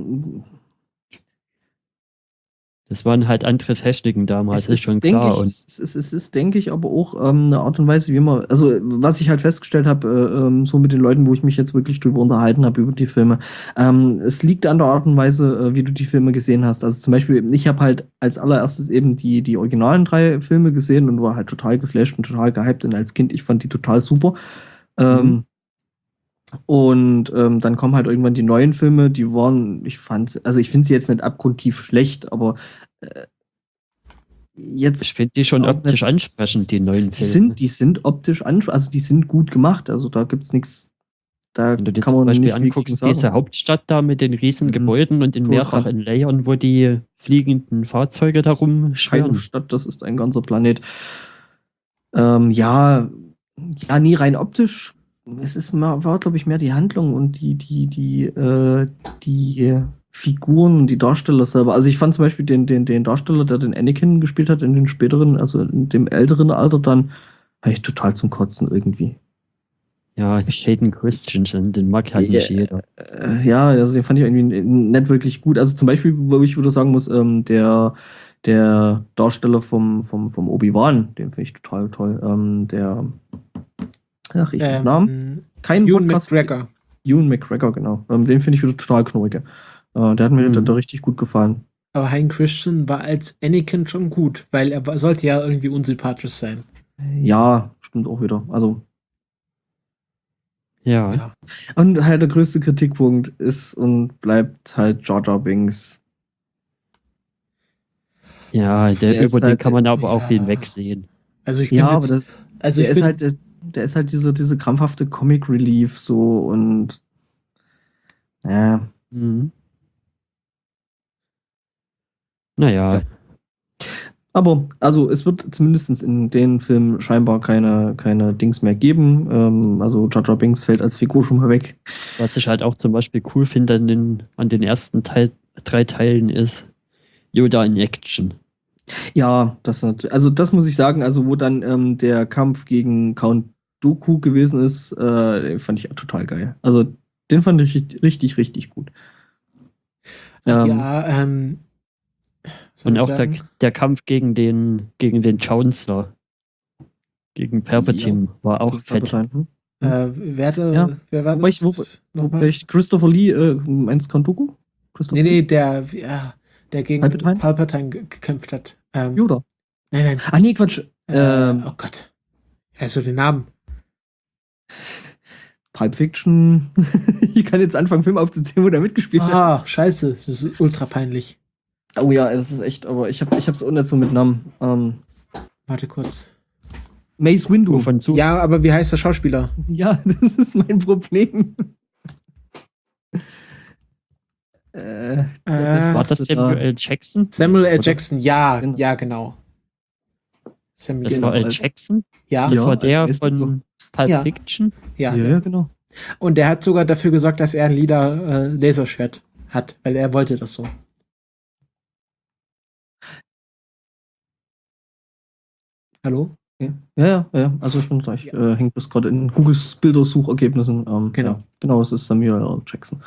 Das waren halt andere Techniken damals, ist schon denke klar. ich, Und es ist, denke ich, aber auch eine Art und Weise, wie man, also was ich halt festgestellt habe, so mit den Leuten, wo ich mich jetzt wirklich drüber unterhalten habe über die Filme, es liegt an der Art und Weise, wie du die Filme gesehen hast. Also zum Beispiel, ich habe halt als allererstes eben die originalen 3 Filme gesehen und war halt total geflasht und total gehypt und als Kind, ich fand die total super. Und dann kommen halt irgendwann die neuen Filme, die waren, ich finde sie jetzt nicht abgrundtief schlecht, aber jetzt ich finde die schon auch optisch nicht- ansprechend, die neuen Filme. die sind optisch ansprechend, also die sind gut gemacht, also da gibt's nichts, da Wenn du dir kann zum man Beispiel nicht wirklich anguckst, sagen. diese Hauptstadt da mit den riesen Mhm. Gebäuden und den Großartig. mehrfachen Layern, wo die fliegenden Fahrzeuge da Keine rumschwirren. Stadt, das ist ein ganzer Planet. Ja, nee, rein optisch, war, glaube ich, mehr die Handlung und die Figuren und die Darsteller selber. Also ich fand zum Beispiel den Darsteller, der den Anakin gespielt hat, in den späteren, also in dem älteren Alter dann, war ich total zum Kotzen irgendwie. Ja, Hayden Christensen, den mag halt nicht jeder. Ja, also den fand ich irgendwie nicht wirklich gut. Also zum Beispiel, wo ich wieder sagen muss, der Darsteller vom Obi-Wan, den finde ich total toll. Ich hab Namen. Kein Ewan Podcast. McGregor. Ewan McGregor, genau. Den finde ich wieder total knorrig. Der hat mir Mhm. da richtig gut gefallen. Aber Hayden Christensen war als Anakin schon gut, weil sollte ja irgendwie unsympathisch sein. Ja, stimmt auch wieder. Also, Ja. Ja. und halt der größte Kritikpunkt ist und bleibt halt Jar Jar Binks. Ja, Der ist über den halt- kann man aber auch ja. hinwegsehen. Also ich Ja, bin aber jetzt, also ich der bin, ist halt diese krampfhafte Comic Relief so und ja. Mhm. Naja, Ja. Aber, also, es wird zumindest in den Filmen scheinbar keine Dings mehr geben. Also, Jar Jar Binks fällt als Figur schon mal weg. was ich halt auch zum Beispiel cool finde an den ersten 3 Teilen ist Yoda in Action. Ja, das muss ich sagen. Also, wo dann der Kampf gegen Count Dooku gewesen ist, den fand ich ja total geil. Also, den fand ich richtig, richtig gut. ja, soll Und ich auch sagen? der Kampf gegen den Chancellor, gegen Palpatine, war auch fett. Palpatine, Wer war Wobei das? Nochmal? Christopher Lee, meinst Count Dooku? Nee, der, ja, der gegen Palpatine? Palpatine gekämpft hat. Yoda. Nein. Ah, nee, Quatsch. Oh Gott. Weißt du den Namen? Pulp Fiction. Ich kann jetzt anfangen, Film aufzuzählen, wo der mitgespielt hat. Ah, scheiße. Das ist ultra peinlich. Oh ja, es ist echt, aber ich hab's auch nicht so mit Namen. Warte kurz. Mace Windu. Wovon zu? Ja, aber wie heißt der Schauspieler? Ja, das ist mein Problem. War das Samuel L. Jackson? Samuel L. Oder? Jackson. Ja, Genau. ja, genau. Samuel Das Genau, war L. als- Jackson? ja, Das Ja, war als der Mace Windu. von Pulp Ja. Fiction? ja. Ja, genau. Und der hat sogar dafür gesorgt, dass er ein lila Laserschwert hat, weil er wollte das so. Hallo? Okay. Ja. Also ich bin gleich. Hängt das gerade in Googles Bildersuchergebnissen. Genau. Ja, genau, es ist Samuel L. Jackson.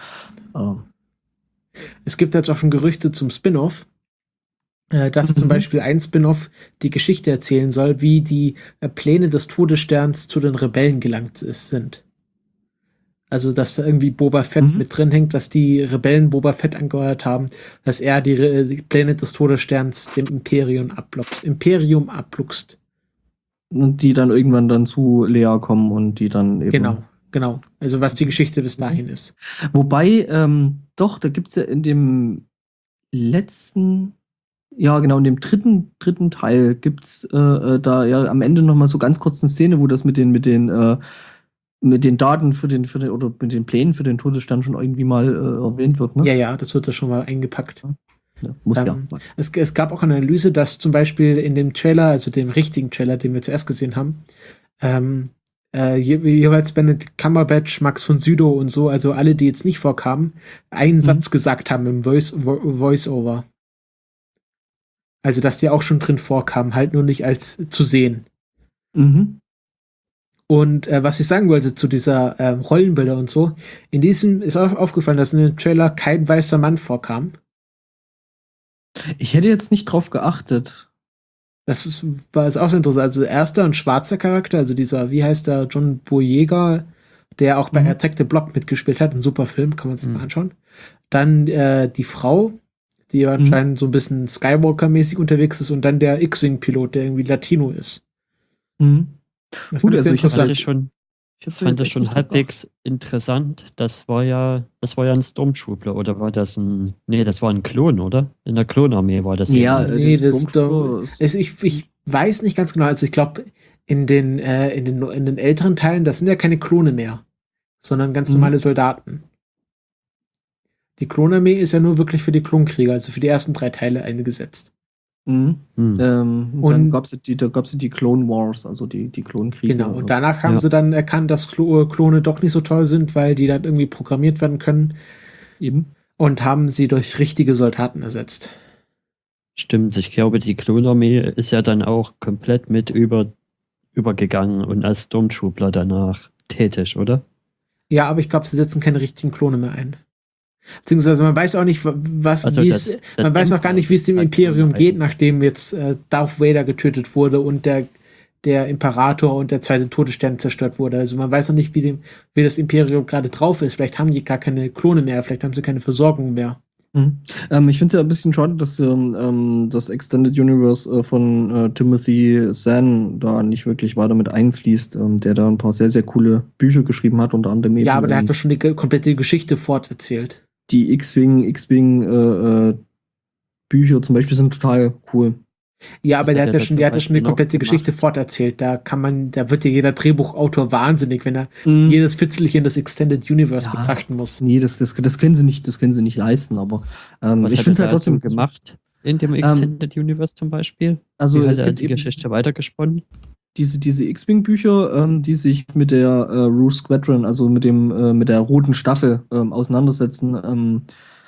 Es gibt jetzt auch schon Gerüchte zum Spin-off, dass Mhm. zum Beispiel ein Spin-off die Geschichte erzählen soll, wie die Pläne des Todessterns zu den Rebellen gelangt sind. Also, dass da irgendwie Boba Fett Mhm. mit drin hängt, dass die Rebellen Boba Fett angeheuert haben, dass er die Pläne des Todessterns dem Imperium abluchst. Und die dann irgendwann dann zu Lea kommen und die dann eben. Genau. Also, was die Geschichte bis dahin ist. Wobei, doch, da gibt es ja in dem letzten, ja genau, in dem dritten Teil gibt es da ja am Ende nochmal so ganz kurz eine Szene, wo das mit den Daten für den oder mit den Plänen für den Todesstern schon irgendwie mal erwähnt wird, ne? Ja, das wird da schon mal eingepackt. Ja, muss ja. Es gab auch eine Analyse, dass zum Beispiel in dem Trailer, also dem richtigen Trailer, den wir zuerst gesehen haben, jeweils Benedict Cumberbatch, Max von Sydow und so, also alle, die jetzt nicht vorkamen, einen Satz gesagt haben im Voice-Over. Also, dass die auch schon drin vorkamen, halt nur nicht als zu sehen. Mhm. Und was ich sagen wollte zu dieser Rollenbilder und so, in diesem ist auch aufgefallen, dass in dem Trailer kein weißer Mann vorkam. Ich hätte jetzt nicht drauf geachtet. War auch so interessant. Also erster ein schwarzer Charakter, also dieser, wie heißt der, John Boyega, der auch bei Mhm. Attack the Block mitgespielt hat, ein super Film, kann man sich mal anschauen. Dann die Frau, die anscheinend so ein bisschen Skywalker-mäßig unterwegs ist, und dann der X-Wing-Pilot, der irgendwie Latino ist. Mhm. Das Gut, fand also sehr ich fand interessant. Ich fand das schon halbwegs interessant. Das war ja ein Stormtrooper, oder war das ein. Nee, das war ein Klon, oder? In der Klonarmee war das. Ja, Nee, der das Stormtrooper ist- ich weiß nicht ganz genau, also ich glaube, in den älteren Teilen, das sind ja keine Klone mehr, sondern ganz normale Soldaten. Die Klonarmee ist ja nur wirklich für die Klonkrieger, also für die ersten 3 Teile eingesetzt. Mhm. Hm. Dann Und- gab es die Clone Wars, also die Klonkriege. Genau, und danach haben Ja. sie dann erkannt, dass Klone doch nicht so toll sind, weil die dann irgendwie programmiert werden können, Eben. und haben sie durch richtige Soldaten ersetzt. Stimmt, ich glaube, die Klonarmee ist ja dann auch komplett mit übergegangen und als Stormtrooper danach tätig, oder? Ja, aber ich glaube, sie setzen keine richtigen Klone mehr ein. Beziehungsweise man weiß auch nicht, was, Also wie das- es, das man weiß auch gar nicht, wie es dem Empire Imperium halt. geht, nachdem jetzt Darth Vader getötet wurde und der Imperator und der zweite Todesstern zerstört wurde. Also man weiß noch nicht, wie das Imperium gerade drauf ist. Vielleicht haben die gar keine Klone mehr, vielleicht haben sie keine Versorgung mehr. Ich finde es ja ein bisschen schade, dass das Extended Universe von Timothy Zahn da nicht wirklich weiter mit einfließt, der da ein paar sehr, sehr coole Bücher geschrieben hat, unter anderem eben Ja, aber der hat doch schon die komplette Geschichte forterzählt. die X-Wing Bücher zum Beispiel sind total cool. Ja, aber Das der hat hat er ja schon zum die Beispiel noch komplette gemacht. Geschichte forterzählt. Da wird ja jeder Drehbuchautor wahnsinnig, wenn er Mhm. jedes Fitzelchen des Extended Universe Ja. betrachten muss. Nee, das können sie nicht leisten, aber Was ich hat finde es er halt da trotzdem so gemacht in dem Extended Universe zum Beispiel? Also Wie hat es er gibt die eben Geschichte weitergesponnen? diese X-Wing-Bücher, die sich mit der Rouge Squadron, also mit der roten Staffel auseinandersetzen.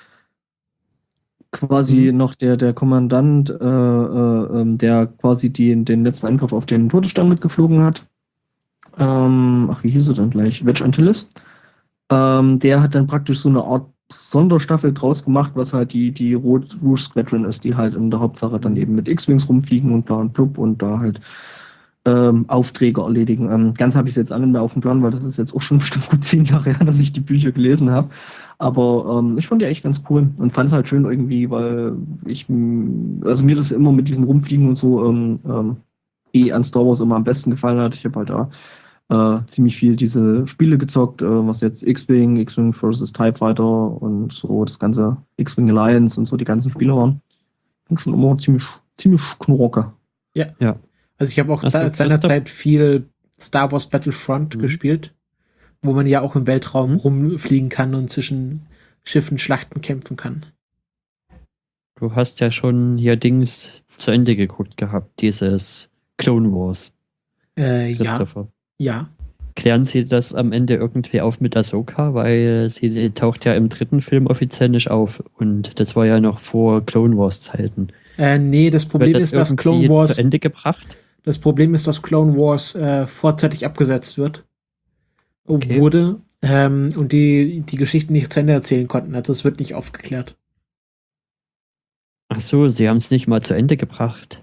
Quasi noch der Kommandant, der quasi den letzten Angriff auf den Todesstern mitgeflogen hat. Wie hieß er dann gleich? Wedge Antilles. Der hat dann praktisch so eine Art Sonderstaffel draus gemacht, was halt die Rouge Squadron ist, die halt in der Hauptsache dann eben mit X-Wings rumfliegen und da und blub und da halt Aufträge erledigen. Ganz habe ich es jetzt alle mehr auf dem Plan, weil das ist jetzt auch schon bestimmt gut 10 Jahre her, dass ich die Bücher gelesen habe. Aber ich fand die eigentlich ganz cool und fand es halt schön irgendwie, weil also mir das immer mit diesem Rumfliegen und so an Star Wars immer am besten gefallen hat. Ich habe halt da ziemlich viel diese Spiele gezockt, was jetzt X-Wing vs. TIE Fighter und so das ganze X-Wing Alliance und so die ganzen Spiele waren. Fand schon immer ziemlich knorke. Ja. Ja. Also ich habe auch Also, seinerzeit viel Star Wars Battlefront gespielt, wo man ja auch im Weltraum rumfliegen kann und zwischen Schiffen Schlachten kämpfen kann. Du hast ja schon hier Dings zu Ende geguckt gehabt, dieses Clone Wars. Ja, Christopher. ja. Klären Sie das am Ende irgendwie auf mit Ahsoka, weil sie taucht ja im 3. Film offiziell nicht auf und das war ja noch vor Clone Wars Zeiten. Nee, das Problem Wird ist, dass irgendwie Clone Wars zu Ende gebracht? Das Problem ist, dass Clone Wars vorzeitig abgesetzt Okay. wurde und die Geschichten nicht zu Ende erzählen konnten. Also es wird nicht aufgeklärt. Ach so, sie haben es nicht mal zu Ende gebracht.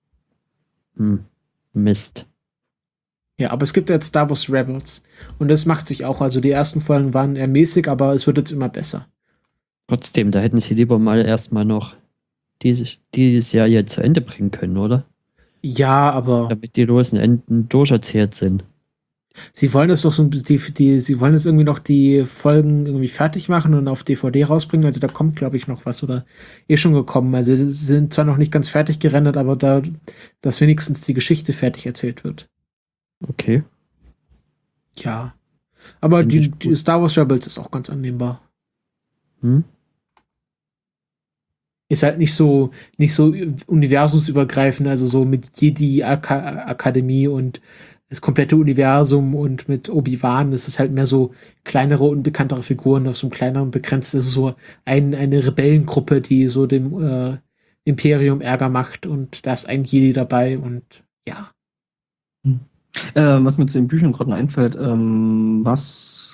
Mist. Ja, aber es gibt jetzt Star Wars Rebels und das macht sich auch. Also die ersten Folgen waren eher mäßig, aber es wird jetzt immer besser. Trotzdem, da hätten sie lieber mal erstmal noch die Serie zu Ende bringen können, oder? Ja, aber Damit die losen Enden durcherzählt sind. sie wollen es doch so, sie wollen jetzt irgendwie noch die Folgen irgendwie fertig machen und auf DVD rausbringen. Also da kommt, glaube ich, noch was oder schon gekommen. Also sie sind zwar noch nicht ganz fertig gerendert, aber dass wenigstens die Geschichte fertig erzählt wird. Okay. Ja. Aber Find ich die gut. Star Wars Rebels ist auch ganz annehmbar. Hm? Ist halt nicht so universumsübergreifend, also so mit Jedi-Akademie und das komplette Universum und mit Obi-Wan ist es halt mehr so kleinere, unbekanntere Figuren auf so einem kleineren begrenzten, ist so eine Rebellengruppe, die so dem Imperium Ärger macht und da ist ein Jedi dabei und ja. Was mir zu den Büchern gerade noch einfällt, was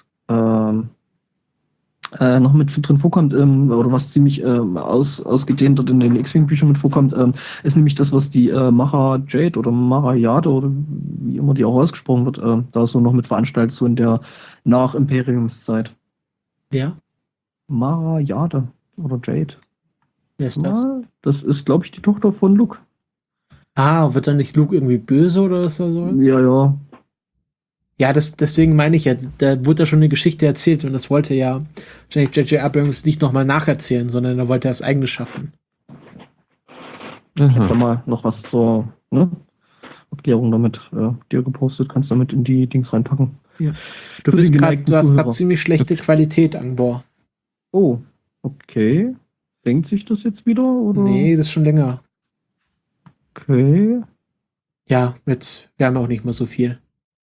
noch mit drin vorkommt, oder was ziemlich ausgedehnt dort in den X-Wing-Büchern mit vorkommt, ist nämlich das, was die Mara Jade oder Mara Jade oder wie immer die auch ausgesprochen wird, da so noch mit veranstaltet, so in der Nach-Imperiumszeit. Wer? Mara Jade oder Jade. Wer ist das? Das ist, glaube ich, die Tochter von Luke. Ah, wird dann nicht Luke irgendwie böse oder so? Ja. Ja, deswegen meine ich ja, da wurde ja schon eine Geschichte erzählt und das wollte ja wahrscheinlich J.J. Abrams nicht nochmal nacherzählen, sondern er wollte das eigene schaffen. Ich habe da Aha. mal noch was zur Erklärung damit dir gepostet, kannst damit in die Dings reinpacken. Ja. Für den geneigten Du hast Zuhörer. gerade ziemlich schlechte Qualität an Bohr. Oh, okay. Denkt sich das jetzt wieder? Oder? Nee, das ist schon länger. Okay. Ja, wir haben auch nicht mehr so viel.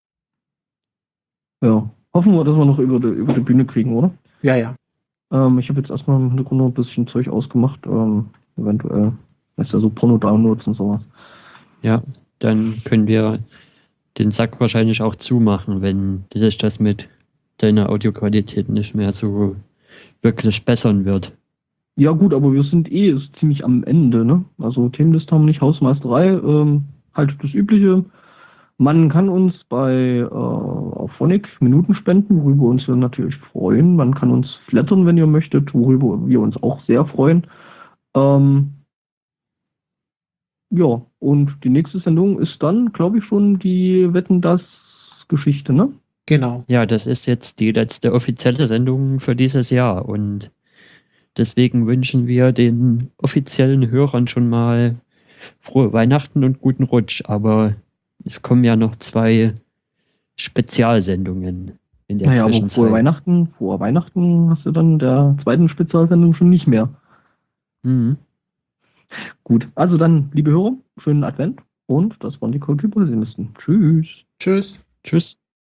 Ja. Hoffen wir, dass wir noch über die Bühne kriegen, oder? Ja, ja. Ich habe jetzt erstmal im Hintergrund noch ein bisschen Zeug ausgemacht. Eventuell. Das ist ja so Porno-Downloads und sowas. Ja, dann können wir den Sack wahrscheinlich auch zumachen, wenn sich das mit deiner Audioqualität nicht mehr so wirklich bessern wird. Ja gut, aber wir sind ziemlich am Ende, ne? Also Themenliste haben wir nicht, Hausmeisterei, halt das Übliche. Man kann uns bei auf Phonic Minuten spenden, worüber uns wir natürlich freuen. Man kann uns flattern, wenn ihr möchtet, worüber wir uns auch sehr freuen. Ja, und die nächste Sendung ist dann, glaube ich, schon die Wetten, das Geschichte, ne? Genau. Ja, das ist jetzt die letzte offizielle Sendung für dieses Jahr und deswegen wünschen wir den offiziellen Hörern schon mal frohe Weihnachten und guten Rutsch, aber es kommen ja noch 2 Spezialsendungen in der Naja, aber Zwischenzeit. vor Weihnachten hast du dann der zweiten Spezialsendung schon nicht mehr. Mhm. Gut, also dann, liebe Hörer, schönen Advent und das waren die Cold People Tschüss. Tschüss. Tschüss.